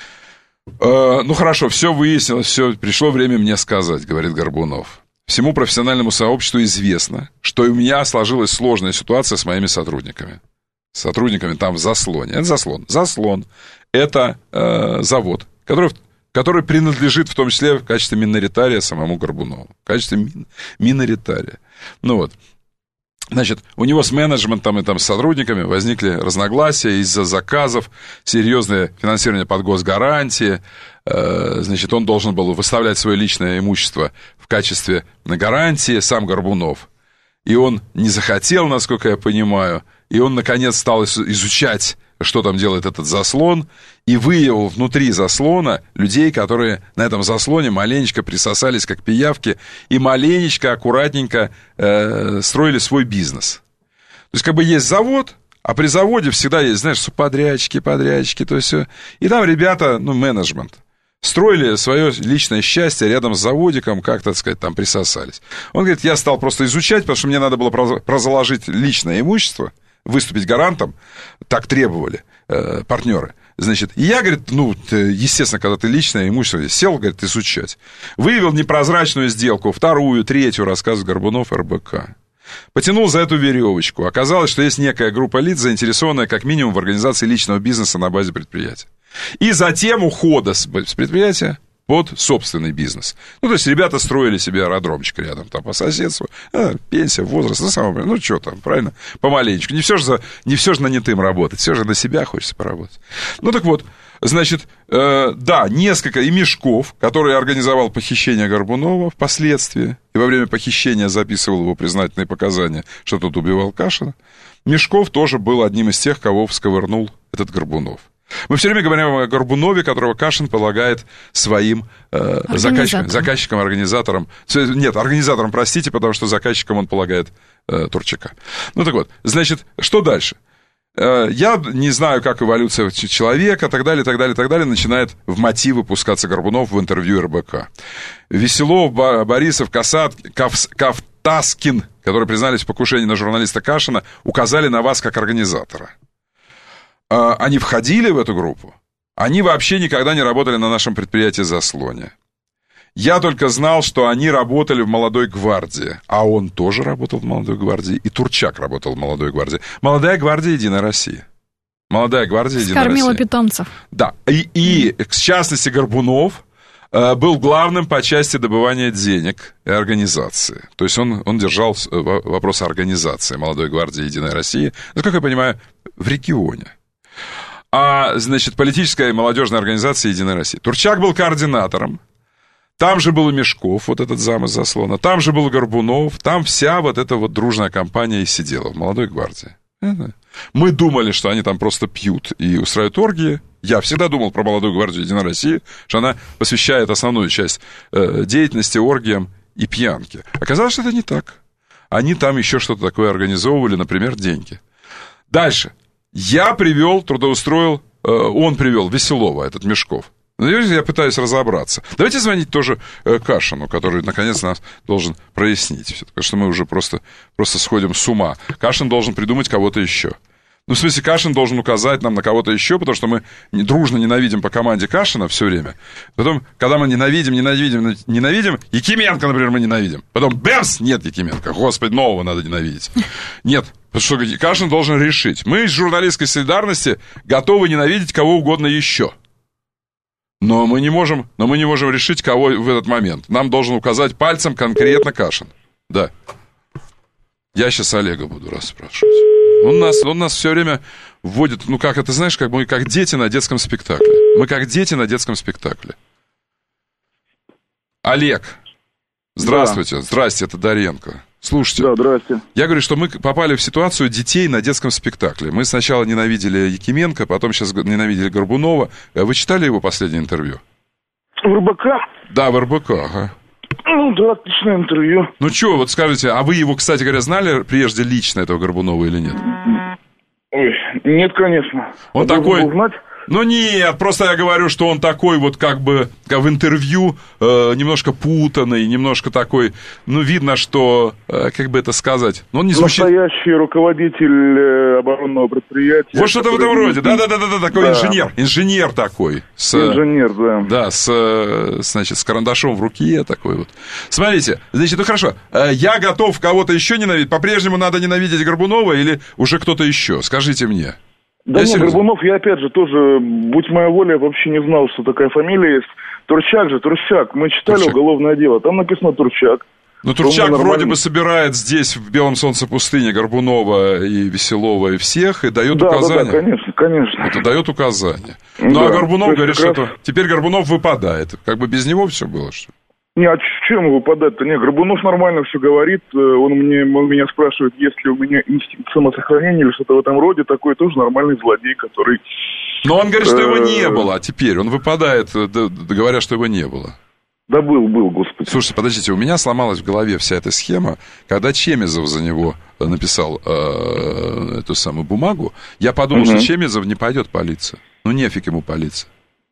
Speaker 1: Uh, ну хорошо, все выяснилось, все, пришло время мне сказать, говорит Горбунов. Всему профессиональному сообществу известно, что у меня сложилась сложная ситуация с моими сотрудниками. С сотрудниками там в заслоне. Это заслон. Заслон – это uh, завод, который, который принадлежит в том числе в качестве миноритария самому Горбунову. В качестве мин, миноритария. Ну вот. Значит, у него с менеджментом и там, с сотрудниками возникли разногласия из-за заказов, серьезное финансирование под госгарантии. Значит, он должен был выставлять свое личное имущество в качестве гарантии, сам Горбунов. И он не захотел, насколько я понимаю, и он, наконец, стал изучать, что там делает этот заслон, и выявил внутри заслона людей, которые на этом заслоне маленечко присосались, как пиявки, и маленечко, аккуратненько э, строили свой бизнес. То есть, как бы есть завод, а при заводе всегда есть, знаешь, субподрядчики, подрядчики, то есть все. И там ребята, ну, менеджмент, строили свое личное счастье рядом с заводиком, как, так сказать, там присосались. Он говорит, я стал просто изучать, потому что мне надо было прозаложить личное имущество, выступить гарантом, так требовали э, партнеры. Значит, и я, говорит, ну, ты, естественно, когда ты личное имущество сел, говорит, изучать. Выявил непрозрачную сделку, вторую, третью, рассказывает Горбунов, эр бэ ка. Потянул за эту веревочку. Оказалось, что есть некая группа лиц, заинтересованная как минимум в организации личного бизнеса на базе предприятия. И затем ухода с предприятия под собственный бизнес. Ну, то есть, ребята строили себе аэродромчик рядом, там, по соседству. А, пенсия, возраст, ну, самое, ну, что там, правильно? Помаленечку. Не все же, за, не все же нанятым работать, все же на себя хочется поработать. Ну, так вот, значит, э, да, несколько, и Мешков, который организовал похищение Горбунова впоследствии, и во время похищения записывал его признательные показания, что тот убивал Кашина, Мешков тоже был одним из тех, кого всковырнул этот Горбунов. Мы все время говорим о Горбунове, которого Кашин полагает своим э, заказчиком, заказчиком, организатором. Нет, организатором, простите, потому что заказчиком он полагает э, Турчака. Ну так вот, значит, что дальше? Я не знаю, как эволюция человека, так далее, так далее, так далее, начинает в мотивы пускаться Горбунов в интервью эр бэ ка. Веселов, Борисов, Касат, Кав, Кавтаскин, которые признались в покушении на журналиста Кашина, указали на вас как организатора. Они входили в эту группу? Они вообще никогда не работали на нашем предприятии «Заслоне». Я только знал, что они работали в «Молодой гвардии», а он тоже работал в «Молодой гвардии», и Турчак работал в «Молодой гвардии». «Молодая гвардия» — «Единая Россия». «Молодая гвардия» — «Единая Россия».
Speaker 2: Скормила питомцев.
Speaker 1: Да, и, и в частности Горбунов э, был главным по части добывания денег и организации. То есть он, он держал вопрос организации «Молодой гвардии» — «Единая Россия», насколько я понимаю, в регионе. А, значит, политическая и молодежная организация «Единая Россия». Турчак был координатором. Там же был и Мешков, вот этот зам из «Заслона». Там же был Горбунов. Там вся вот эта вот дружная компания и сидела в «Молодой гвардии». Мы думали, что они там просто пьют и устраивают оргии. Я всегда думал про «Молодую гвардию» «Единой России», что она посвящает основную часть э, деятельности оргиям и пьянке. Оказалось, что это не так. Они там еще что-то такое организовывали, например, деньги. Дальше. Я привел, трудоустроил, э, он привел Веселова, этот Мешков. Но я пытаюсь разобраться. Давайте звонить тоже э, Кашину, который, наконец, нас должен прояснить. Потому что мы уже просто, просто сходим с ума. Кашин должен придумать кого-то еще. Ну, в смысле, Кашин должен указать нам на кого-то еще, потому что мы дружно ненавидим по команде Кашина все время. Потом, когда мы ненавидим, ненавидим, ненавидим, Якименко, например, мы ненавидим. Потом, бэмс, нет Якименко. Господи, нового надо ненавидеть. Нет, потому что Кашин должен решить. Мы из журналистской солидарности готовы ненавидеть кого угодно еще. Но мы не можем, но мы не можем решить, кого в этот момент. Нам должен указать пальцем конкретно Кашин. Да. Я сейчас Олега буду расспрашивать. Он нас, он нас все время вводит, ну как это, знаешь, как мы как дети на детском спектакле. Мы как дети на детском спектакле. Олег, здравствуйте. Да. Здрасте, это Доренко. Слушайте,
Speaker 6: да, здрасте.
Speaker 1: Я говорю, что мы попали в ситуацию детей на детском спектакле. Мы сначала ненавидели Якименко, потом сейчас ненавидели Горбунова. Вы читали его последнее интервью?
Speaker 6: В эр бэ ка?
Speaker 1: Да, в эр бэ ка, ага.
Speaker 6: Ну, да, отличное интервью.
Speaker 1: Ну, что, вот скажите, а вы его, кстати говоря, знали прежде лично, этого Горбунова, или нет?
Speaker 6: Ой, нет, конечно.
Speaker 1: Он а такой... Ну, нет, просто я говорю, что он такой вот как бы как в интервью э, немножко путанный, немножко такой, ну, видно, что, э, как бы это сказать, ну, он не звучит...
Speaker 6: Настоящий руководитель э, оборонного предприятия.
Speaker 1: Вот что-то в этом роде, да-да-да, такой да. инженер, инженер такой. С,
Speaker 6: инженер, да.
Speaker 1: Да, с, значит, с карандашом в руке такой вот. Смотрите, значит, ну, хорошо, э, я готов кого-то еще ненавидеть, по-прежнему надо ненавидеть Горбунова или уже кто-то еще, скажите мне.
Speaker 6: Да нет, Горбунов, я опять же тоже, будь моя воля, я вообще не знал, что такая фамилия есть. Турчак же, Турчак. Мы читали Турчак. Уголовное дело, там написано Турчак.
Speaker 1: Ну, Турчак вроде бы собирает здесь, в Белом солнце пустыни, Горбунова и Веселова и всех, и дает
Speaker 6: да,
Speaker 1: указания.
Speaker 6: Да, да, конечно, конечно.
Speaker 1: Это дает указания. Ну, да, а Горбунов говорит, что раз... теперь Горбунов выпадает. Как бы без него все было, что ли?
Speaker 6: Не, а чем выпадать-то? Не, Горбунов нормально все говорит. Он, мне, он меня спрашивает, есть ли у меня инстинкт самосохранения или что-то в этом роде. Такой тоже нормальный злодей, который...
Speaker 1: Но он говорит, что его не было, а теперь он выпадает, говоря, что его не было.
Speaker 6: Да был, был, господи.
Speaker 1: Слушайте, подождите, у меня сломалась в голове вся эта схема. Когда Чемизов за него написал э, эту самую бумагу, я подумал, угу. что Чемизов не пойдет палиться. Ну, нефиг ему палиться.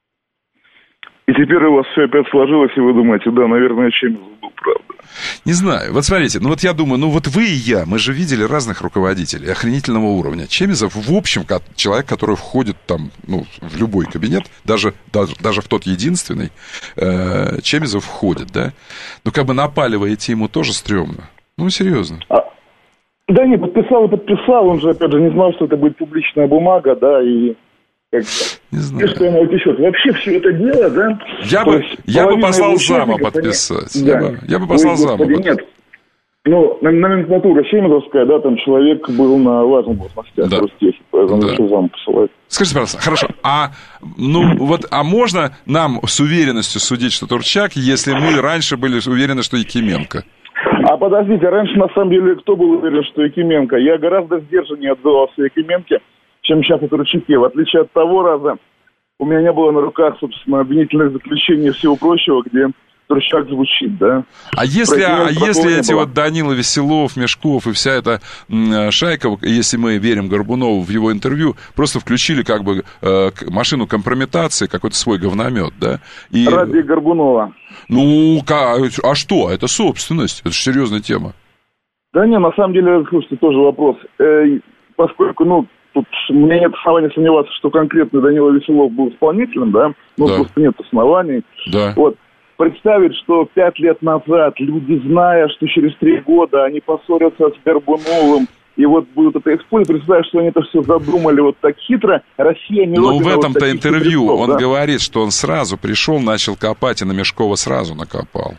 Speaker 6: И теперь у вас все опять сложилось, и вы думаете, да, наверное, Чемизов был прав.
Speaker 1: Не знаю. Вот смотрите, ну вот я думаю, ну вот вы и я, мы же видели разных руководителей охренительного уровня. Чемизов, в общем, как человек, который входит там, ну, в любой кабинет, даже, даже, даже в тот единственный, э, Чемизов входит, да? Ну, как бы напаливаете ему тоже стрёмно. Ну, серьезно.
Speaker 6: А, да не, подписал и подписал, он же, опять же, не знал, что это будет публичная бумага, да, и... Как,
Speaker 1: не знаю.
Speaker 6: И что ему утечет. Вообще все это дело, да?
Speaker 1: Я бы, я бы послал зама подписать.
Speaker 6: Да.
Speaker 1: Я, бы, я бы послал
Speaker 6: Ой,
Speaker 1: зама подписать.
Speaker 6: Нет. Ну, номенклатура Чемизовская, да, там человек был на важных должностях,
Speaker 1: да.
Speaker 6: поэтому
Speaker 1: да.
Speaker 6: еще зам посылать.
Speaker 1: Скажите, пожалуйста, хорошо, а, ну, вот, а можно нам с уверенностью судить, что Турчак, если мы раньше были уверены, что Якименко?
Speaker 6: А подождите, раньше, на самом деле, кто был уверен, что Якименко? Я гораздо сдержаннее отзывался Якименке, чем сейчас о Турчаке. В отличие от того раза, у меня не было на руках, собственно, обвинительных заключений и всего прочего, где трущак звучит, да.
Speaker 1: А если, а если эти вот Данила Веселов, Мешков и вся эта шайка, если мы верим Горбунову в его интервью, просто включили как бы э, машину компрометации, какой-то свой говномет, да? И...
Speaker 6: Ради Горбунова.
Speaker 1: Ну, а что? Это собственность, это же серьезная тема.
Speaker 6: Да не, на самом деле, слушайте, тоже вопрос. Э, поскольку, ну, тут у меня нет оснований сомневаться, что конкретно Данила Веселов был исполнителем, да, ну, да. Просто нет оснований.
Speaker 1: Да.
Speaker 6: Вот. Представить, что пять лет назад люди, зная, что через три года они поссорятся с Горбуновым, и вот будут это использовать, представляешь, что они это все задумали вот так хитро, Россия не...
Speaker 1: Ну, в этом-то вот интервью хитрецов, он да? говорит, что он сразу пришел, начал копать, и на Мешкова сразу накопал.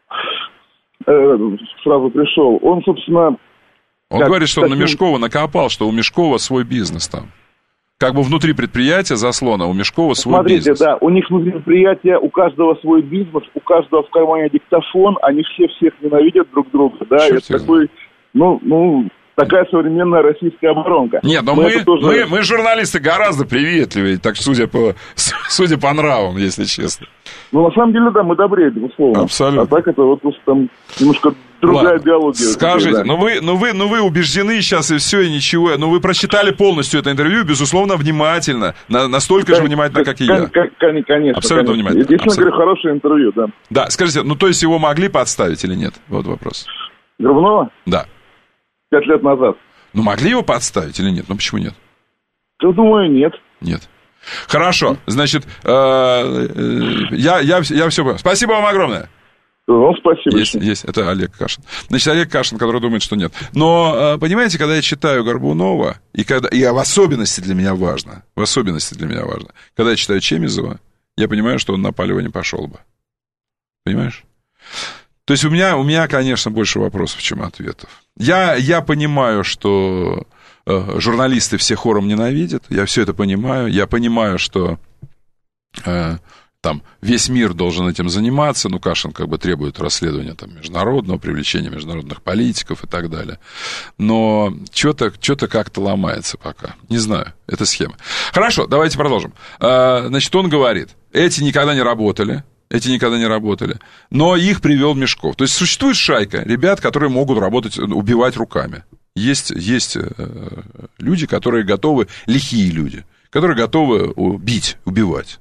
Speaker 6: Э, сразу пришел. Он, собственно...
Speaker 1: Он как, говорит, что таким... он на Мешкова накопал, что у Мешкова свой бизнес там. Как бы внутри предприятия заслона, у Мешкова свой
Speaker 6: Смотрите,
Speaker 1: бизнес.
Speaker 6: Смотрите, да, у них внутри предприятия, у каждого свой бизнес, у каждого в кармане диктофон, они все всех ненавидят друг друга, да, Черт это такой, ну, ну, такая современная российская оборонка.
Speaker 1: Нет, но мы, мы, тоже... мы, мы журналисты гораздо приветливее, так судя по, судя по нравам, если честно.
Speaker 6: Ну, на самом деле, да, мы добрее, безусловно.
Speaker 1: Абсолютно.
Speaker 6: А так это вот просто там немножко... Другая
Speaker 1: Ладно.
Speaker 6: биология.
Speaker 1: Скажите,
Speaker 6: да.
Speaker 1: ну вы, ну, вы, ну вы убеждены сейчас и все, и ничего. Ну вы прочитали полностью это интервью, безусловно, внимательно. На, настолько
Speaker 6: Кон,
Speaker 1: же внимательно, как и
Speaker 6: кон,
Speaker 1: я.
Speaker 6: Кон, кон, конечно.
Speaker 1: Абсолютно
Speaker 6: конечно.
Speaker 1: внимательно.
Speaker 6: Единственное, Абсолютно. говорю, хорошее интервью, да.
Speaker 1: Да, скажите, ну то есть его могли подставить или нет? Вот вопрос.
Speaker 6: Горбунова?
Speaker 1: Да.
Speaker 6: Пять лет назад.
Speaker 1: Ну могли его подставить или нет? Ну почему нет?
Speaker 6: Я думаю, нет.
Speaker 1: Нет. Хорошо, значит, э, э, я, я, я все понял. Спасибо вам огромное.
Speaker 6: Ну, спасибо.
Speaker 1: Есть, есть, это Олег Кашин. Значит, Олег Кашин, который думает, что нет. Но, понимаете, когда я читаю Горбунова, и, когда, и в особенности для меня важно, в особенности для меня важно, когда я читаю Чемизова, я понимаю, что он на Палева не пошел бы. Понимаешь? То есть у меня, у меня, конечно, больше вопросов, чем ответов. Я, я понимаю, что э, журналисты все хором ненавидят, я все это понимаю, я понимаю, что... Э, Там весь мир должен этим заниматься, ну, Кашин как бы требует расследования там, международного, привлечения международных политиков и так далее. Но что-то, что-то как-то ломается пока. Не знаю, это схема. Хорошо, давайте продолжим. Значит, он говорит, эти никогда не работали, эти никогда не работали, но их привел Мешков. То есть существует шайка ребят, которые могут работать, убивать руками. Есть, есть люди, которые готовы, лихие люди, которые готовы бить, убивать.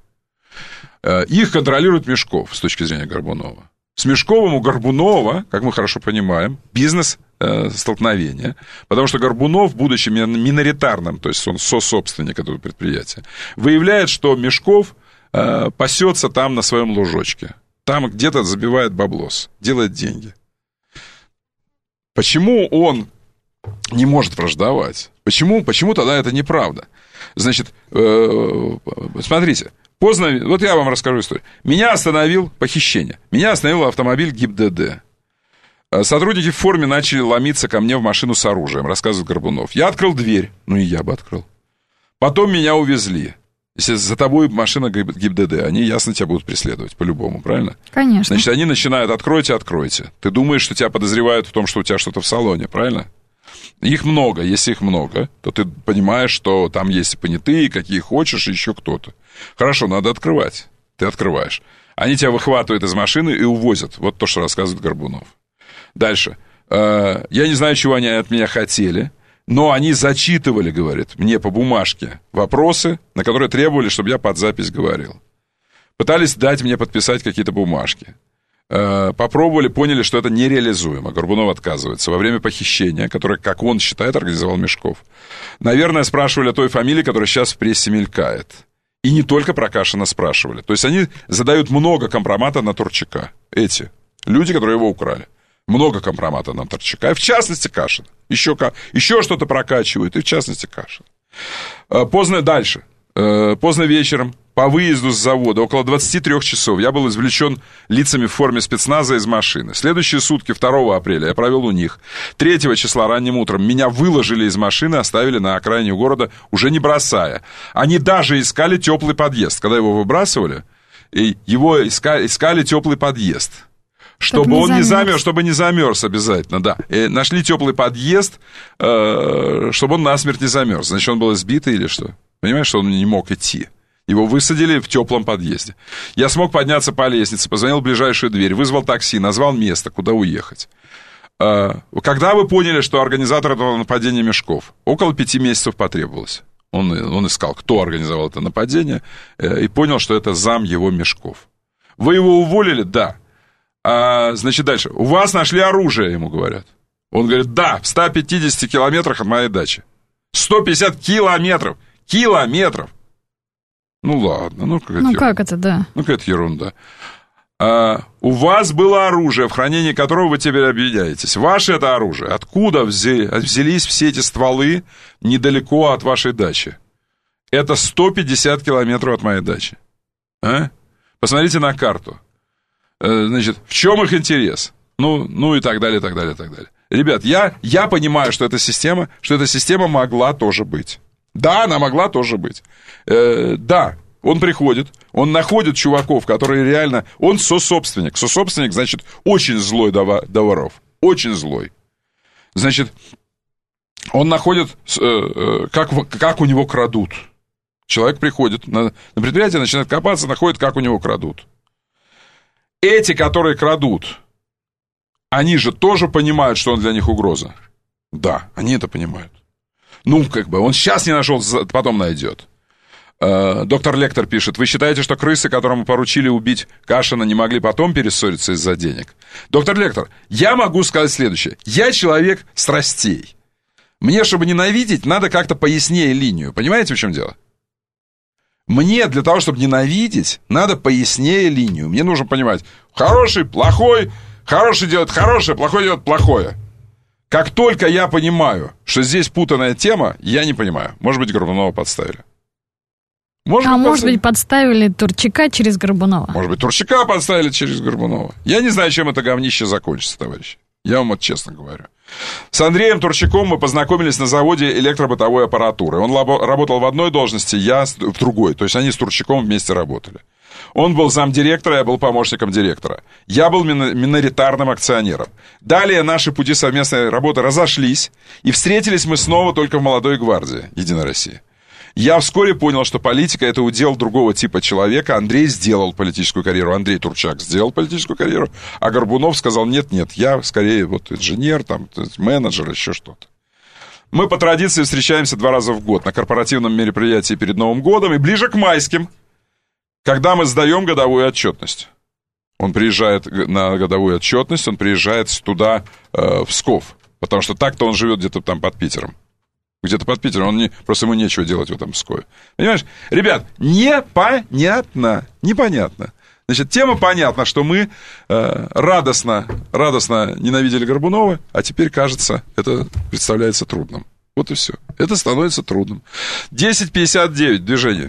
Speaker 1: Их контролирует Мешков с точки зрения Горбунова. С Мешковым у Горбунова, как мы хорошо понимаем, бизнес-столкновение, потому что Горбунов, будучи миноритарным, то есть он сособственник этого предприятия, выявляет, что Мешков пасется там на своем лужочке, там где-то забивает баблос, делает деньги. Почему он не может враждовать? Почему, почему тогда это неправда? Значит, смотрите, поздно, вот я вам расскажу историю. Меня остановил похищение. Меня остановил автомобиль ГИБДД. Сотрудники в форме начали ломиться ко мне в машину с оружием, рассказывает Горбунов. Я открыл дверь, ну и я бы открыл. Потом меня увезли. Если за тобой машина ГИБДД, они ясно тебя будут преследовать по-любому, правильно?
Speaker 2: Конечно.
Speaker 1: Значит, они начинают, откройте, откройте. Ты думаешь, что тебя подозревают в том, что у тебя что-то в салоне, правильно? Их много, если их много, то ты понимаешь, что там есть понятые, какие хочешь, и еще кто-то. Хорошо, надо открывать. Ты открываешь. Они тебя выхватывают из машины и увозят. Вот то, что рассказывает Горбунов. Дальше. Я не знаю, чего они от меня хотели, но они зачитывали, говорит, мне по бумажке вопросы, на которые требовали, чтобы я под запись говорил. Пытались дать мне подписать какие-то бумажки. Попробовали, поняли, что это нереализуемо. Горбунов отказывается. Во время похищения, которое, как он считает, организовал Мешков. Наверное, спрашивали о той фамилии, которая сейчас в прессе мелькает. И не только про Кашина спрашивали. То есть они задают много компромата на Турчака. Эти люди, которые его украли. Много компромата на Турчака. И в частности Кашина. Еще, еще что-то прокачивают. И в частности Кашин. Поздно дальше. Поздно вечером. По выезду с завода, около двадцати трёх часов, я был извлечен лицами в форме спецназа из машины. Следующие сутки, второго апреля, я провел у них. третьего числа ранним утром меня выложили из машины, оставили на окраине города, уже не бросая. Они даже искали теплый подъезд. Когда его выбрасывали, его искали, искали теплый подъезд. Чтобы, чтобы он не замерз, чтобы не замерз обязательно, да. И нашли теплый подъезд, чтобы он насмерть не замерз. Значит, он был избитый или что? Понимаешь, что он не мог идти. Его высадили в теплом подъезде. Я смог подняться по лестнице, позвонил в ближайшую дверь, вызвал такси, назвал место, куда уехать. Когда вы поняли, что организатор этого нападения Мешков? Около пяти месяцев потребовалось. Он, он искал, кто организовал это нападение, и понял, что это зам его Мешков. Вы его уволили? Да. А, значит, дальше. У вас нашли оружие, ему говорят. Он говорит, да, в ста пятидесяти километрах от моей дачи. сто пятьдесят километров. Километров. Ну ладно, ну какая-то
Speaker 2: Ну
Speaker 1: ерунда.
Speaker 2: как это, да.
Speaker 1: Ну какая-то ерунда. А, у вас было оружие, в хранении которого вы теперь объединяетесь. Ваше это оружие. Откуда взяли, взялись все эти стволы недалеко от вашей дачи? Это сто пятьдесят километров от моей дачи. А? Посмотрите на карту. Значит, в чем их интерес? Ну, ну и так далее, и так далее, и так далее. Ребят, я, я понимаю, что эта система, что эта система могла тоже быть. Да, она могла тоже быть. Э, да, он приходит, он находит чуваков, которые реально... Он сособственник. Сособственник, значит, очень злой до, до воров. Очень злой. Значит, он находит, э, э, как, как у него крадут. Человек приходит на, на предприятие, начинает копаться, находит, как у него крадут. Эти, которые крадут, они же тоже понимают, что он для них угроза. Да, они это понимают. Ну, как бы, он сейчас не нашел, потом найдет. Доктор Лектор пишет, вы считаете, что крысы, которому поручили убить Кашина, не могли потом перессориться из-за денег? Доктор Лектор, я могу сказать следующее. Я человек страстей. Мне, чтобы ненавидеть, надо как-то пояснее линию. Понимаете, в чем дело? Мне для того, чтобы ненавидеть, надо пояснее линию. Мне нужно понимать, хороший, плохой, хороший делает хорошее, плохой делает плохое. Как только я понимаю, что здесь путанная тема, я не понимаю. Может быть, Горбунова подставили.
Speaker 2: Может а быть, может быть, подставили Турчака через Горбунова.
Speaker 1: Может быть, Турчака подставили через Горбунова. Я не знаю, чем это говнище закончится, товарищи. Я вам это честно говорю. С Андреем Турчаком мы познакомились на заводе электробытовой аппаратуры. Он лабо- работал в одной должности, я в другой. То есть они с Турчаком вместе работали. Он был замдиректора, я был помощником директора. Я был миноритарным акционером. Далее наши пути совместной работы разошлись, и встретились мы снова только в молодой гвардии Единой России. Я вскоре понял, что политика — это удел другого типа человека. Андрей сделал политическую карьеру, Андрей Турчак сделал политическую карьеру, а Горбунов сказал, нет-нет, я скорее вот инженер, там, менеджер, еще что-то. Мы по традиции встречаемся два раза в год на корпоративном мероприятии перед Новым годом и ближе к майским, когда мы сдаем годовую отчетность. Он приезжает на годовую отчетность, он приезжает туда, э, в Псков, потому что так-то он живет где-то там под Питером. Где-то под Питером, он не, просто ему нечего делать в этом Пскове. Понимаешь? Ребят, непонятно, непонятно. Значит, тема понятна, что мы э, радостно, радостно ненавидели Горбунова, а теперь, кажется, это представляется трудным. Вот и все. Это становится трудным. десять пятьдесят девять, движение.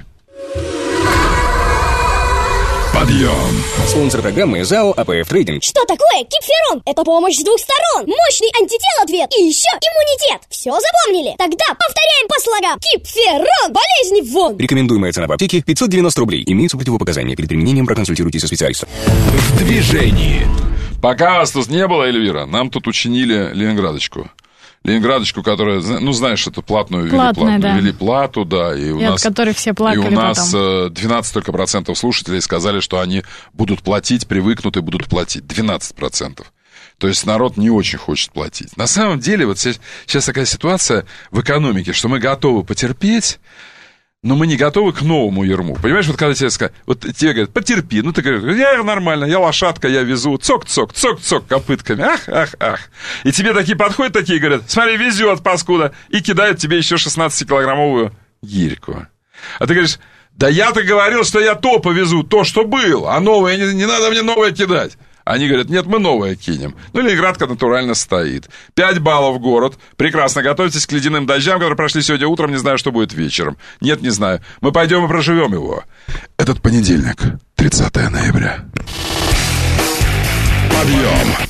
Speaker 1: Подъем.
Speaker 8: Спонсор программы ЗАО АПФ Трейдинг.
Speaker 9: Что такое Кипферон? Это помощь с двух сторон. Мощный антител-ответ и еще иммунитет. Все запомнили? Тогда повторяем по слогам. Кипферон, болезни вон.
Speaker 8: Рекомендуемая цена в аптеке пятьсот девяносто рублей. Имеются противопоказания. Перед применением проконсультируйтесь со специалистом.
Speaker 1: В движении. Пока вас тут не было, Эльвира, нам тут учинили Ленинградочку. Ленинградочку, которая, ну, знаешь, это платную ввели, платную, да. ввели плату, да, и у и нас...
Speaker 2: от которой все плакали потом.
Speaker 1: И у нас потом. двенадцать только процентов слушателей сказали, что они будут платить, привыкнут и будут платить. двенадцать процентов. То есть народ не очень хочет платить. На самом деле, вот сейчас такая ситуация в экономике, что мы готовы потерпеть, но мы не готовы к новому ярму. Понимаешь, вот когда тебе скажут, вот тебе говорят, потерпи, ну ты говоришь, я нормально, я лошадка, я везу, цок-цок, цок-цок копытками, ах, ах, ах. И тебе такие подходят, такие говорят, смотри, везет, паскуда, и кидают тебе еще шестнадцатикилограммовую гирьку. А ты говоришь, да я-то говорил, что я то повезу, то, что было, а новое, не, не надо мне новое кидать. Они говорят, нет, мы новое кинем. Ну, Ленинградка натурально стоит. Пять баллов город. Прекрасно. Готовьтесь к ледяным дождям, которые прошли сегодня утром. Не знаю, что будет вечером. Нет, не знаю. Мы пойдем и проживем его. Этот понедельник, тридцатое ноября. Подъем.